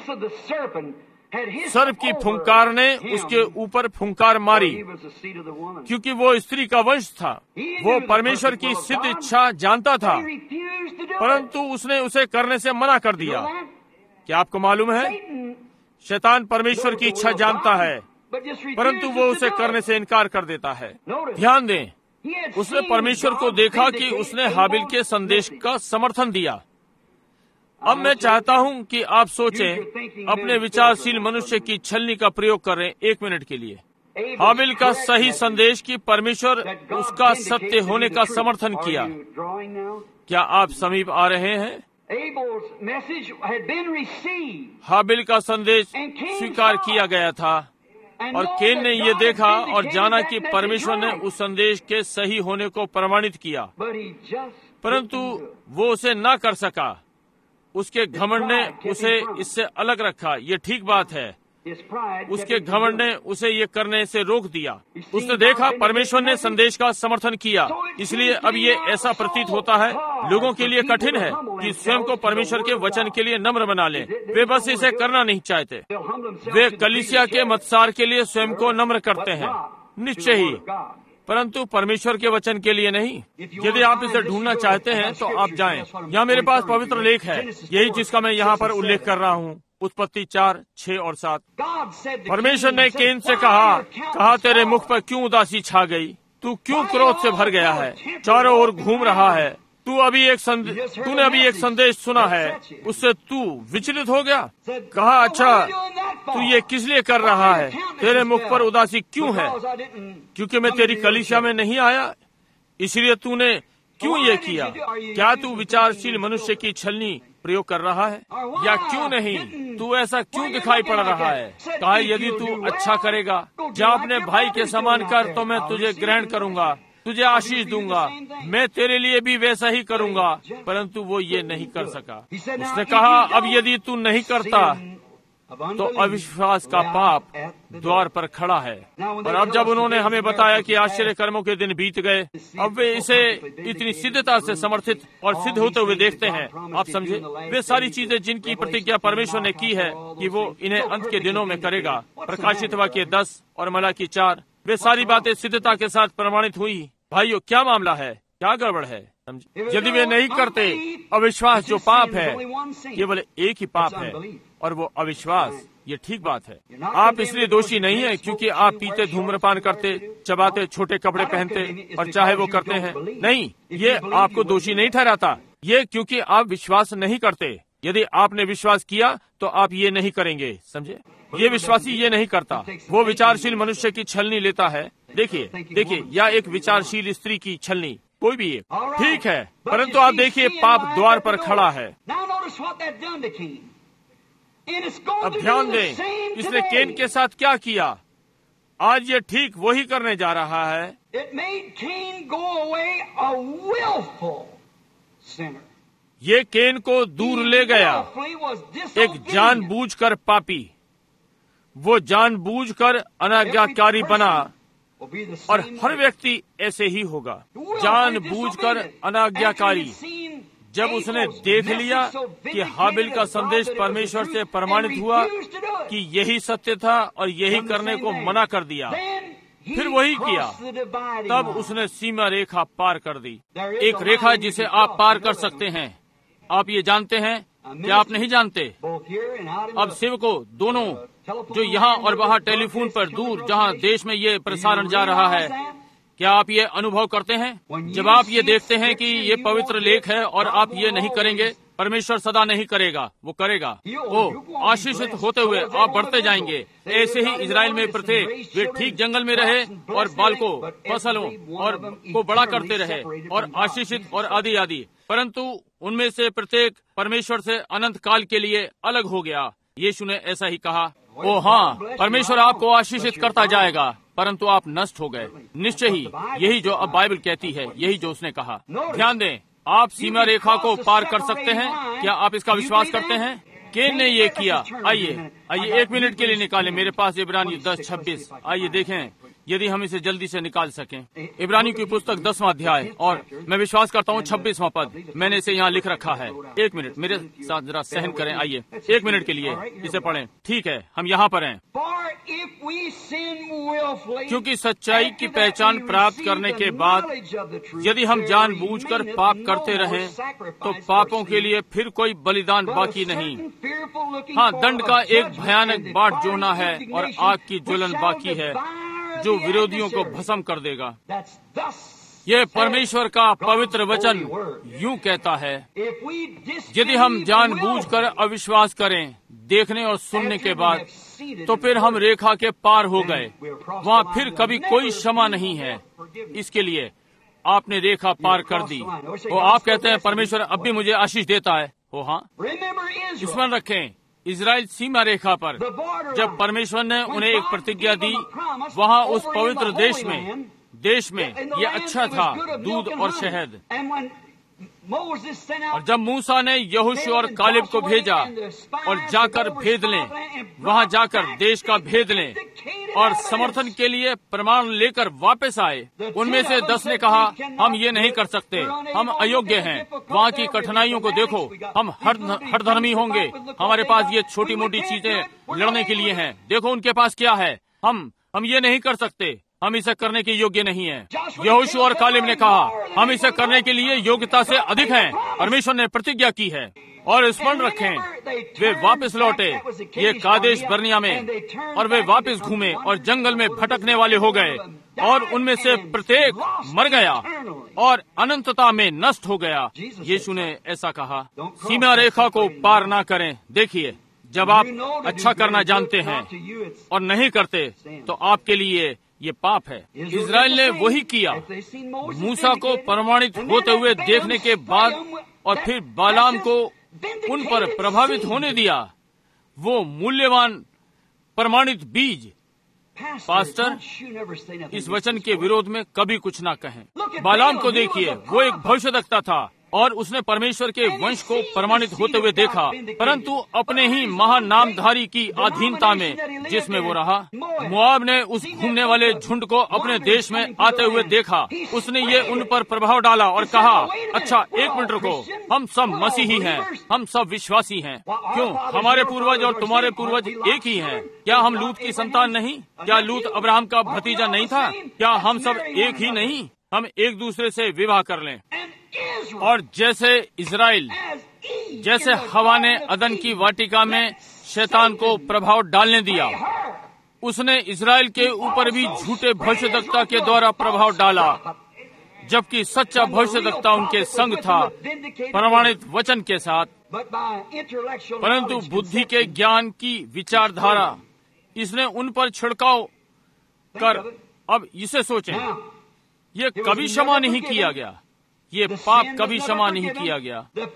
सर्प की फुंकार ने उसके ऊपर फुंकार मारी, क्योंकि वो स्त्री का वंश था। वो परमेश्वर की सिद्ध इच्छा जानता था, परंतु उसने उसे करने से मना कर दिया। क्या आपको मालूम है, शैतान परमेश्वर की इच्छा जानता है, परंतु वो उसे करने से इनकार कर देता है। ध्यान दें, उसने परमेश्वर को देखा कि उसने हाबिल के संदेश का समर्थन दिया। अब मैं चाहता हूं कि आप सोचें, अपने विचारशील मनुष्य की छलनी का प्रयोग करें 1 मिनट के लिए। हाबिल का सही संदेश कि परमेश्वर उसका सत्य होने का समर्थन किया। क्या आप समीप आ रहे हैं? हाबिल का संदेश स्वीकार किया गया था और केन ने ये देखा और जाना कि परमेश्वर ने उस संदेश के सही होने को प्रमाणित किया, परंतु वो उसे न कर सका। उसके घमंड ने उसे इससे अलग रखा। ये ठीक बात है, उसके घमंड ने उसे ये करने से रोक दिया। उसने देखा परमेश्वर ने संदेश का समर्थन किया, इसलिए अब ये ऐसा प्रतीत होता है लोगों के लिए कठिन है कि स्वयं को परमेश्वर के वचन के लिए नम्र बना लें। वे बस इसे करना नहीं चाहते। वे कलीसिया के मत्सार के लिए स्वयं को नम्र करते हैं, निश्चय ही, परंतु परमेश्वर के वचन के लिए नहीं। यदि आप इसे ढूंढना चाहते हैं तो आप जाएं। यहाँ मेरे पास पवित्र लेख है, यही जिसका मैं यहाँ पर उल्लेख कर रहा हूँ। उत्पत्ति 4, 6 और 7। परमेश्वर ने केन से कहा तेरे मुख पर क्यों उदासी छा गई? तू क्यों क्रोध से भर गया है? चारों ओर घूम रहा है। तूने अभी एक संदेश सुना है, उससे तू विचलित हो गया। कहा अच्छा, तू ये किस लिए कर रहा है? तेरे मुख पर उदासी क्यों है? क्योंकि मैं तेरी कलीसिया में नहीं आया, इसलिए तूने क्यों ये किया? क्या तू विचारशील मनुष्य की छलनी प्रयोग कर रहा है या क्यों नहीं? तू ऐसा क्यों दिखाई पड़ रहा है? कहा यदि तू अच्छा करेगा, जा अपने भाई के समान कर, तो मैं तुझे ग्रहण करूंगा, तुझे आशीष दूंगा, मैं तेरे लिए भी वैसा ही करूंगा। परंतु वो ये नहीं कर सका। उसने कहा अब यदि तू नहीं करता तो अविश्वास का पाप द्वार पर खड़ा है। और अब जब उन्होंने हमें बताया कि आश्चर्य कर्मों के दिन बीत गए, अब वे इसे इतनी सिद्धता से समर्थित और सिद्ध होते हुए देखते हैं। आप समझे, वे सारी चीजें जिनकी प्रतिज्ञा परमेश्वर ने की है कि वो इन्हें अंत के दिनों में करेगा, प्रकाशित वाक्य 10 और मलाकी 4, वे सारी बातें सिद्धता के साथ प्रमाणित हुई। भाइयों, क्या मामला है? क्या गड़बड़ है? यदि वे नहीं करते, अविश्वास जो पाप है, केवल एक ही पाप है और वो अविश्वास। ये ठीक बात है। आप इसलिए दोषी नहीं है क्योंकि आप पीते, धूम्रपान करते, चबाते, छोटे कपड़े पहनते और चाहे वो करते हैं। नहीं, ये आपको दोषी नहीं ठहराता। ये क्योंकि आप विश्वास नहीं करते। यदि आपने विश्वास किया तो आप ये नहीं करेंगे। समझे? ये विश्वासी ये नहीं करता। वो विचारशील मनुष्य की छलनी लेता है। देखिए, या एक विचारशील स्त्री की छलनी, कोई भी एक, ठीक है, परंतु आप देखिए पाप द्वार पर खड़ा है। अब ध्यान दें, इसने केन के साथ क्या किया? आज ये ठीक वही करने जा रहा है। ये केन को दूर ले गया, एक जानबूझकर पापी। वो जानबूझकर अनाज्ञाकारी बना और हर व्यक्ति ऐसे ही होगा, जानबूझकर अनाज्ञाकारी। जब उसने देख लिया कि हाबिल का संदेश परमेश्वर से प्रमाणित हुआ कि यही सत्य था और यही करने को मना कर दिया, फिर वही किया, तब उसने सीमा रेखा पार कर दी। एक रेखा जिसे आप पार कर सकते हैं। आप ये जानते हैं क्या आप नहीं जानते? अब सेवकों दोनों, जो यहाँ और वहाँ टेलीफोन पर दूर जहाँ देश में ये प्रसारण जा रहा है, क्या आप ये अनुभव करते हैं? जब आप ये देखते हैं कि ये पवित्र लेख है और आप ये नहीं करेंगे, परमेश्वर सदा नहीं करेगा, वो करेगा। ओ आशीषित होते हुए आप बढ़ते जाएंगे। ऐसे ही इजराइल में प्रत्येक वे ठीक जंगल में रहे और बालकों, फसलों और को बड़ा करते रहे और आशीषित और आदि आदि, परंतु उनमें से प्रत्येक परमेश्वर से अनंत काल के लिए अलग हो गया। यीशु ने ऐसा ही कहा। ओ हाँ, परमेश्वर आपको आशीषित करता जाएगा, परंतु आप नष्ट हो गए। निश्चय ही यही जो अब बाइबल कहती है, यही जो उसने कहा। ध्यान दें, आप सीमा रेखा को पार कर सकते हैं। क्या आप इसका विश्वास करते हैं? केन ने ये किया। आइए 1 मिनट के लिए निकालें, मेरे पास इब्रानी 10:26। आइए देखें यदि हम इसे जल्दी से निकाल सकें। इब्रानी की पुस्तक 10वां अध्याय और मैं विश्वास करता हूँ 26वां पद मैंने इसे यहाँ लिख रखा है। 1 मिनट मेरे साथ जरा सहन करें। आइए 1 मिनट के लिए इसे पढ़ें। ठीक है, हम यहाँ पर हैं। क्योंकि सच्चाई की पहचान प्राप्त करने के बाद यदि हम जानबूझकर पाप करते रहें तो पापों के लिए फिर कोई बलिदान बाकी नहीं। हाँ, दंड का एक भयानक बाट जोड़ना है और आग की ज्वलन बाकी है जो विरोधियों को भस्म कर देगा। यह परमेश्वर का पवित्र वचन यूं कहता है, यदि हम जानबूझकर अविश्वास करें देखने और सुनने के बाद तो फिर हम रेखा के पार हो गए। वहाँ फिर कभी कोई क्षमा नहीं है। इसके लिए आपने रेखा पार कर दी। वो आप कहते हैं परमेश्वर अब भी मुझे आशीष देता है। हो हाँ, स्मरण रखें इजराइल सीमा रेखा पर जब परमेश्वर ने उन्हें एक प्रतिज्ञा दी, वहाँ उस पवित्र देश में ये अच्छा था, दूध और शहद। और जब मूसा ने यहोशू और कालेब को भेजा और जाकर भेद लें, वहाँ जाकर देश का भेद लें और समर्थन के लिए प्रमाण लेकर वापस आए, उनमें से 10 ने कहा हम ये नहीं कर सकते, हम अयोग्य हैं। वहाँ की कठिनाइयों को देखो, हम हर धर्मी होंगे, हमारे पास ये छोटी मोटी चीजें लड़ने के लिए हैं। देखो उनके पास क्या है, हम ये नहीं कर सकते, हम इसे करने के योग्य नहीं हैं। यहोशू और कालेब ने कहा हम इसे करने के लिए योग्यता से अधिक हैं। परमेश्वर ने प्रतिज्ञा की है। और स्मरण रखें वे वापस लौटे ये कादेश बर्निया में, और वे वापस घूमे और जंगल में भटकने वाले हो गए, और उनमें से प्रत्येक मर गया और अनंतता में नष्ट हो गया। यीशु ने ऐसा कहा, सीमा रेखा को पार ना करें। देखिए, जब आप अच्छा करना जानते हैं और नहीं करते तो आपके लिए ये पाप है। इजराइल ने वही किया। मूसा को प्रमाणित होते हुए देखने के बाद और फिर बालाम को उन पर प्रभावित होने दिया। वो मूल्यवान प्रमाणित बीज। पास्टर, इस वचन के विरोध में कभी कुछ ना कहें। बालाम को देखिए, वो एक भविष्यद्वक्ता था और उसने परमेश्वर के वंश को प्रमाणित होते हुए देखा, परंतु अपने ही महान नामधारी की अधीनता में जिसमें वो रहा। मोआब ने उस घूमने वाले झुंड को अपने देश में आते हुए देखा। उसने ये उन पर प्रभाव डाला और कहा, अच्छा 1 मिनट रुको, हम सब मसीही हैं, हम सब विश्वासी हैं। क्यों? हमारे पूर्वज और तुम्हारे पूर्वज एक ही हैं। क्या हम लूत की संतान नहीं? क्या लूत अब्राहम का भतीजा नहीं था? क्या हम सब एक ही नहीं? हम एक दूसरे से विवाह कर लें। और जैसे इजराइल, जैसे हवा ने अदन की वाटिका में शैतान को प्रभाव डालने दिया, उसने इजराइल के ऊपर भी झूठे भविष्यद्वक्ता के द्वारा प्रभाव डाला, जबकि सच्चा भविष्यद्वक्ता उनके संग था प्रमाणित वचन के साथ। परंतु बुद्धि के ज्ञान की विचारधारा इसने उन पर छिड़काव कर, अब इसे सोचें, ये कभी क्षमा नहीं किया गया। ये पाप कभी क्षमा नहीं किया गया।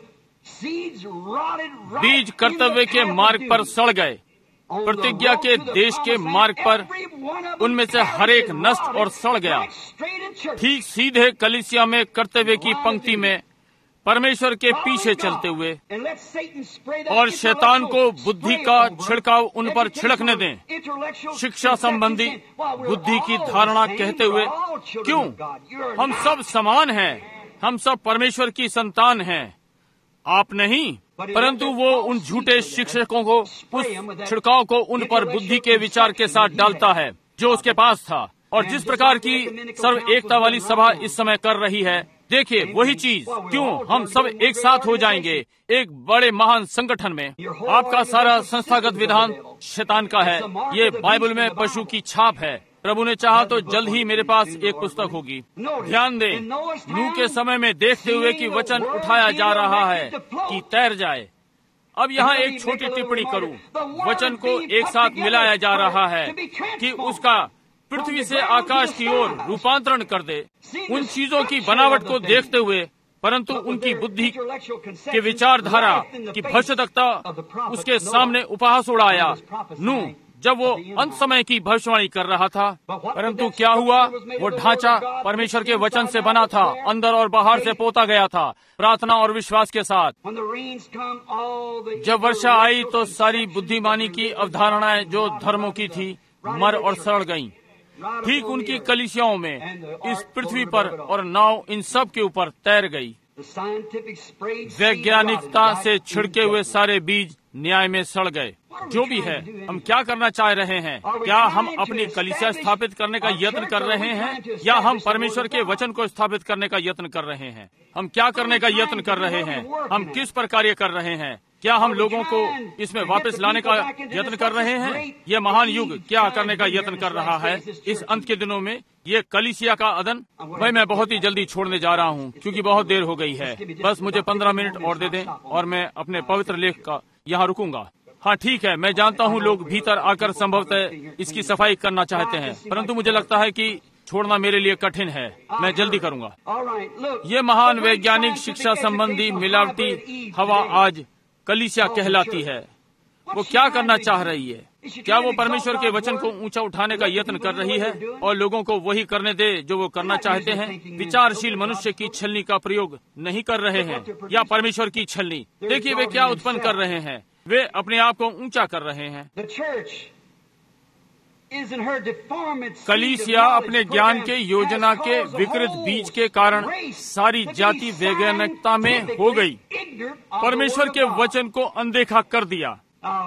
बीज कर्तव्य के मार्ग पर सड़ गए, प्रतिज्ञा के देश के मार्ग पर उनमें से हर एक नष्ट और सड़ गया। ठीक सीधे कलीसिया में कर्तव्य की पंक्ति में परमेश्वर के पीछे चलते हुए, और शैतान को बुद्धि का छिड़काव उन पर छिड़कने दें, शिक्षा संबंधी बुद्धि की धारणा कहते हुए, क्यों हम सब समान हैं, हम सब परमेश्वर की संतान हैं, आप नहीं। परंतु वो उन झूठे शिक्षकों को, उस छिड़काव को उन पर बुद्धि के विचार के साथ डालता है जो उसके पास था। और जिस प्रकार की सर्व एकता वाली सभा इस समय कर रही है, देखिए वही चीज। क्यों हम सब एक साथ हो जाएंगे एक बड़े महान संगठन में। आपका सारा संस्थागत विधान शैतान का है। ये बाइबल में पशु की छाप है। प्रभु ने चाहा तो जल्द ही मेरे पास एक पुस्तक होगी। ध्यान दें, नूह के समय में देखते हुए कि वचन उठाया जा रहा है कि तैर जाए। अब यहाँ एक छोटी टिप्पणी करूं, वचन को एक साथ मिलाया जा रहा है कि उसका पृथ्वी से आकाश की ओर रूपांतरण कर दे। उन चीजों की बनावट को देखते हुए, परंतु उनकी बुद्धि के विचारधारा की भविष्यद्वक्ता उसके सामने उपहास उड़ाया। नूह जब वो अंत समय की भविष्यवाणी कर रहा था। परंतु क्या हुआ? वो ढांचा परमेश्वर के वचन से बना था, अंदर और बाहर से पोता गया था, प्रार्थना और विश्वास के साथ। जब वर्षा आई तो सारी बुद्धिमानी की अवधारणाएं जो धर्मों की थी मर और सड़ गईं। ठीक उनकी कलीसियाओं में, इस पृथ्वी पर, और नाव इन सब के ऊपर तैर गई। वैज्ञानिकता से छिड़के हुए सारे बीज न्याय में सड़ गए। जो भी है, हम क्या करना चाह रहे हैं? क्या हम अपनी कलीसिया स्थापित करने का यत्न कर रहे हैं, या हम परमेश्वर के वचन को स्थापित करने का यत्न कर रहे हैं? हम क्या करने का यत्न कर रहे हैं? हम किस पर कार्य कर रहे हैं? क्या हम लोगों को इसमें वापस लाने का यत्न कर रहे हैं? यह महान युग क्या करने का यत्न कर रहा है इस अंत के दिनों में? ये कलीसिया का अदन। भाई, मैं बहुत ही जल्दी छोड़ने जा रहा हूँ क्योंकि बहुत देर हो गई है। बस मुझे 15 मिनट और दे दें और मैं अपने पवित्र लेख का यहाँ रुकूंगा। हाँ, ठीक है, मैं जानता हूँ लोग भीतर आकर संभवतः इसकी सफाई करना चाहते हैं, परंतु मुझे लगता है कि छोड़ना मेरे लिए कठिन है। मैं जल्दी करूंगा। ये महान वैज्ञानिक शिक्षा संबंधी मिलावटी हवा आज कलीसिया कहलाती है। वो क्या करना चाह रही है? क्या वो परमेश्वर के वचन को ऊंचा उठाने का यत्न कर रही है और लोगों को वही करने दे जो वो करना चाहते हैं? विचारशील मनुष्य की छलनी का प्रयोग नहीं कर रहे हैं, या परमेश्वर की छलनी। देखिए वे क्या उत्पन्न कर रहे हैं। वे अपने आप को ऊंचा कर रहे हैं। कलीसिया अपने ज्ञान के योजना के विकृत बीज के कारण सारी जाति वैज्ञानिकता में हो गई, परमेश्वर के वचन को अनदेखा कर दिया।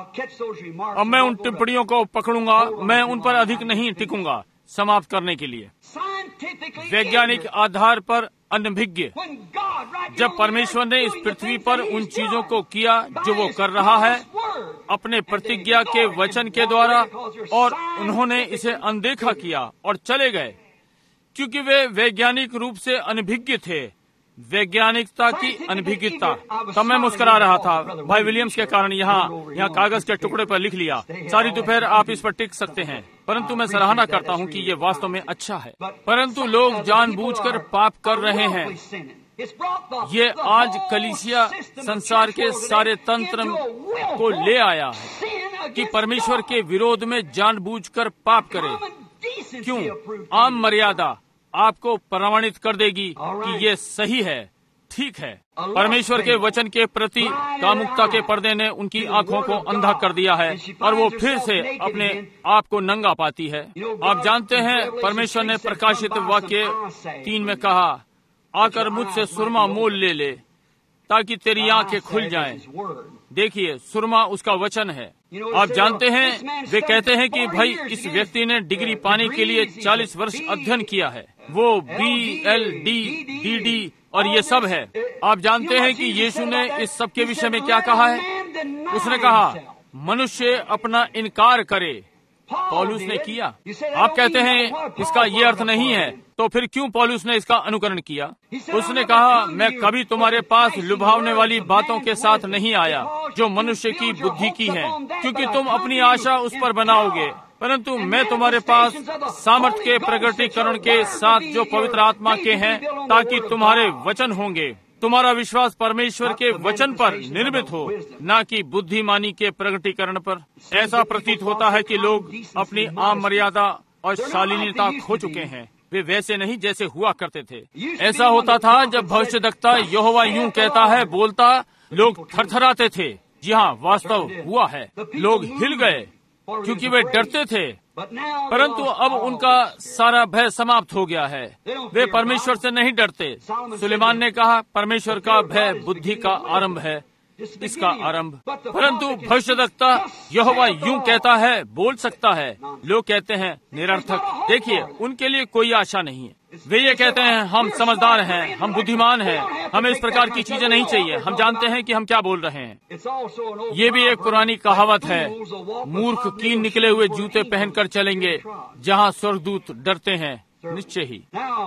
अब मैं उन टिप्पणियों को पकड़ूंगा, मैं उन पर अधिक नहीं टिकूंगा। समाप्त करने के लिए वैज्ञानिक आधार पर अनभिज्ञ, जब परमेश्वर ने इस पृथ्वी पर उन चीजों को किया जो वो कर रहा है अपने प्रतिज्ञा के वचन के द्वारा, और उन्होंने इसे अनदेखा किया और चले गए क्योंकि वे वैज्ञानिक रूप से अनभिज्ञ थे। वैज्ञानिकता की अनभिज्ञता। तब मैं मुस्कुरा रहा था। भाई विलियम्स के कारण यहाँ कागज के टुकड़े पर लिख लिया। सारी दोपहर आप इस पर टिक सकते हैं, परंतु मैं सराहना करता हूँ कि ये वास्तव में अच्छा है। परंतु लोग जानबूझकर पाप कर रहे हैं। ये आज कलीसिया संसार के सारे तंत्र को ले आया है कि परमेश्वर के विरोध में जानबूझकर पाप करे। क्यों? आम मर्यादा आपको प्रमाणित कर देगी कि ये सही है, ठीक है। परमेश्वर के वचन के प्रति कामुकता के पर्दे ने उनकी आंखों को अंधा कर दिया है और वो फिर से अपने आप को नंगा पाती है। आप जानते हैं, परमेश्वर ने प्रकाशित वाक्य 3 में कहा, आकर मुझसे सुरमा मोल ले ले ताकि तेरी आंखें खुल जाएं। देखिए, सुरमा उसका वचन है। आप जानते हैं, वे कहते हैं कि भाई इस व्यक्ति ने डिग्री पाने के लिए 40 वर्ष अध्ययन किया है। वो BLD, DD और ये सब है। आप जानते हैं कि यीशु ने इस सब के विषय में क्या कहा है? उसने कहा मनुष्य अपना इनकार करे। पौलुस ने किया। आप कहते हैं इसका ये अर्थ नहीं है, तो फिर क्यों पौलुस ने इसका अनुकरण किया? उसने कहा, मैं कभी तुम्हारे पास लुभावने वाली बातों के साथ नहीं आया जो मनुष्य की बुद्धि की है, क्योंकि तुम अपनी आशा उस पर बनाओगे, परंतु मैं तुम्हारे पास सामर्थ्य के प्रगटीकरण के साथ जो पवित्र आत्मा के हैं, ताकि तुम्हारे वचन होंगे। तुम्हारा विश्वास परमेश्वर के वचन पर निर्मित हो, न कि बुद्धिमानी के प्रगटीकरण पर। ऐसा प्रतीत होता है कि लोग अपनी आम मर्यादा और शालीनता खो चुके हैं। वे वैसे नहीं जैसे हुआ करते थे। ऐसा होता था जब भविष्यद्वक्ता यहोवा यूं कहता है बोलता, लोग थरथराते थे। जी हाँ, वास्तव हुआ है। लोग हिल गए क्योंकि वे डरते थे, परंतु अब उनका सारा भय समाप्त हो गया है। वे परमेश्वर से नहीं डरते। सुलेमान ने कहा, परमेश्वर का भय बुद्धि का आरंभ है, इसका आरंभ। परंतु भविष्यद्वक्ता यहोवा यूं कहता है बोल सकता है। लोग कहते हैं निरर्थक। देखिए, उनके लिए कोई आशा नहीं है। वे ये कहते हैं हम समझदार हैं, हम बुद्धिमान हैं, हमें इस प्रकार की चीजें नहीं चाहिए, हम जानते हैं कि हम क्या बोल रहे हैं। ये भी एक पुरानी कहावत है, मूर्ख कील निकले हुए जूते पहनकर चलेंगे जहाँ स्वर्गदूत डरते हैं। निश्चय ही।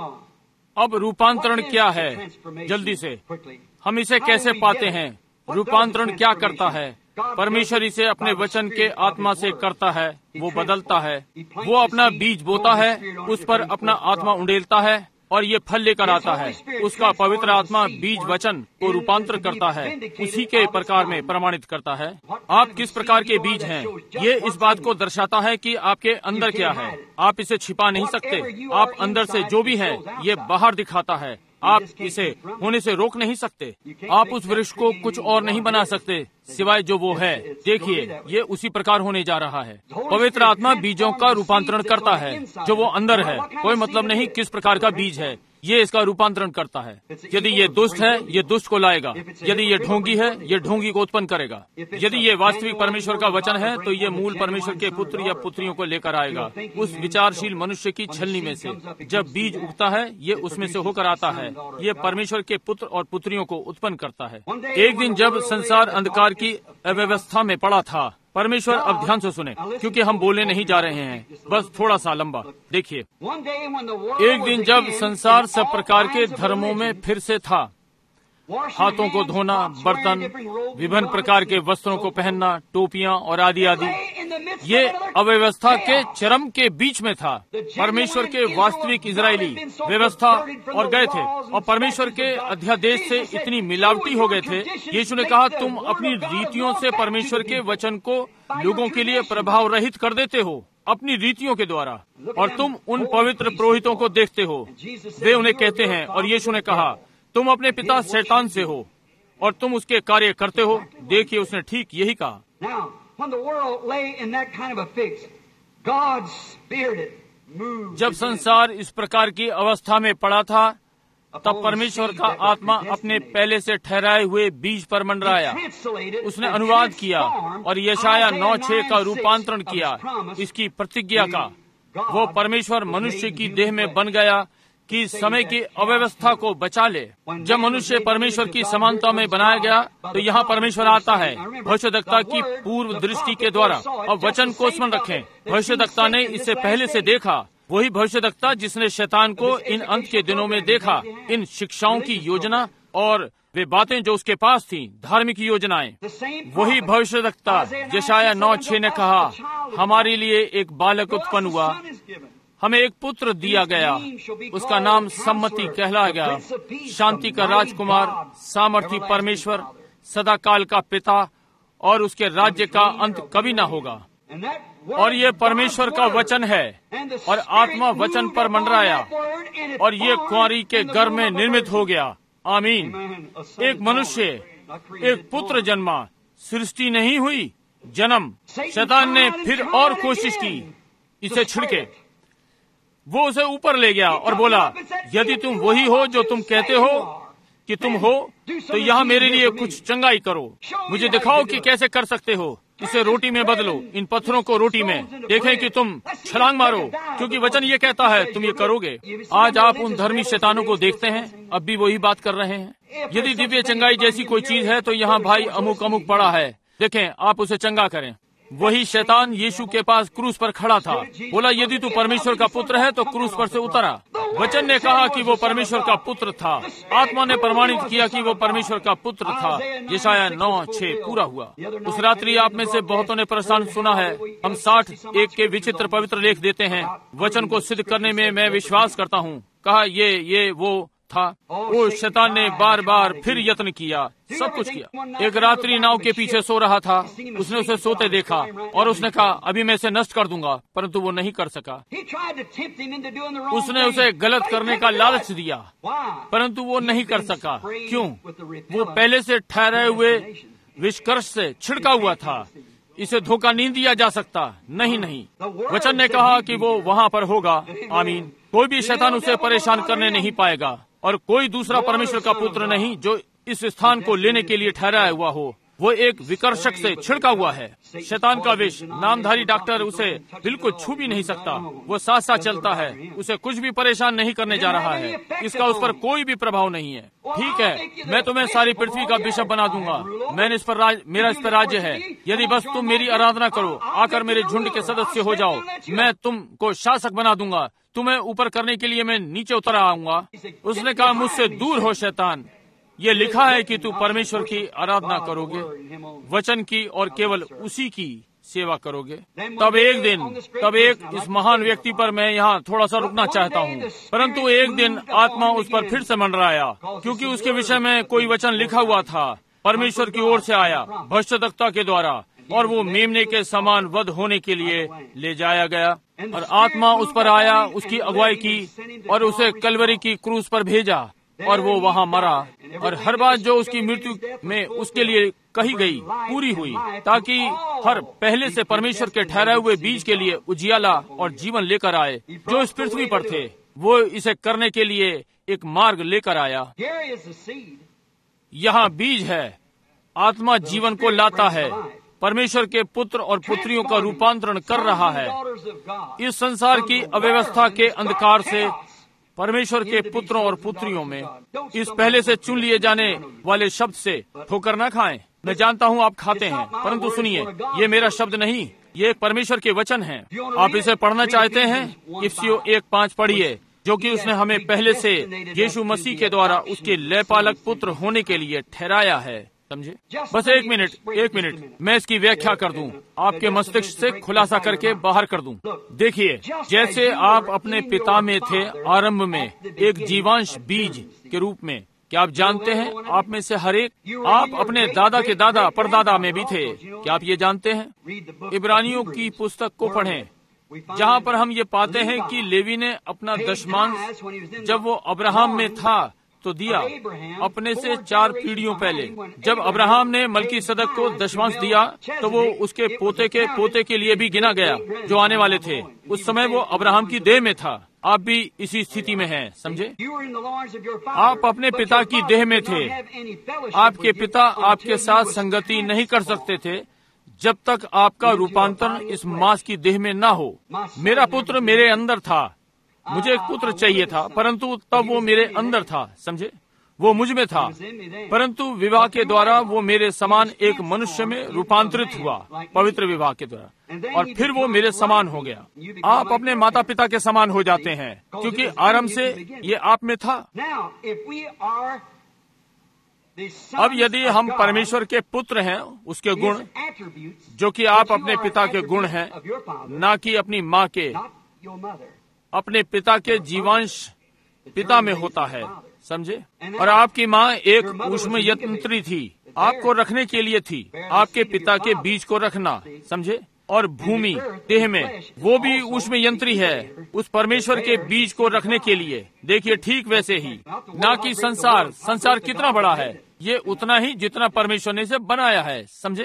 अब रूपांतरण क्या है? जल्दी से हम इसे कैसे पाते हैं? रूपांतरण क्या करता है? परमेश्वर इसे अपने वचन के आत्मा से करता है। वो बदलता है। वो अपना बीज बोता है, उस पर अपना आत्मा उंडेलता है और ये फल लेकर आता है। उसका पवित्र आत्मा बीज वचन को रूपांतर करता है, उसी के प्रकार में प्रमाणित करता है। आप किस प्रकार के बीज हैं, ये इस बात को दर्शाता है कि आपके अंदर क्या है। आप इसे छिपा नहीं सकते। आप अंदर से जो भी है ये बाहर दिखाता है। आप इसे होने से रोक नहीं सकते। आप उस वृक्ष को कुछ और नहीं बना सकते सिवाय जो वो है। देखिए, ये उसी प्रकार होने जा रहा है। पवित्र आत्मा बीजों का रूपांतरण करता है जो वो अंदर है। कोई मतलब नहीं किस प्रकार का बीज है, ये इसका रूपांतरण करता है। यदि ये दुष्ट है, ये दुष्ट को लाएगा। यदि ये ढोंगी है, ये ढोंगी को उत्पन्न करेगा। यदि ये वास्तविक परमेश्वर का वचन है, तो ये मूल परमेश्वर के पुत्र या पुत्रियों को लेकर आएगा, उस विचारशील मनुष्य की छलनी में से। जब बीज उगता है, ये उसमें से होकर आता है। ये परमेश्वर के पुत्र और पुत्रियों को उत्पन्न करता है। एक दिन जब संसार अंधकार की अव्यवस्था में पड़ा था, परमेश्वर, अब ध्यान से सुने क्योंकि हम बोलने नहीं जा रहे हैं, बस थोड़ा सा लंबा। देखिए, एक दिन जब संसार सब प्रकार के धर्मों में फिर से था, हाथों को धोना, बर्तन, विभिन्न प्रकार के वस्त्रों को पहनना, टोपियां और आदि आदि, ये अव्यवस्था के चरम के बीच में था। परमेश्वर के वास्तविक इजरायली व्यवस्था और गए थे, और परमेश्वर के अध्यादेश से इतनी मिलावटी हो गए थे। यीशु ने कहा, तुम अपनी रीतियों से परमेश्वर के वचन को लोगों के लिए प्रभाव रहित कर देते हो, अपनी रीतियों के द्वारा। और तुम उन पवित्र पुरोहितों को देखते हो, वे उन्हें कहते हैं। और यीशु ने कहा, तुम अपने पिता शैतान से हो और तुम उसके कार्य करते हो। देखिए, उसने ठीक यही कहा। जब संसार इस प्रकार की अवस्था में पड़ा था, तब परमेश्वर का आत्मा अपने पहले से ठहराए हुए बीज पर मंडराया। उसने अनुवाद किया और यशाया 9:6 का रूपांतरण किया, इसकी प्रतिज्ञा का। वो परमेश्वर मनुष्य की देह में बन गया कि समय की अव्यवस्था को बचा ले। जब मनुष्य परमेश्वर की समानता में बनाया गया, तो यहाँ परमेश्वर आता है भविष्यद्वक्ता की पूर्व दृष्टि के द्वारा। और वचन को स्मरण रखें, भविष्यद्वक्ता ने इससे पहले से देखा। वही भविष्यद्वक्ता जिसने शैतान को इन अंत के दिनों में देखा, इन शिक्षाओं की योजना और वे बातें जो उसके पास थी, धार्मिक योजनाएं। वही भविष्यद्वक्ता यशाया 9:6 ने कहा, हमारे लिए एक बालक उत्पन्न हुआ, हमें एक पुत्र दिया गया, उसका नाम सम्मति कहलाया गया, शांति का राजकुमार, सामर्थी परमेश्वर, सदाकाल का पिता, और उसके राज्य का अंत कभी न होगा। और ये परमेश्वर का वचन है, और आत्मा वचन पर मंडराया, और ये कुंवारी के गर्भ में निर्मित हो गया। आमीन। एक मनुष्य, एक पुत्र जन्मा, सृष्टि नहीं हुई, जन्म। शैतान ने फिर और कोशिश की इसे छिड़के। वो उसे ऊपर ले गया और बोला, यदि तुम वही हो जो तुम कहते हो कि तुम हो, तो यहाँ मेरे लिए कुछ चंगाई करो। मुझे दिखाओ कि कैसे कर सकते हो। इसे रोटी में बदलो, इन पत्थरों को रोटी में। देखें कि तुम छलांग मारो, क्योंकि वचन ये कहता है तुम ये करोगे। आज आप उन धर्मी शैतानों को देखते हैं, अब भी वही बात कर रहे हैं। यदि दिव्य चंगाई जैसी कोई चीज है, तो यहाँ भाई अमुक अमुक पड़ा है, देखें, आप उसे चंगा करें। वही शैतान यीशु के पास क्रूस पर खड़ा था, बोला, यदि तू परमेश्वर का पुत्र है तो क्रूस पर से उतरा। वचन ने कहा कि वो परमेश्वर का पुत्र था। आत्मा ने प्रमाणित किया कि वो परमेश्वर का पुत्र था। यशाया 9:6 पूरा हुआ। उस रात्रि आप में से बहुतों ने परेशान सुना है। हम 61 के विचित्र पवित्र लेख देते हैं। वचन को सिद्ध करने में मैं विश्वास करता हूँ। कहा ये वो था। वो शैतान ने बार बार फिर यत्न किया, सब कुछ किया। एक रात्रि नाव के पीछे सो रहा था, उसने उसे सोते देखा और उसने कहा, अभी मैं इसे नष्ट कर दूंगा, परंतु वो नहीं कर सका। उसने उसे गलत करने का लालच दिया, परंतु वो नहीं कर सका। क्यों? वो पहले से ठहरे हुए निष्कर्ष से छिड़का हुआ था। इसे धोखा नहीं दिया जा सकता। नहीं, वचन ने कहा कि वो वहाँ पर होगा। आमीन। कोई भी शैतान उसे परेशान करने नहीं पाएगा, और कोई दूसरा परमेश्वर का पुत्र नहीं जो इस स्थान को लेने के लिए ठहराया हुआ हो। वो एक विकर्षक से छिड़का हुआ है। शैतान का विष, नामधारी डॉक्टर उसे बिल्कुल छू भी नहीं सकता। वो साथ साथ चलता है, उसे कुछ भी परेशान नहीं करने जा रहा है। इसका उस पर कोई भी प्रभाव नहीं है। ठीक है, मैं तुम्हें सारी पृथ्वी का बिशप बना दूंगा। मेरा इस पर राज्य है। यदि बस तुम मेरी आराधना करो, आकर मेरे झुंड के सदस्य हो जाओ, मैं तुमको शासक बना दूंगा। तुम्हें ऊपर करने के लिए मैं नीचे उतर आऊंगा। उसने कहा, मुझसे दूर हो शैतान, ये लिखा है कि तू परमेश्वर की आराधना करोगे, वचन की और केवल उसी की। सेवा करोगे। तब एक इस महान व्यक्ति पर मैं यहाँ थोड़ा सा रुकना चाहता हूँ। परंतु एक दिन आत्मा उस पर फिर से मंडराया, क्योंकि उसके विषय में कोई वचन लिखा हुआ था, परमेश्वर की ओर से आया भविष्यद्वक्ता के द्वारा, और वो मेमने के समान वध होने के लिए ले जाया गया। और आत्मा उस पर आया, उसकी अगुवाई की और उसे कलवरी की क्रूस पर भेजा, और वो वहाँ मरा। और हर बात जो उसकी मृत्यु में उसके लिए कही गई पूरी हुई, ताकि हर पहले से परमेश्वर के ठहराए हुए बीज के लिए उजियाला और जीवन लेकर आए, जो इस पृथ्वी पर थे। वो इसे करने के लिए एक मार्ग लेकर आया। यहाँ बीज है, आत्मा जीवन को लाता है, परमेश्वर के पुत्र और पुत्रियों का रूपांतरण कर रहा है। इस संसार की अव्यवस्था के अंधकार से परमेश्वर के पुत्रों और पुत्रियों में इस पहले से चुन लिए जाने वाले शब्द से ठोकर न खाएं। मैं जानता हूँ आप खाते हैं, परंतु सुनिए, ये मेरा शब्द नहीं, ये एक परमेश्वर के वचन है। आप इसे पढ़ना चाहते हैं? इफिसियों 1:5 पढ़िए, जो कि उसने हमें पहले से यीशु मसीह के द्वारा उसके लयपालक पुत्र होने के लिए ठहराया है। समझे? बस एक मिनट मैं इसकी व्याख्या कर दूं, आपके मस्तिष्क से खुलासा करके बाहर कर दूं। देखिए, जैसे आप अपने पिता में थे आरंभ में एक जीवांश बीज के रूप में, क्या आप जानते हैं? आप में से हर एक, आप अपने दादा के दादा परदादा में भी थे। क्या आप ये जानते हैं? इब्रानियों की पुस्तक को पढ़ें, जहाँ पर हम ये पाते हैं कि लेवी ने अपना दशमांश जब वो अब्राहम में था तो दिया, अपने से 4 पीढ़ियों पहले। जब अब्राहम ने मलकीसदक को दशमांश दिया तो वो उसके पोते के लिए भी गिना गया जो आने वाले थे। उस समय वो अब्राहम की देह में था। आप भी इसी स्थिति में हैं, समझे? आप अपने पिता की देह में थे। आपके पिता आपके साथ संगति नहीं कर सकते थे जब तक आपका रूपांतरण इस मांस की देह में न हो। मेरा पुत्र मेरे अंदर था, मुझे एक पुत्र चाहिए था, परंतु तब वो मेरे अंदर था, समझे? वो मुझ में था, परंतु विवाह के द्वारा वो मेरे समान एक मनुष्य में रूपांतरित हुआ, पवित्र विवाह के द्वारा, और फिर वो मेरे समान हो गया। आप अपने माता पिता के समान हो जाते हैं, क्योंकि आरंभ से ये आप में था। अब यदि हम परमेश्वर के पुत्र हैं, उसके गुण, जो कि आप अपने पिता के गुण हैं, न कि अपनी माँ के, अपने पिता के जीवांश पिता में होता है, समझे? और आपकी माँ एक ऊष्म यंत्री थी, आपको रखने के लिए थी, आपके पिता के बीज को रखना, समझे? और भूमि देह में वो भी ऊष्म यंत्री है, उस परमेश्वर के बीज को रखने के लिए। देखिए, ठीक वैसे ही ना कि संसार कितना बड़ा है, ये उतना ही जितना परमेश्वर ने इसे बनाया है, समझे?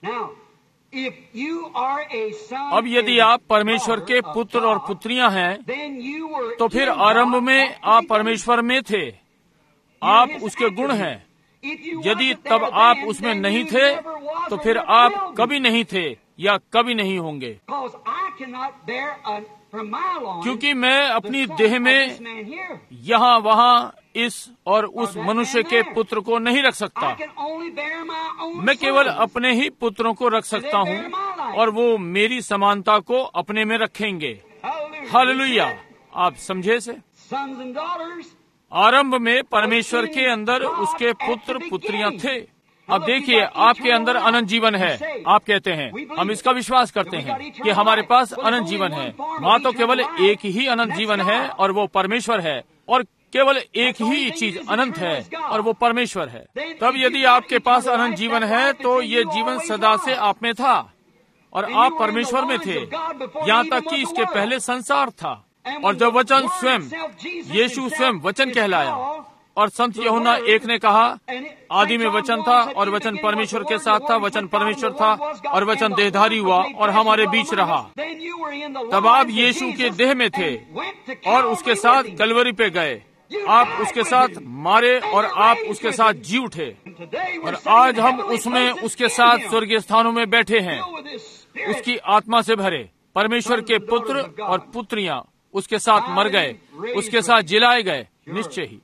अब यदि आप परमेश्वर के पुत्र और पुत्रियां हैं, तो फिर आरंभ में आप परमेश्वर में थे, आप उसके गुण हैं। यदि तब आप उसमें नहीं थे, तो फिर आप कभी नहीं थे या कभी नहीं होंगे, क्योंकि मैं अपनी देह में यहाँ वहाँ इस और उस मनुष्य के पुत्र को नहीं रख सकता। मैं केवल अपने ही पुत्रों को रख सकता हूँ, और वो मेरी समानता को अपने में रखेंगे। हालेलुया! आप समझे से? आरंभ में परमेश्वर के अंदर उसके पुत्र पुत्रियां थे। अब देखिए, आपके अंदर अनंत जीवन है। आप कहते हैं, हम इसका विश्वास करते हैं कि हमारे पास अनंत जीवन है। वहाँ तो केवल एक ही अनंत जीवन है, और वो परमेश्वर है, और केवल एक ही चीज अनंत है, और वो परमेश्वर है। तब यदि आपके पास अनंत जीवन है, तो ये जीवन सदा से आप में था, और आप परमेश्वर में थे, यहाँ तक कि इसके पहले संसार था। और जब वचन स्वयं, यीशु स्वयं वचन कहलाया, और संत यूहन्ना 1 ने कहा, आदि में वचन था, और वचन परमेश्वर के साथ था, वचन परमेश्वर था, और वचन देहधारी हुआ और हमारे बीच रहा। तब आप यीशु के देह में थे, और उसके साथ कलवरी पे गए। आप उसके साथ मारे, और आप उसके साथ जी उठे, और आज हम उसमें उसके साथ स्वर्गीय स्थानों में बैठे हैं, उसकी आत्मा से भरे। परमेश्वर के पुत्र और पुत्रियां उसके साथ मर गए, उसके साथ जिलाए गए, निश्चय ही।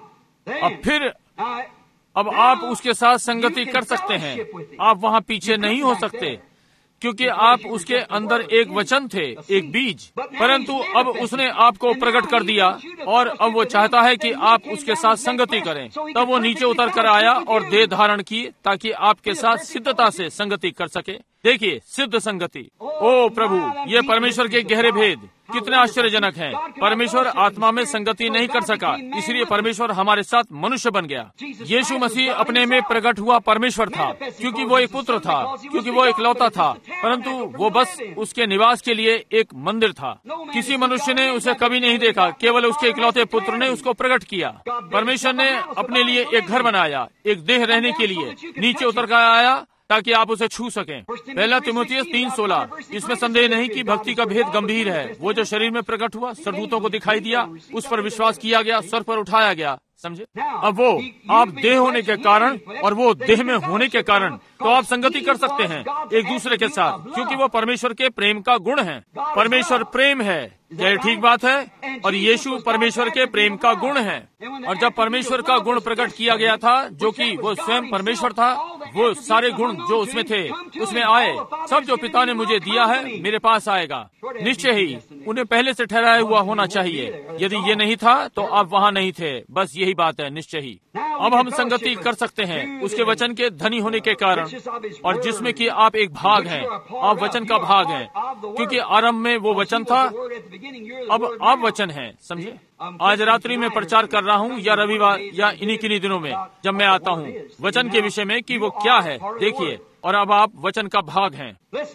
अब आप उसके साथ संगति कर सकते हैं, आप वहाँ पीछे नहीं हो सकते, क्योंकि आप उसके अंदर एक वचन थे, एक बीज। परंतु अब उसने आपको प्रकट कर दिया, और अब वो चाहता है कि आप उसके साथ संगति करें। तब वो नीचे उतर कर आया और देह धारण की, ताकि आपके साथ सिद्धता से संगति कर सके। देखिए, सिद्ध संगति। ओ प्रभु, ये परमेश्वर के गहरे भेद कितने आश्चर्यजनक हैं। परमेश्वर आत्मा में संगति नहीं कर सका, इसलिए परमेश्वर हमारे साथ मनुष्य बन गया। यीशु मसीह अपने में प्रकट हुआ परमेश्वर था, क्योंकि वो एक पुत्र था, क्योंकि वो इकलौता था, परंतु वो बस उसके निवास के लिए एक मंदिर था। किसी मनुष्य ने उसे कभी नहीं देखा, केवल उसके इकलौते पुत्र ने उसको प्रकट किया। परमेश्वर ने अपने लिए एक घर बनाया, एक देह रहने के लिए नीचे उतर कर आया ताकि आप उसे छू सकें। पहला तीमुथियुस 3:16। इसमें संदेह नहीं कि भक्ति का भेद गंभीर है। वो जो शरीर में प्रकट हुआ, सरदूतों को दिखाई दिया, उस पर विश्वास किया गया, सर पर उठाया गया, समझे। अब वो आप देह होने के कारण और वो देह में होने के कारण तो आप संगति कर सकते हैं एक दूसरे के साथ, क्योंकि वो परमेश्वर के प्रेम का गुण है। परमेश्वर प्रेम है, यह ठीक बात है, और यीशु परमेश्वर के प्रेम का गुण है। और जब परमेश्वर का गुण प्रकट किया गया था, जो कि वो स्वयं परमेश्वर था, वो सारे गुण जो उसमें थे उसमें आए। सब जो पिता ने मुझे दिया है मेरे पास आएगा। निश्चय ही उन्हें पहले से ठहराया हुआ होना चाहिए। यदि ये नहीं था तो आप वहाँ नहीं थे, बस यही बात है, निश्चय ही। अब हम संगति कर सकते हैं उसके वचन के धनी होने के कारण, और जिसमें कि आप एक भाग हैं, आप वचन का भाग हैं, क्योंकि आरंभ में वो वचन था, अब आप वचन हैं, समझे। आज रात्रि में प्रचार कर रहा हूँ, या रविवार या इन्हीं दिनों में जब मैं आता हूँ वचन के विषय में कि वो क्या है, देखिए। और अब आप वचन का भाग हैं।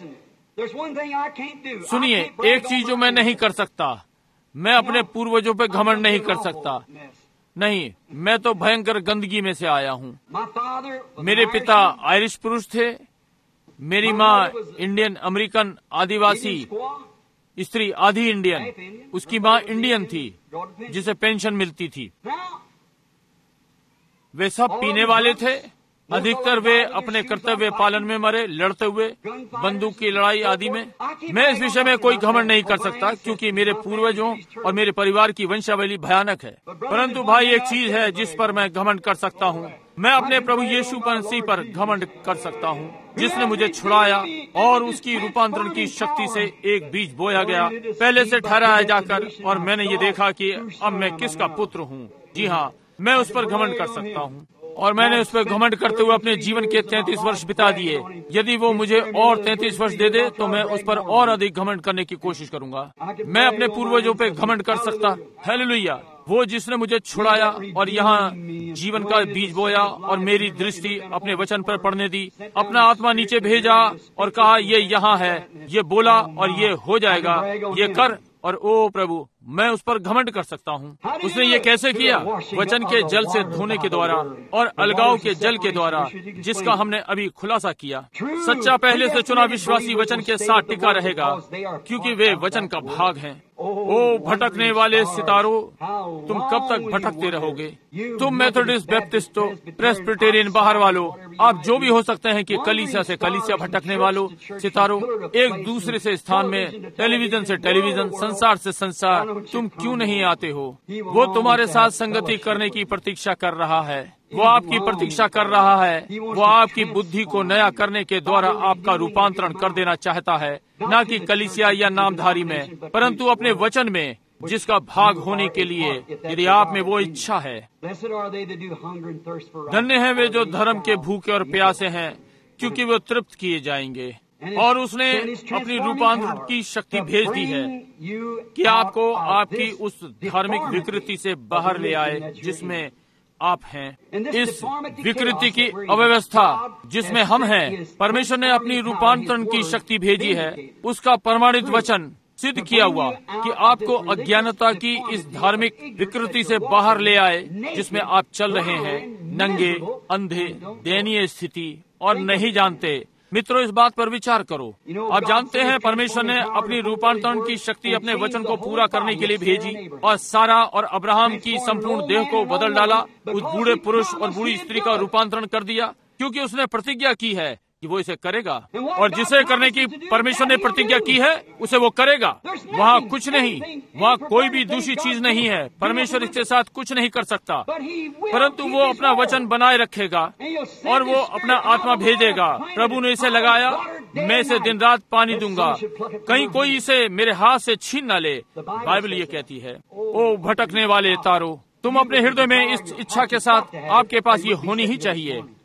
सुनिए, एक चीज जो मैं नहीं कर सकता, मैं अपने पूर्वजों पे घमंड नहीं कर सकता। नहीं, मैं तो भयंकर गंदगी में से आया हूँ। मेरे पिता आयरिश पुरुष थे, मेरी माँ इंडियन अमेरिकन आदिवासी स्त्री, आधी इंडियन। उसकी माँ इंडियन थी जिसे पेंशन मिलती थी। वे सब पीने वाले थे। अधिकतर वे अपने कर्तव्य पालन में मरे, लड़ते हुए, बंदूक की लड़ाई आदि में। मैं इस विषय में कोई घमंड नहीं कर सकता, क्योंकि मेरे पूर्वजों और मेरे परिवार की वंशावली भयानक है। परंतु भाई, एक चीज है जिस पर मैं घमंड कर सकता हूँ। मैं अपने प्रभु यीशु मसीह पर घमंड कर सकता हूँ, जिसने मुझे छुड़ाया और उसकी रूपांतरण की शक्ति से एक बीज बोया गया, पहले से ठहराया जाकर, और मैंने ये देखा कि अब मैं किसका पुत्र हूँ। जी हाँ, मैं उस पर घमंड कर सकता हूँ, और मैंने उस पर घमंड करते हुए अपने जीवन के 33 वर्ष बिता दिए। यदि वो मुझे और 33 वर्ष दे दे तो मैं उस पर और अधिक घमंड करने की कोशिश करूंगा। मैं अपने पूर्वजों पे घमंड कर सकता। हालेलुया। वो जिसने मुझे छुड़ाया और यहाँ जीवन का बीज बोया और मेरी दृष्टि अपने वचन पर पड़ने दी, अपना आत्मा नीचे भेजा और कहा ये यहाँ है, ये बोला और ये हो जाएगा, ये कर। और ओ प्रभु, मैं उस पर घमंड कर सकता हूँ। उसने ये कैसे किया? वचन के जल से धोने के द्वारा और अलगाव के जल के द्वारा, जिसका हमने अभी खुलासा किया। सच्चा पहले से चुना विश्वासी वचन के साथ टिका रहेगा, क्योंकि वे वचन का भाग हैं। ओ भटकने वाले सितारों, तुम कब तक भटकते रहोगे? तुम मेथोडिस्ट, बैप्टिस्टो, प्रेस्बिटेरियन बाहर वालों, आप जो भी हो सकते हैं कि कलीसिया से कलीसिया भटकने वालों, सितारों, एक दूसरे से स्थान में, टेलीविजन से टेलीविजन, संसार से संसार, तुम क्यों नहीं आते हो? वो तुम्हारे साथ संगति करने की प्रतीक्षा कर रहा है। वो आपकी प्रतीक्षा कर रहा है। वो आपकी बुद्धि को नया करने के द्वारा आपका रूपांतरण कर देना चाहता है, न कि कलीसिया या नामधारी में, परंतु अपने वचन में, जिसका भाग होने के लिए यदि आप में वो इच्छा है। धन्य हैं वे जो धर्म के भूखे और प्यासे हैं, क्योंकि वो तृप्त किए जाएंगे। और उसने अपनी रूपांतरण की शक्ति भेज दी है कि आपको आपकी उस धार्मिक विकृति से बाहर ले आए जिसमें आप हैं। इस विकृति की अव्यवस्था जिसमें हम हैं, परमेश्वर ने अपनी रूपांतरण की शक्ति भेजी है। उसका प्रमाणित वचन सिद्ध किया हुआ कि आपको अज्ञानता की इस धार्मिक विकृति से बाहर ले आए जिसमें आप चल रहे हैं, नंगे, अंधे, दयनीय स्थिति और नहीं जानते। मित्रों, इस बात पर विचार करो। आप जानते हैं परमेश्वर ने अपनी रूपांतरण की शक्ति अपने वचन को पूरा करने के लिए भेजी, और सारा और अब्राहम की संपूर्ण देह को बदल डाला। उस बूढ़े पुरुष और बूढ़ी स्त्री का रूपांतरण कर दिया, क्योंकि उसने प्रतिज्ञा की है कि वो इसे करेगा, और जिसे करने की परमेश्वर ने प्रतिज्ञा की है उसे वो करेगा। वहाँ कुछ नहीं, वहाँ कोई भी दूसरी चीज नहीं है। परमेश्वर इसके साथ कुछ नहीं कर सकता, परंतु वो अपना वचन बनाए रखेगा और वो अपना आत्मा भेजेगा। प्रभु ने इसे लगाया, मैं इसे दिन रात पानी दूंगा, कहीं कोई इसे मेरे हाथ से छीन न ले। बाइबल ये कहती है। ओ भटकने वाले तारों, तुम अपने हृदय में इस इच्छा के साथ, आपके पास ये होनी ही चाहिए,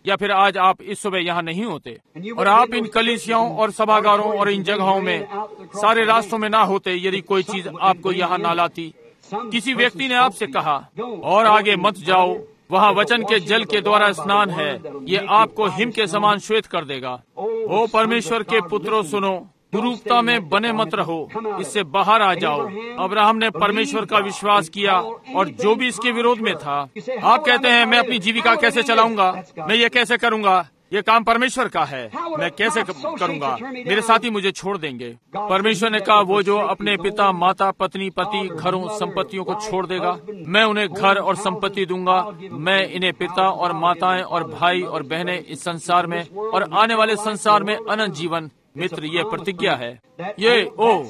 या फिर आज आप इस सुबह यहाँ नहीं होते और आप इन कलीसियाओं और सभागारों और इन जगहों में सारे रास्तों में ना होते यदि कोई चीज आपको यहाँ ना लाती। किसी व्यक्ति ने आपसे कहा और आगे मत जाओ, वहाँ वचन के जल के द्वारा स्नान है, ये आपको हिम के समान श्वेत कर देगा। ओ परमेश्वर के पुत्रों सुनो, कुरूपता में बने मत रहो, इससे बाहर आ जाओ। अब्राहम ने परमेश्वर का विश्वास किया और जो भी इसके विरोध में था। आप कहते हैं मैं अपनी जीविका कैसे चलाऊंगा, मैं ये कैसे करूंगा, ये काम परमेश्वर का है, मैं कैसे करूंगा, मेरे साथी मुझे छोड़ देंगे। परमेश्वर ने कहा वो जो अपने पिता माता पत्नी पति घरों संपत्तियों को छोड़ देगा, मैं उन्हें घर और संपत्ति दूंगा, मैं इन्हें पिता और माताएं और भाई और बहनें इस संसार में और आने वाले संसार में अनंत जीवन। मित्र, ये प्रतिज्ञा है, ये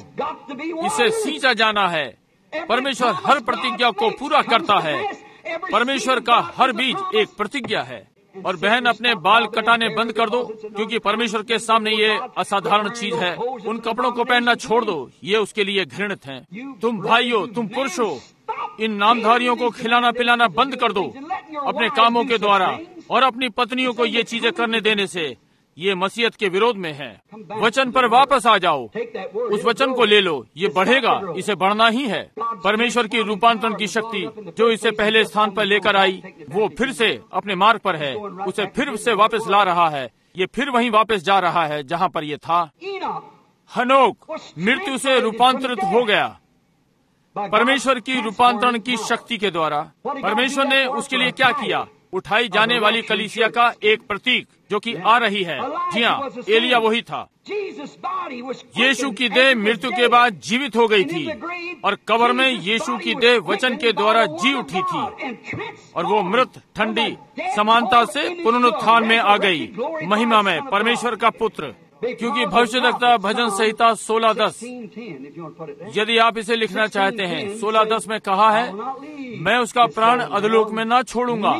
इसे सींचा जाना है। परमेश्वर हर प्रतिज्ञा को पूरा करता है। परमेश्वर का हर बीज एक प्रतिज्ञा है। और बहन, अपने बाल कटाने बंद कर दो, क्योंकि परमेश्वर के सामने ये असाधारण चीज है। उन कपड़ों को पहनना छोड़ दो, ये उसके लिए घृणित हैं। तुम भाइयों, तुम पुरुषों, इन नामधारियों को खिलाना पिलाना बंद कर दो अपने कामों के द्वारा और अपनी पत्नियों को ये चीजें करने देने से। ये मसीहत के विरोध में है। वचन पर वापस आ जाओ, उस वचन को ले लो, ये बढ़ेगा, इसे बढ़ना ही है। परमेश्वर की रूपांतरण की शक्ति जो इसे पहले स्थान पर लेकर आई, वो फिर से अपने मार्ग पर है, उसे फिर से वापस ला रहा है। ये फिर वहीं वापस जा रहा है जहाँ पर ये था। हनोक मृत्यु से रूपांतरित हो गया परमेश्वर की रूपांतरण की शक्ति के द्वारा। परमेश्वर ने उसके लिए क्या किया? उठाई जाने वाली कलीसिया का एक प्रतीक जो कि आ रही है। जी हाँ, एलिया वही था। यीशु की देह मृत्यु के बाद जीवित हो गई थी और कब्र में यीशु की देह वचन के द्वारा जी उठी थी और वो मृत ठंडी समानता से पुनरुत्थान में आ गई महिमा में, परमेश्वर का पुत्र। क्योंकि भविष्यद्वक्ता भजन संहिता 16:10, यदि आप इसे लिखना चाहते हैं, 16:10 में कहा है, मैं उसका प्राण अधोलोक में न छोड़ूंगा,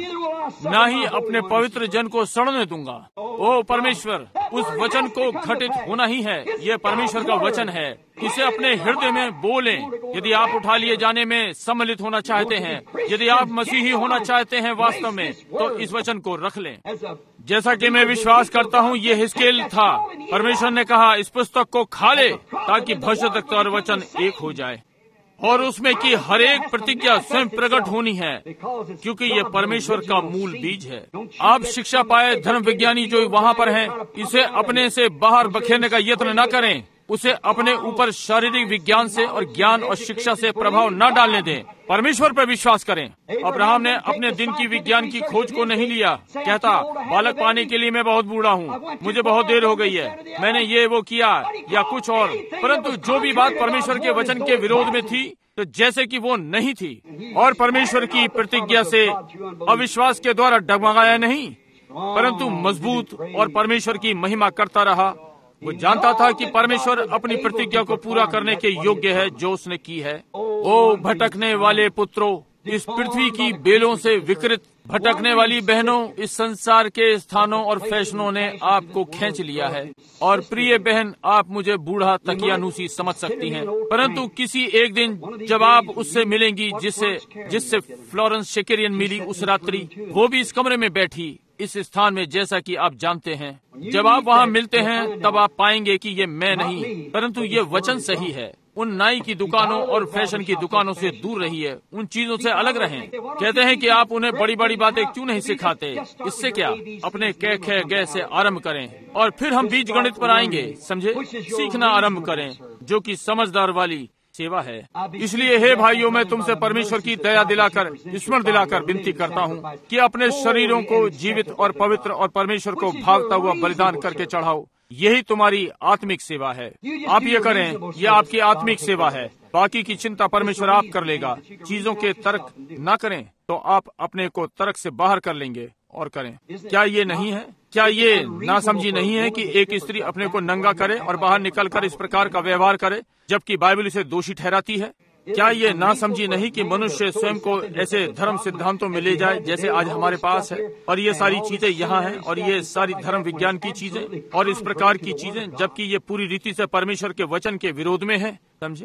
न ही अपने पवित्र जन को सड़ने दूंगा। ओ परमेश्वर, उस वचन को घटित होना ही है। यह परमेश्वर का वचन है। इसे अपने हृदय में बोलें। यदि आप उठा लिए जाने में सम्मिलित होना चाहते हैं, यदि आप मसीही होना चाहते हैं वास्तव में, तो इस वचन को रख लें। जैसा कि मैं विश्वास करता हूँ ये हिस्केल था। परमेश्वर ने कहा इस पुस्तक को खा ले ताकि भविष्यद्वक्ता और वचन एक हो जाए और उसमें की हर एक प्रतिज्ञा स्वयं प्रकट होनी है, क्योंकि ये परमेश्वर का मूल बीज है। आप शिक्षा पाए धर्म विज्ञानी जो वहाँ पर हैं, इसे अपने से बाहर बखेरने का यत्न न करें। उसे अपने ऊपर शारीरिक विज्ञान से और ज्ञान और शिक्षा से प्रभाव न डालने दें। परमेश्वर पर विश्वास करें। अब्राहम ने अपने दिन की विज्ञान की खोज को नहीं लिया। कहता, बालक पाने के लिए मैं बहुत बूढ़ा हूँ, मुझे बहुत देर हो गई है, मैंने ये वो किया या कुछ और। परंतु जो भी बात परमेश्वर के वचन के विरोध में थी, तो जैसे कि वो नहीं थी, और परमेश्वर की प्रतिज्ञा से अविश्वास के द्वारा डगमगाया नहीं, परंतु मजबूत और परमेश्वर की महिमा करता रहा। वो जानता था कि परमेश्वर अपनी प्रतिज्ञा को पूरा करने के योग्य है जो उसने की है। ओ भटकने वाले पुत्रों, इस पृथ्वी की बेलों से विकृत भटकने वाली बहनों, इस संसार के स्थानों और फैशनों ने आपको खींच लिया है। और प्रिय बहन, आप मुझे बूढ़ा तकियानूसी समझ सकती हैं, परंतु किसी एक दिन जब आप उससे मिलेंगी जिससे फ्लोरेंस शेकेरियन मिली उस रात्रि, वो भी इस कमरे में बैठी इस स्थान में, जैसा कि आप जानते हैं। जब आप वहाँ मिलते हैं तब आप पाएंगे कि ये मैं नहीं, परंतु ये वचन सही है। उन नाई की दुकानों और फैशन की दुकानों से दूर रहिए, उन चीजों से अलग रहें। कहते हैं कि आप उन्हें बड़ी बड़ी बातें क्यों नहीं सिखाते? इससे क्या, अपने कै खे गै से आरंभ करें और फिर हम बीज गणित पर आएंगे। समझे, सीखना आरंभ करें, जो कि समझदार वाली सेवा है। इसलिए हे भाइयों, मैं तुमसे परमेश्वर की दया दिलाकर, स्मरण दिलाकर विनती करता हूँ कि अपने शरीरों को जीवित और पवित्र और परमेश्वर को भावता हुआ बलिदान करके चढ़ाओ। यही तुम्हारी आत्मिक सेवा है। आप ये करें, यह आपकी आत्मिक सेवा है। बाकी की चिंता परमेश्वर आप कर लेगा। चीजों के तर्क न करें तो आप अपने को तर्क से बाहर कर लेंगे और करें। क्या ये नहीं है? क्या ये नासमझी नहीं है कि एक स्त्री अपने को नंगा करे और बाहर निकलकर इस प्रकार का व्यवहार करे, जबकि बाइबल इसे दोषी ठहराती है? क्या ये नासमझी नहीं कि मनुष्य स्वयं को ऐसे धर्म सिद्धांतों में ले जाए जैसे आज हमारे पास है, और ये सारी चीजें यहाँ हैं, और ये सारी धर्म विज्ञान की चीजें और इस प्रकार की चीजें, जबकि ये पूरी रीति से परमेश्वर के वचन के विरोध में है। समझे?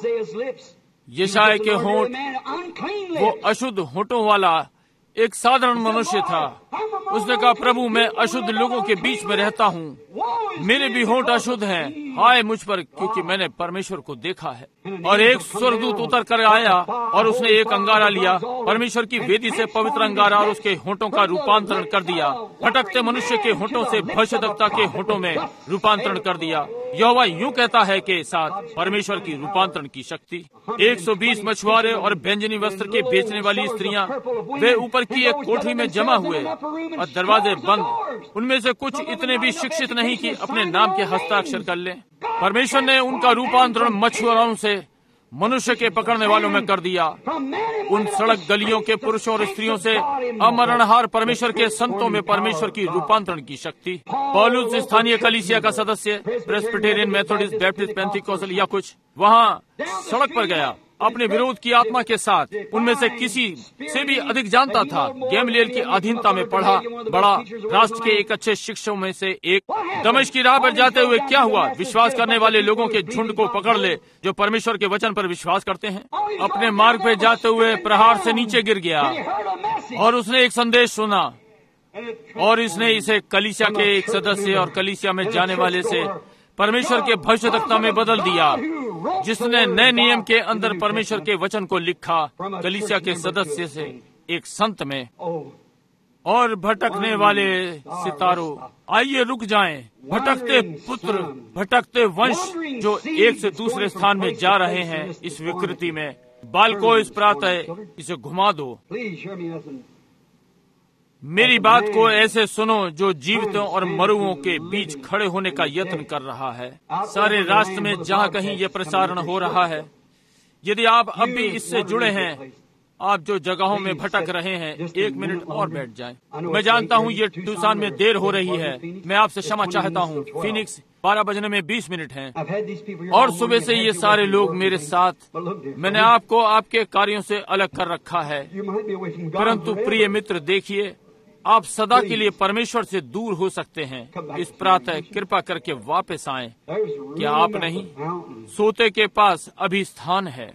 यशायाह के होंठ, वो अशुद्ध होंठों वाला एक साधारण मनुष्य था। उसने कहा, प्रभु मैं अशुद्ध लोगों के बीच में रहता हूँ, मेरे भी होंठ अशुद्ध हैं, हाय मुझ पर, क्योंकि मैंने परमेश्वर को देखा है। और एक स्वर्गदूत उतर कर आया और उसने एक अंगारा लिया, परमेश्वर की वेदी से पवित्र अंगारा, और उसके होंठों का रूपांतरण कर दिया, भटकते मनुष्य के होंठों से भविष्यद्वक्ता के होंठों में रूपांतरण कर दिया। यहोवा यूं कहता है के साथ परमेश्वर की रूपांतरण की शक्ति। 120 मछुआरे और व्यंजनी वस्त्र के बेचने वाली स्त्रियां, वे ऊपर की एक कोठरी में जमा हुए और दरवाजे बंद। उनमें से कुछ इतने भी शिक्षित नहीं कि अपने नाम के हस्ताक्षर कर लें। परमेश्वर ने उनका रूपांतरण मछुआरों से मनुष्य के पकड़ने वालों में कर दिया। उन सड़क गलियों के पुरुषों और स्त्रियों से अमरणहार परमेश्वर के संतों में परमेश्वर की रूपांतरण की शक्ति। पौलुस स्थानीय कलीसिया का सदस्य, प्रेस्बिटेरियन, मेथोडिस्ट, बैप्टिस्ट, पेंटिकॉस्टल या कुछ, वहाँ सड़क पर गया अपने विरोध की आत्मा के साथ। उनमें से किसी से भी अधिक जानता था। गैमलिएल की अधीनता में पढ़ा बड़ा, राष्ट्र के एक अच्छे शिक्षकों में से एक। दमिश्क की राह पर जाते हुए क्या हुआ? विश्वास करने वाले लोगों के झुंड को पकड़ ले जो परमेश्वर के वचन पर विश्वास करते हैं। अपने मार्ग पे जाते हुए प्रहार से नीचे गिर गया और उसने एक संदेश सुना, और इसने इसे कलीसिया के एक सदस्य और कलीसिया में जाने वाले से परमेश्वर के भविष्यद्वक्ता में बदल दिया, जिसने नए नियम के अंदर परमेश्वर के वचन को लिखा कलीसिया के सदस्य से एक संत में। और भटकने वाले सितारों, आइए रुक जाएं। भटकते पुत्र, भटकते वंश जो एक से दूसरे स्थान में जा रहे हैं इस विकृति में, बालकों इस प्रातः इसे घुमा दो। मेरी बात को ऐसे सुनो जो जीवितों और मरुओं के बीच खड़े होने का यत्न कर रहा है। सारे राष्ट्र में जहाँ कहीं ये प्रसारण हो रहा है, यदि आप अब भी इससे जुड़े हैं, आप जो जगहों में भटक रहे हैं, 1 मिनट और बैठ जाएं। मैं जानता हूँ ये टूसान में देर हो रही है, मैं आपसे क्षमा चाहता हूँ। फिनिक्स 12 बजने में 20 मिनट हैं और सुबह से ये सारे लोग मेरे साथ। मैंने आपको आपके कार्यों से अलग कर रखा है, परंतु प्रिय मित्र देखिए, आप सदा के लिए परमेश्वर से दूर हो सकते हैं। इस प्रातः कृपा करके वापस आएं। क्या आप नहीं? सोते के पास अभी स्थान है।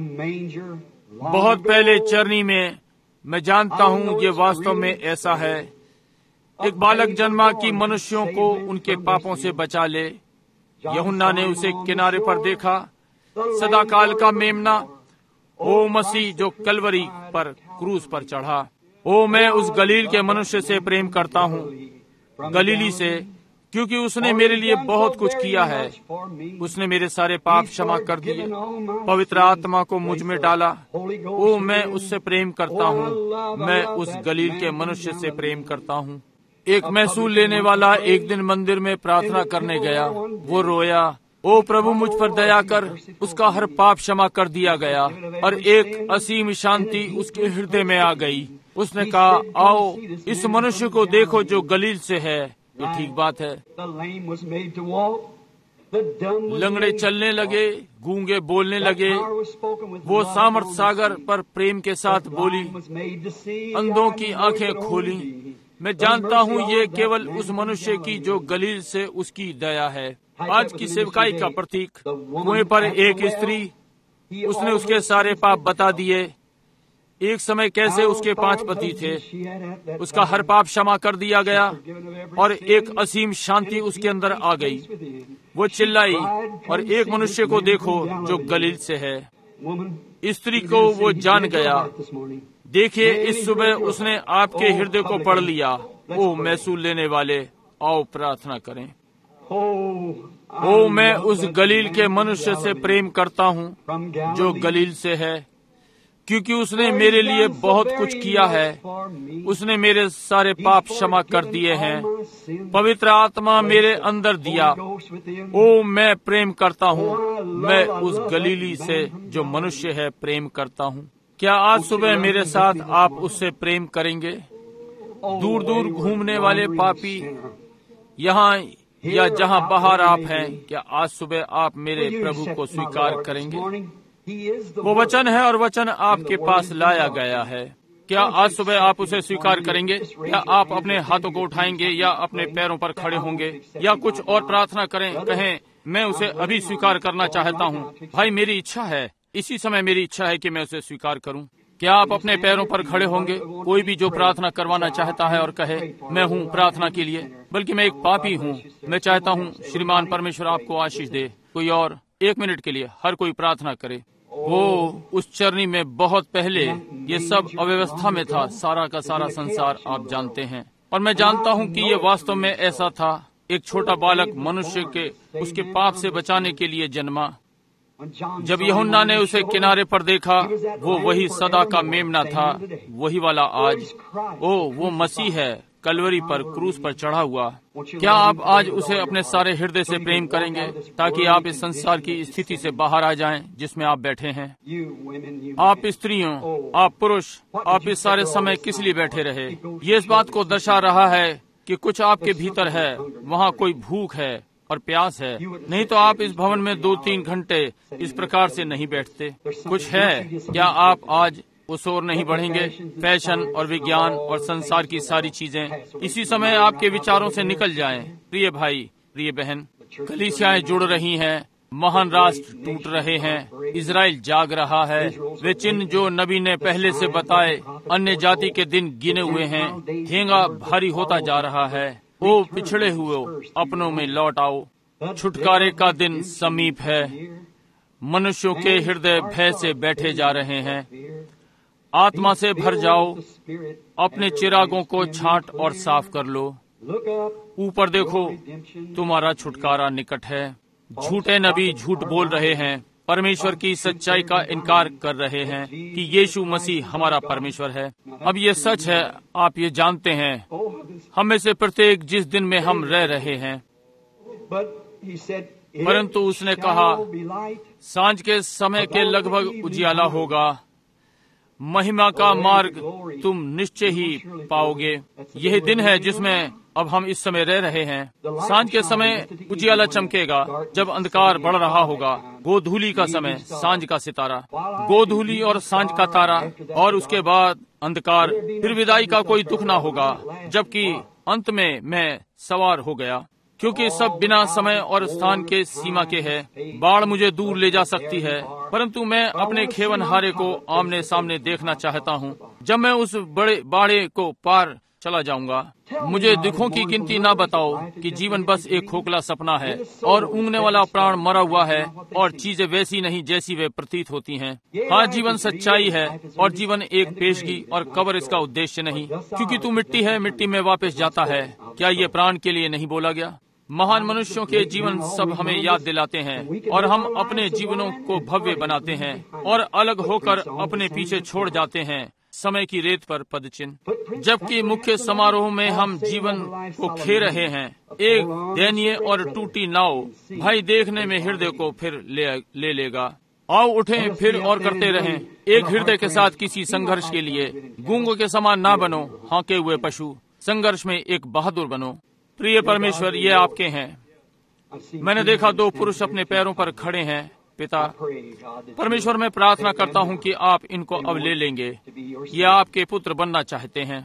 बहुत पहले चरनी में, मैं जानता हूँ ये वास्तव में ऐसा है, एक बालक जन्मा कि मनुष्यों को उनके पापों से बचा ले। यूहन्ना ने उसे किनारे पर देखा, सदाकाल का मेमना, ओ मसीह जो कलवरी पर क्रूस पर चढ़ा। ओ मैं उस गलील के मनुष्य से प्रेम करता हूँ, गलीली से, क्योंकि उसने मेरे लिए बहुत कुछ किया है। उसने मेरे सारे पाप क्षमा कर दिए, पवित्र आत्मा को मुझ में डाला। ओ मैं उससे प्रेम करता हूँ, मैं उस गलील के मनुष्य से प्रेम करता हूँ। एक महसूल लेने वाला एक दिन मंदिर में प्रार्थना करने गया। वो रोया, ओ प्रभु मुझ पर दया कर। उसका हर पाप क्षमा कर दिया गया और एक असीम शांति उसके हृदय में आ गई। उसने कहा, आओ इस मनुष्य को देखो जो गलील से है। ये ठीक बात है। लंगड़े चलने लगे, गूंगे बोलने लगे। वो सामर्थ सागर पर प्रेम के साथ बोली, अंधों की आंखें खोली। मैं जानता हूँ ये केवल उस मनुष्य की जो गलील से उसकी दया है। आज की सेवकाई का प्रतीक, कुएं पर एक स्त्री, उसने उसके सारे पाप बता दिए। एक समय कैसे उसके 5 पति थे, उसका हर पाप क्षमा कर दिया गया और एक असीम शांति उसके अंदर आ गई। वो चिल्लाई, और एक मनुष्य को देखो जो गलील से है। स्त्री को वो जान गया। देखिए इस सुबह उसने आपके हृदय को पढ़ लिया। ओ महसूल लेने वाले, आओ प्रार्थना करें। ओ मैं उस गलील के मनुष्य से प्रेम करता हूँ जो गलील से है, क्योंकि उसने मेरे लिए बहुत कुछ किया है। उसने मेरे सारे पाप क्षमा कर दिए हैं, पवित्र आत्मा मेरे अंदर दिया। ओ मैं प्रेम करता हूँ, मैं उस गलीली से जो मनुष्य है प्रेम करता हूँ। क्या आज सुबह मेरे साथ आप उससे प्रेम करेंगे? दूर दूर घूमने वाले पापी, यहाँ या जहाँ बाहर आप हैं, क्या आज सुबह आप मेरे प्रभु को स्वीकार करेंगे? वो वचन है और वचन आपके पास लाया गया है। क्या आज सुबह आप उसे स्वीकार करेंगे? क्या आप अपने हाथों को उठाएंगे या अपने पैरों पर खड़े होंगे या कुछ और प्रार्थना करें, कहें मैं उसे अभी स्वीकार करना चाहता हूँ। भाई मेरी इच्छा है, इसी समय मेरी इच्छा है कि मैं उसे स्वीकार करूँ। क्या आप अपने पैरों पर खड़े होंगे? कोई भी जो प्रार्थना करवाना चाहता है और कहे मैं हूँ प्रार्थना के लिए, बल्कि मैं एक पापी हूँ, मैं चाहता हूँ श्रीमान परमेश्वर आपको आशीष दे। कोई और 1 मिनट के लिए हर कोई प्रार्थना करे। वो उस चरनी में बहुत पहले ये सब अव्यवस्था में था, सारा का सारा संसार आप जानते हैं। और मैं जानता हूँ कि ये वास्तव में ऐसा था। एक छोटा बालक मनुष्य के उसके पाप से बचाने के लिए जन्मा। जब यूहन्ना ने उसे किनारे पर देखा, वो वही सदा का मेमना था, वही वाला आज। वो मसीह है, कलवरी पर क्रूस पर चढ़ा हुआ। क्या आप आज उसे अपने सारे हृदय से प्रेम करेंगे ताकि आप इस संसार की स्थिति से बाहर आ जाएं जिसमें आप बैठे हैं? आप स्त्रियों, आप पुरुष, आप इस सारे समय किस लिए बैठे रहे? ये इस बात को दर्शा रहा है कि कुछ आपके भीतर है, वहाँ कोई भूख है और प्यास है। नहीं तो आप इस भवन में 2-3 घंटे इस प्रकार से नहीं बैठते। कुछ है। क्या आप आज उस ओर नहीं बढ़ेंगे? फैशन और विज्ञान और संसार की सारी चीजें इसी समय आपके विचारों से निकल जाएं। प्रिय भाई, प्रिय बहन, कलीसियाएं जुड़ रही हैं, महान राष्ट्र टूट रहे हैं, इजराइल जाग रहा है। वे चिन्ह जो नबी ने पहले से बताए, अन्य जाति के दिन गिने हुए हैं। हेंगा भारी होता जा रहा है। ओ पिछड़े हुए, अपनों में लौट आओ, छुटकारे का दिन समीप है। मनुष्यों के हृदय भय से बैठे जा रहे हैं। आत्मा से भर जाओ, अपने चिरागों को छांट और साफ कर लो। ऊपर देखो, तुम्हारा छुटकारा निकट है। झूठे नबी झूठ बोल रहे हैं, परमेश्वर की सच्चाई का इनकार कर रहे हैं कि यीशु मसीह हमारा परमेश्वर है। अब ये सच है, आप ये जानते हैं। हम में से प्रत्येक जिस दिन में हम रह रहे हैं, परंतु उसने कहा सांझ के समय के लगभग उजियाला होगा, महिमा का मार्ग तुम निश्चय ही पाओगे। यही दिन है जिसमें अब हम इस समय रह रहे हैं। सांझ के समय उजियाला चमकेगा, जब अंधकार बढ़ रहा होगा। गोधूली का समय, सांझ का सितारा, गोधूली और सांझ का तारा, और उसके बाद अंधकार। फिर विदाई का कोई दुख ना होगा, जबकि अंत में मैं सवार हो गया, क्योंकि सब बिना समय और स्थान के सीमा के है। बाढ़ मुझे दूर ले जा सकती है, परंतु मैं अपने खेवनहारे को आमने सामने देखना चाहता हूँ। जब मैं उस बड़े बाड़े को पार चला जाऊंगा, मुझे दुखों की गिनती ना बताओ कि जीवन बस एक खोखला सपना है और ऊँगने वाला प्राण मरा हुआ है और चीजें वैसी नहीं जैसी वे प्रतीत होती हैं। हाँ, जीवन सच्चाई है और जीवन एक पेशगी और कब्र इसका उद्देश्य नहीं, क्योंकि तू मिट्टी है, मिट्टी में वापस जाता है। क्या ये प्राण के लिए नहीं बोला गया? महान मनुष्यों के जीवन सब हमें याद दिलाते हैं और हम अपने जीवनों को भव्य बनाते हैं और अलग होकर अपने पीछे छोड़ जाते हैं समय की रेत पर पदचिन्ह। जबकि मुख्य समारोह में हम जीवन को खे रहे हैं, एक दयनीय और टूटी नाव। भाई देखने में हृदय को फिर ले लेगा। आओ उठें फिर और करते रहें, एक हृदय के साथ किसी संघर्ष के लिए। गूंगों के समान ना बनो, हाँके हुए पशु। संघर्ष में एक बहादुर बनो। प्रिय परमेश्वर, ये आपके हैं। मैंने देखा 2 पुरुष अपने पैरों पर खड़े हैं। पिता परमेश्वर, मैं प्रार्थना करता हूँ कि आप इनको अब ले लेंगे। ये आपके पुत्र बनना चाहते हैं।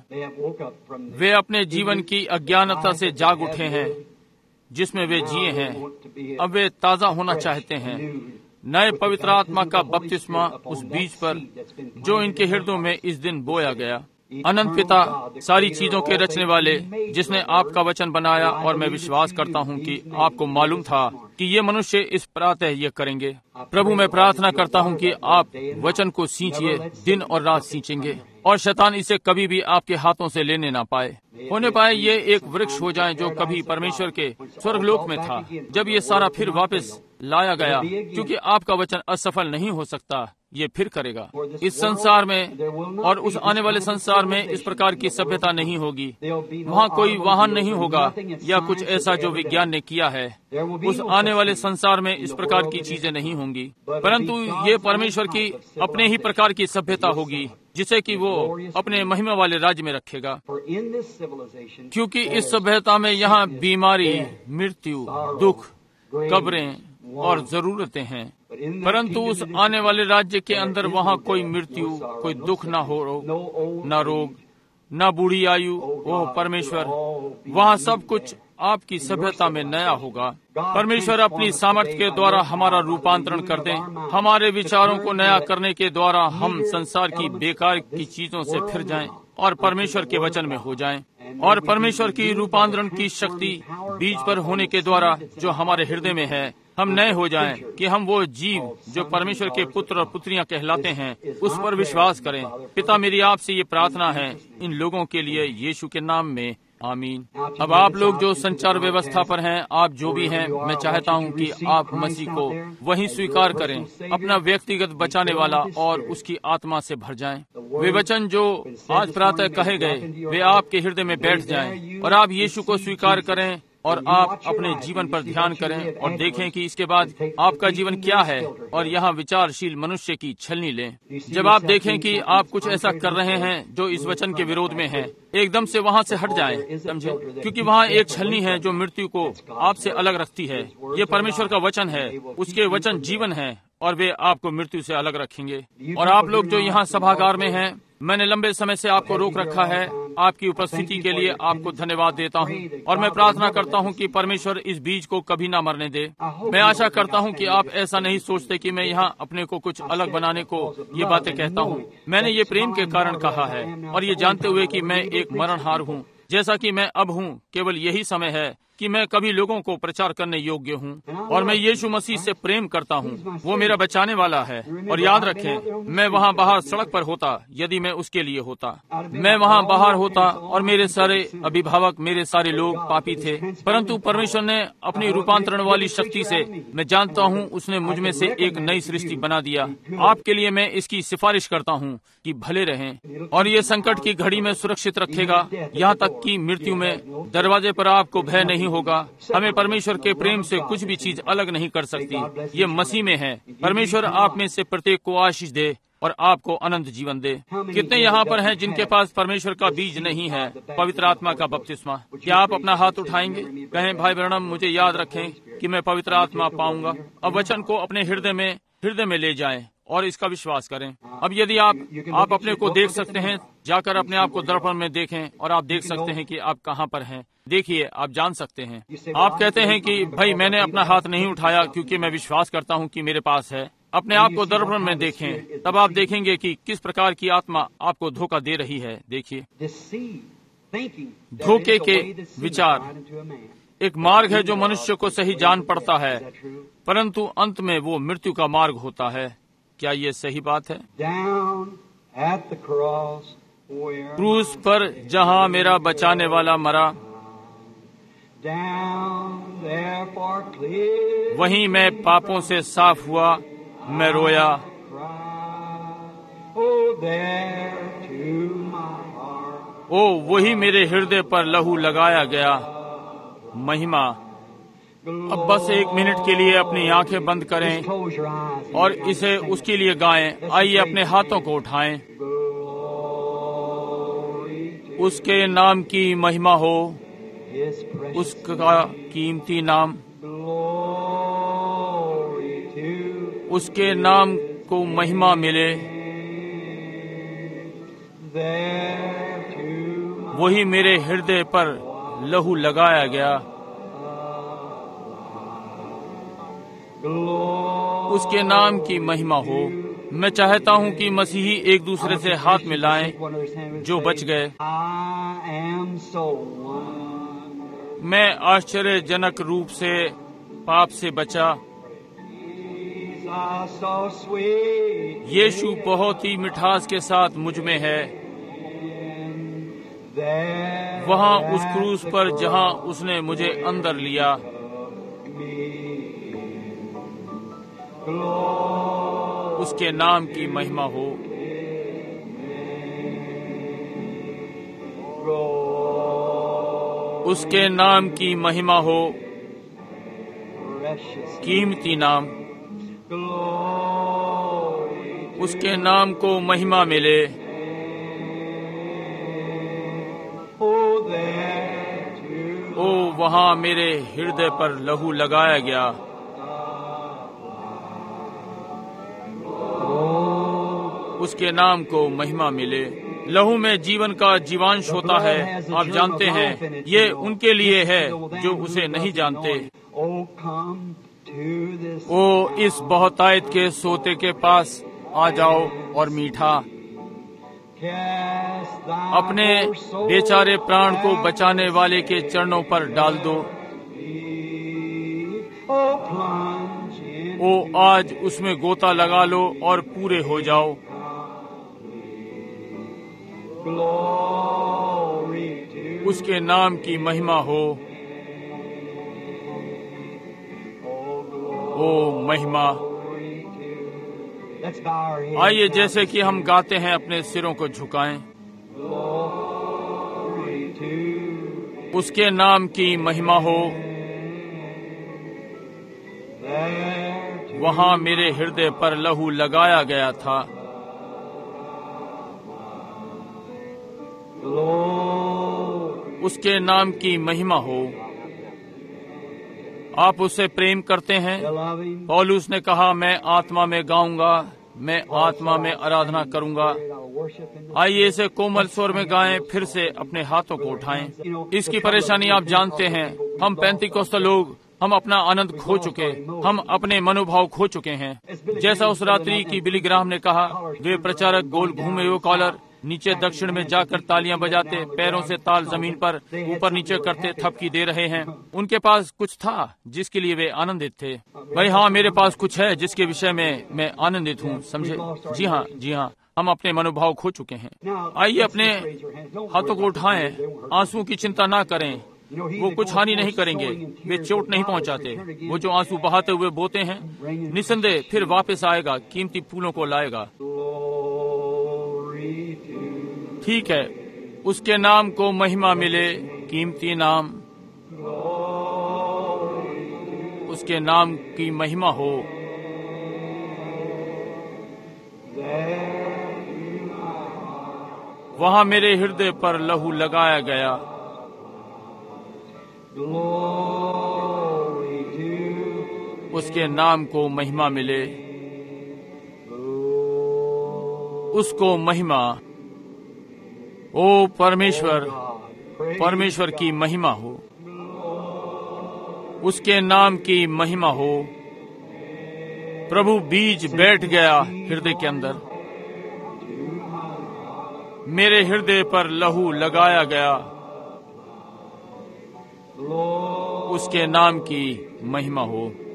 वे अपने जीवन की अज्ञानता से जाग उठे हैं जिसमें वे जिए हैं। अब वे ताजा होना चाहते हैं। नए पवित्र आत्मा का बपतिस्मा उस बीज पर जो इनके हृदयों में इस दिन बोया गया। अनंत पिता, सारी चीजों के रचने वाले, जिसने आपका वचन बनाया, और मैं विश्वास करता हूँ कि आपको मालूम था कि ये मनुष्य इस प्रातः ये करेंगे। प्रभु, मैं प्रार्थना करता हूँ कि आप वचन को सींचिए, दिन और रात सींचेंगे, और शैतान इसे कभी भी आपके हाथों से लेने ना पाए। होने पाए ये एक वृक्ष हो जाए जो कभी परमेश्वर के स्वर्गलोक में था, जब ये सारा फिर वापस लाया गया, क्योंकि आपका वचन असफल नहीं हो सकता, ये फिर करेगा। इस संसार में और उस आने वाले संसार में इस प्रकार की सभ्यता नहीं होगी। वहाँ कोई वाहन नहीं होगा या कुछ ऐसा जो विज्ञान ने किया है। उस आने वाले संसार में इस प्रकार की चीजें नहीं होंगी, परंतु ये परमेश्वर की अपने ही प्रकार की सभ्यता होगी, जिसे कि वो अपने महिमा वाले राज्य में रखेगा। क्योंकि इस सभ्यता में यहाँ बीमारी, मृत्यु, दुख, कब्रें और जरूरतें हैं, परंतु उस आने वाले राज्य के अंदर वहाँ कोई मृत्यु, कोई दुख ना हो, ना रोग, ना बूढ़ी आयु। ओह परमेश्वर, वहाँ सब कुछ आपकी सभ्यता में नया होगा। परमेश्वर अपनी सामर्थ्य के द्वारा हमारा रूपांतरण कर दे। हमारे विचारों को नया करने के द्वारा हम संसार की बेकार की चीजों से फिर जाएं और परमेश्वर के वचन में हो जाएं। और परमेश्वर की रूपांतरण की शक्ति बीज पर होने के द्वारा जो हमारे हृदय में है, हम नए हो जाएं कि हम वो जीव जो परमेश्वर के पुत्र और पुत्रियां कहलाते हैं उस पर विश्वास करें। पिता, मेरी आपसे ये प्रार्थना है इन लोगों के लिए यीशु के नाम में, आमीन। अब आप लोग जो संचार व्यवस्था पर हैं, आप जो भी हैं, मैं चाहता हूं कि आप मसीह को वहीं स्वीकार करें, अपना व्यक्तिगत बचाने वाला, और उसकी आत्मा से भर जाएं। वे वचन जो आज प्रातः कहे गए वे आपके हृदय में बैठ जाएं और आप यीशु को स्वीकार करें और आप अपने जीवन पर ध्यान करें और देखें कि इसके बाद आपका जीवन क्या है, और यहाँ विचारशील मनुष्य की छलनी लें। जब आप देखें कि आप कुछ ऐसा कर रहे हैं जो इस वचन के विरोध में है, एकदम से वहाँ से हट जाएं, समझे, क्योंकि वहाँ एक छलनी है जो मृत्यु को आपसे अलग रखती है। ये परमेश्वर का वचन है, उसके वचन जीवन है और वे आपको मृत्यु से अलग रखेंगे। और आप लोग जो यहाँ सभागार में हैं, मैंने लंबे समय से आपको रोक रखा है। आपकी उपस्थिति के लिए आपको धन्यवाद देता हूँ और मैं प्रार्थना करता हूँ कि परमेश्वर इस बीज को कभी ना मरने दे। मैं आशा करता हूँ कि आप ऐसा नहीं सोचते कि मैं यहाँ अपने को कुछ अलग बनाने को ये बातें कहता हूँ। मैंने ये प्रेम के कारण कहा है और ये जानते हुए कि मैं एक मरणहार हूँ जैसा कि मैं अब हूँ। केवल यही समय है कि मैं कभी लोगों को प्रचार करने योग्य हूँ और मैं यीशु मसीह से प्रेम करता हूँ। वो मेरा बचाने वाला है। और याद रखें, मैं वहाँ बाहर सड़क पर होता यदि मैं उसके लिए होता। मैं वहाँ बाहर होता और मेरे सारे अभिभावक, मेरे सारे लोग पापी थे, परंतु परमेश्वर ने अपनी रूपांतरण वाली शक्ति से, मैं जानता हूँ, उसने मुझ में से एक नई सृष्टि बना दिया। आपके लिए मैं इसकी सिफारिश करता हूँ कि भले रहें और ये संकट की घड़ी में सुरक्षित रखेगा, यहाँ तक कि मृत्यु में दरवाजे पर आपको भय नहीं होगा। हमें परमेश्वर के प्रेम से कुछ भी चीज अलग नहीं कर सकती। ये मसीह में है। परमेश्वर आप में से प्रत्येक को आशीष दे और आपको अनंत जीवन दे। कितने यहाँ पर हैं जिनके पास परमेश्वर का बीज नहीं है, पवित्र आत्मा का बपतिस्मा? क्या आप अपना हाथ उठाएंगे? कहें, भाई ब्रैनम, मुझे याद रखें कि मैं पवित्र आत्मा पाऊंगा। अब वचन को अपने हृदय में ले जाएं और इसका विश्वास करें। अब यदि आप अपने को देख सकते हैं, जाकर अपने आप को दर्पण में देखें और आप देख सकते हैं कि आप कहाँ पर हैं। देखिए, आप जान सकते हैं। आप कहते हैं कि भाई मैंने अपना हाथ नहीं उठाया क्योंकि मैं विश्वास करता हूँ कि मेरे पास है। अपने आप को दर्पण में देखें, तब आप देखेंगे कि किस प्रकार की आत्मा आपको धोखा दे रही है। देखिए, धोखे के विचार एक मार्ग है जो मनुष्य को सही जान पड़ता है, परंतु अंत में वो मृत्यु का मार्ग होता है। क्या ये सही बात है? क्रूस पर जहाँ मेरा बचाने वाला मरा, वहीं मैं पापों से साफ हुआ, मैं रोया। ओ वही मेरे हृदय पर लहू लगाया गया। महिमा। अब बस 1 मिनट के लिए अपनी आंखें बंद करें और इसे उसके लिए गाएं। आइए अपने हाथों को उठाएं। उसके नाम की महिमा हो, उसका कीमती नाम, उसके नाम को महिमा मिले। वही मेरे हृदय पर लहू लगाया गया। उसके नाम की महिमा हो। मैं चाहता हूँ कि मसीही एक दूसरे से हाथ मिलाएं जो बच गए। मैं आश्चर्यजनक रूप से पाप से बचा। यीशु बहुत ही मिठास के साथ मुझ में है। वहाँ उस क्रूस पर जहाँ उसने मुझे अंदर लिया। उसके नाम की महिमा हो। उसके नाम की महिमा हो। कीमती नाम। उसके नाम को महिमा मिले। ओ वहाँ मेरे हृदय पर लहू लगाया गया। उसके नाम को महिमा मिले। लहू में जीवन का जीवांश होता है। आप जानते हैं ये उनके लिए है जो उसे नहीं जानते। ओ इस बहुतायत के सोते के पास आ जाओ और मीठा अपने बेचारे प्राण को बचाने वाले के चरणों पर डाल दो। ओ आज उसमें गोता लगा लो और पूरे हो जाओ। उसके नाम की महिमा हो। ओ महिमा। आइए जैसे कि हम गाते हैं अपने सिरों को झुकाएं। उसके नाम की महिमा हो। वहां मेरे हृदय पर लहू लगाया गया था। उसके नाम की महिमा हो। आप उससे प्रेम करते हैं। पौलुस ने कहा मैं आत्मा में गाऊंगा, मैं आत्मा में आराधना करूंगा। आइए इसे कोमल स्वर में गाएं, फिर से अपने हाथों को उठाएं। इसकी परेशानी आप जानते हैं। हम पेंतिकोस्त लोग, हम अपना आनंद खो चुके, हम अपने मनोभाव खो चुके हैं। जैसा उस रात्रि की बिली ग्राहम ने कहा, वे प्रचारक गोल घूमे हुए कॉलर नीचे दक्षिण में जाकर तालियां बजाते, पैरों से ताल जमीन पर ऊपर नीचे करते थपकी दे रहे हैं। उनके पास कुछ था जिसके लिए वे आनंदित थे। भाई हाँ, मेरे पास कुछ है जिसके विषय में मैं आनंदित हूँ, समझे? जी हाँ, जी हाँ, हम अपने मनोभाव खो चुके हैं। आइए अपने हाथों को उठाएं। आंसुओं की चिंता ना करें, वो कुछ हानि नहीं करेंगे, वे चोट नहीं पहुंचाते। वो जो आंसू बहाते हुए बोते हैं, निसंदेह फिर वापस आएगा, कीमती फूलों को लाएगा। ठीक है, उसके नाम को महिमा मिले, कीमती नाम। उसके नाम की महिमा हो। वहां मेरे हृदय पर लहू लगाया गया। उसके नाम को महिमा मिले। उसको महिमा। ओ परमेश्वर, परमेश्वर की महिमा हो। उसके नाम की महिमा हो। प्रभु बीज बैठ गया हृदय के अंदर। मेरे हृदय पर लहू लगाया गया। उसके नाम की महिमा हो।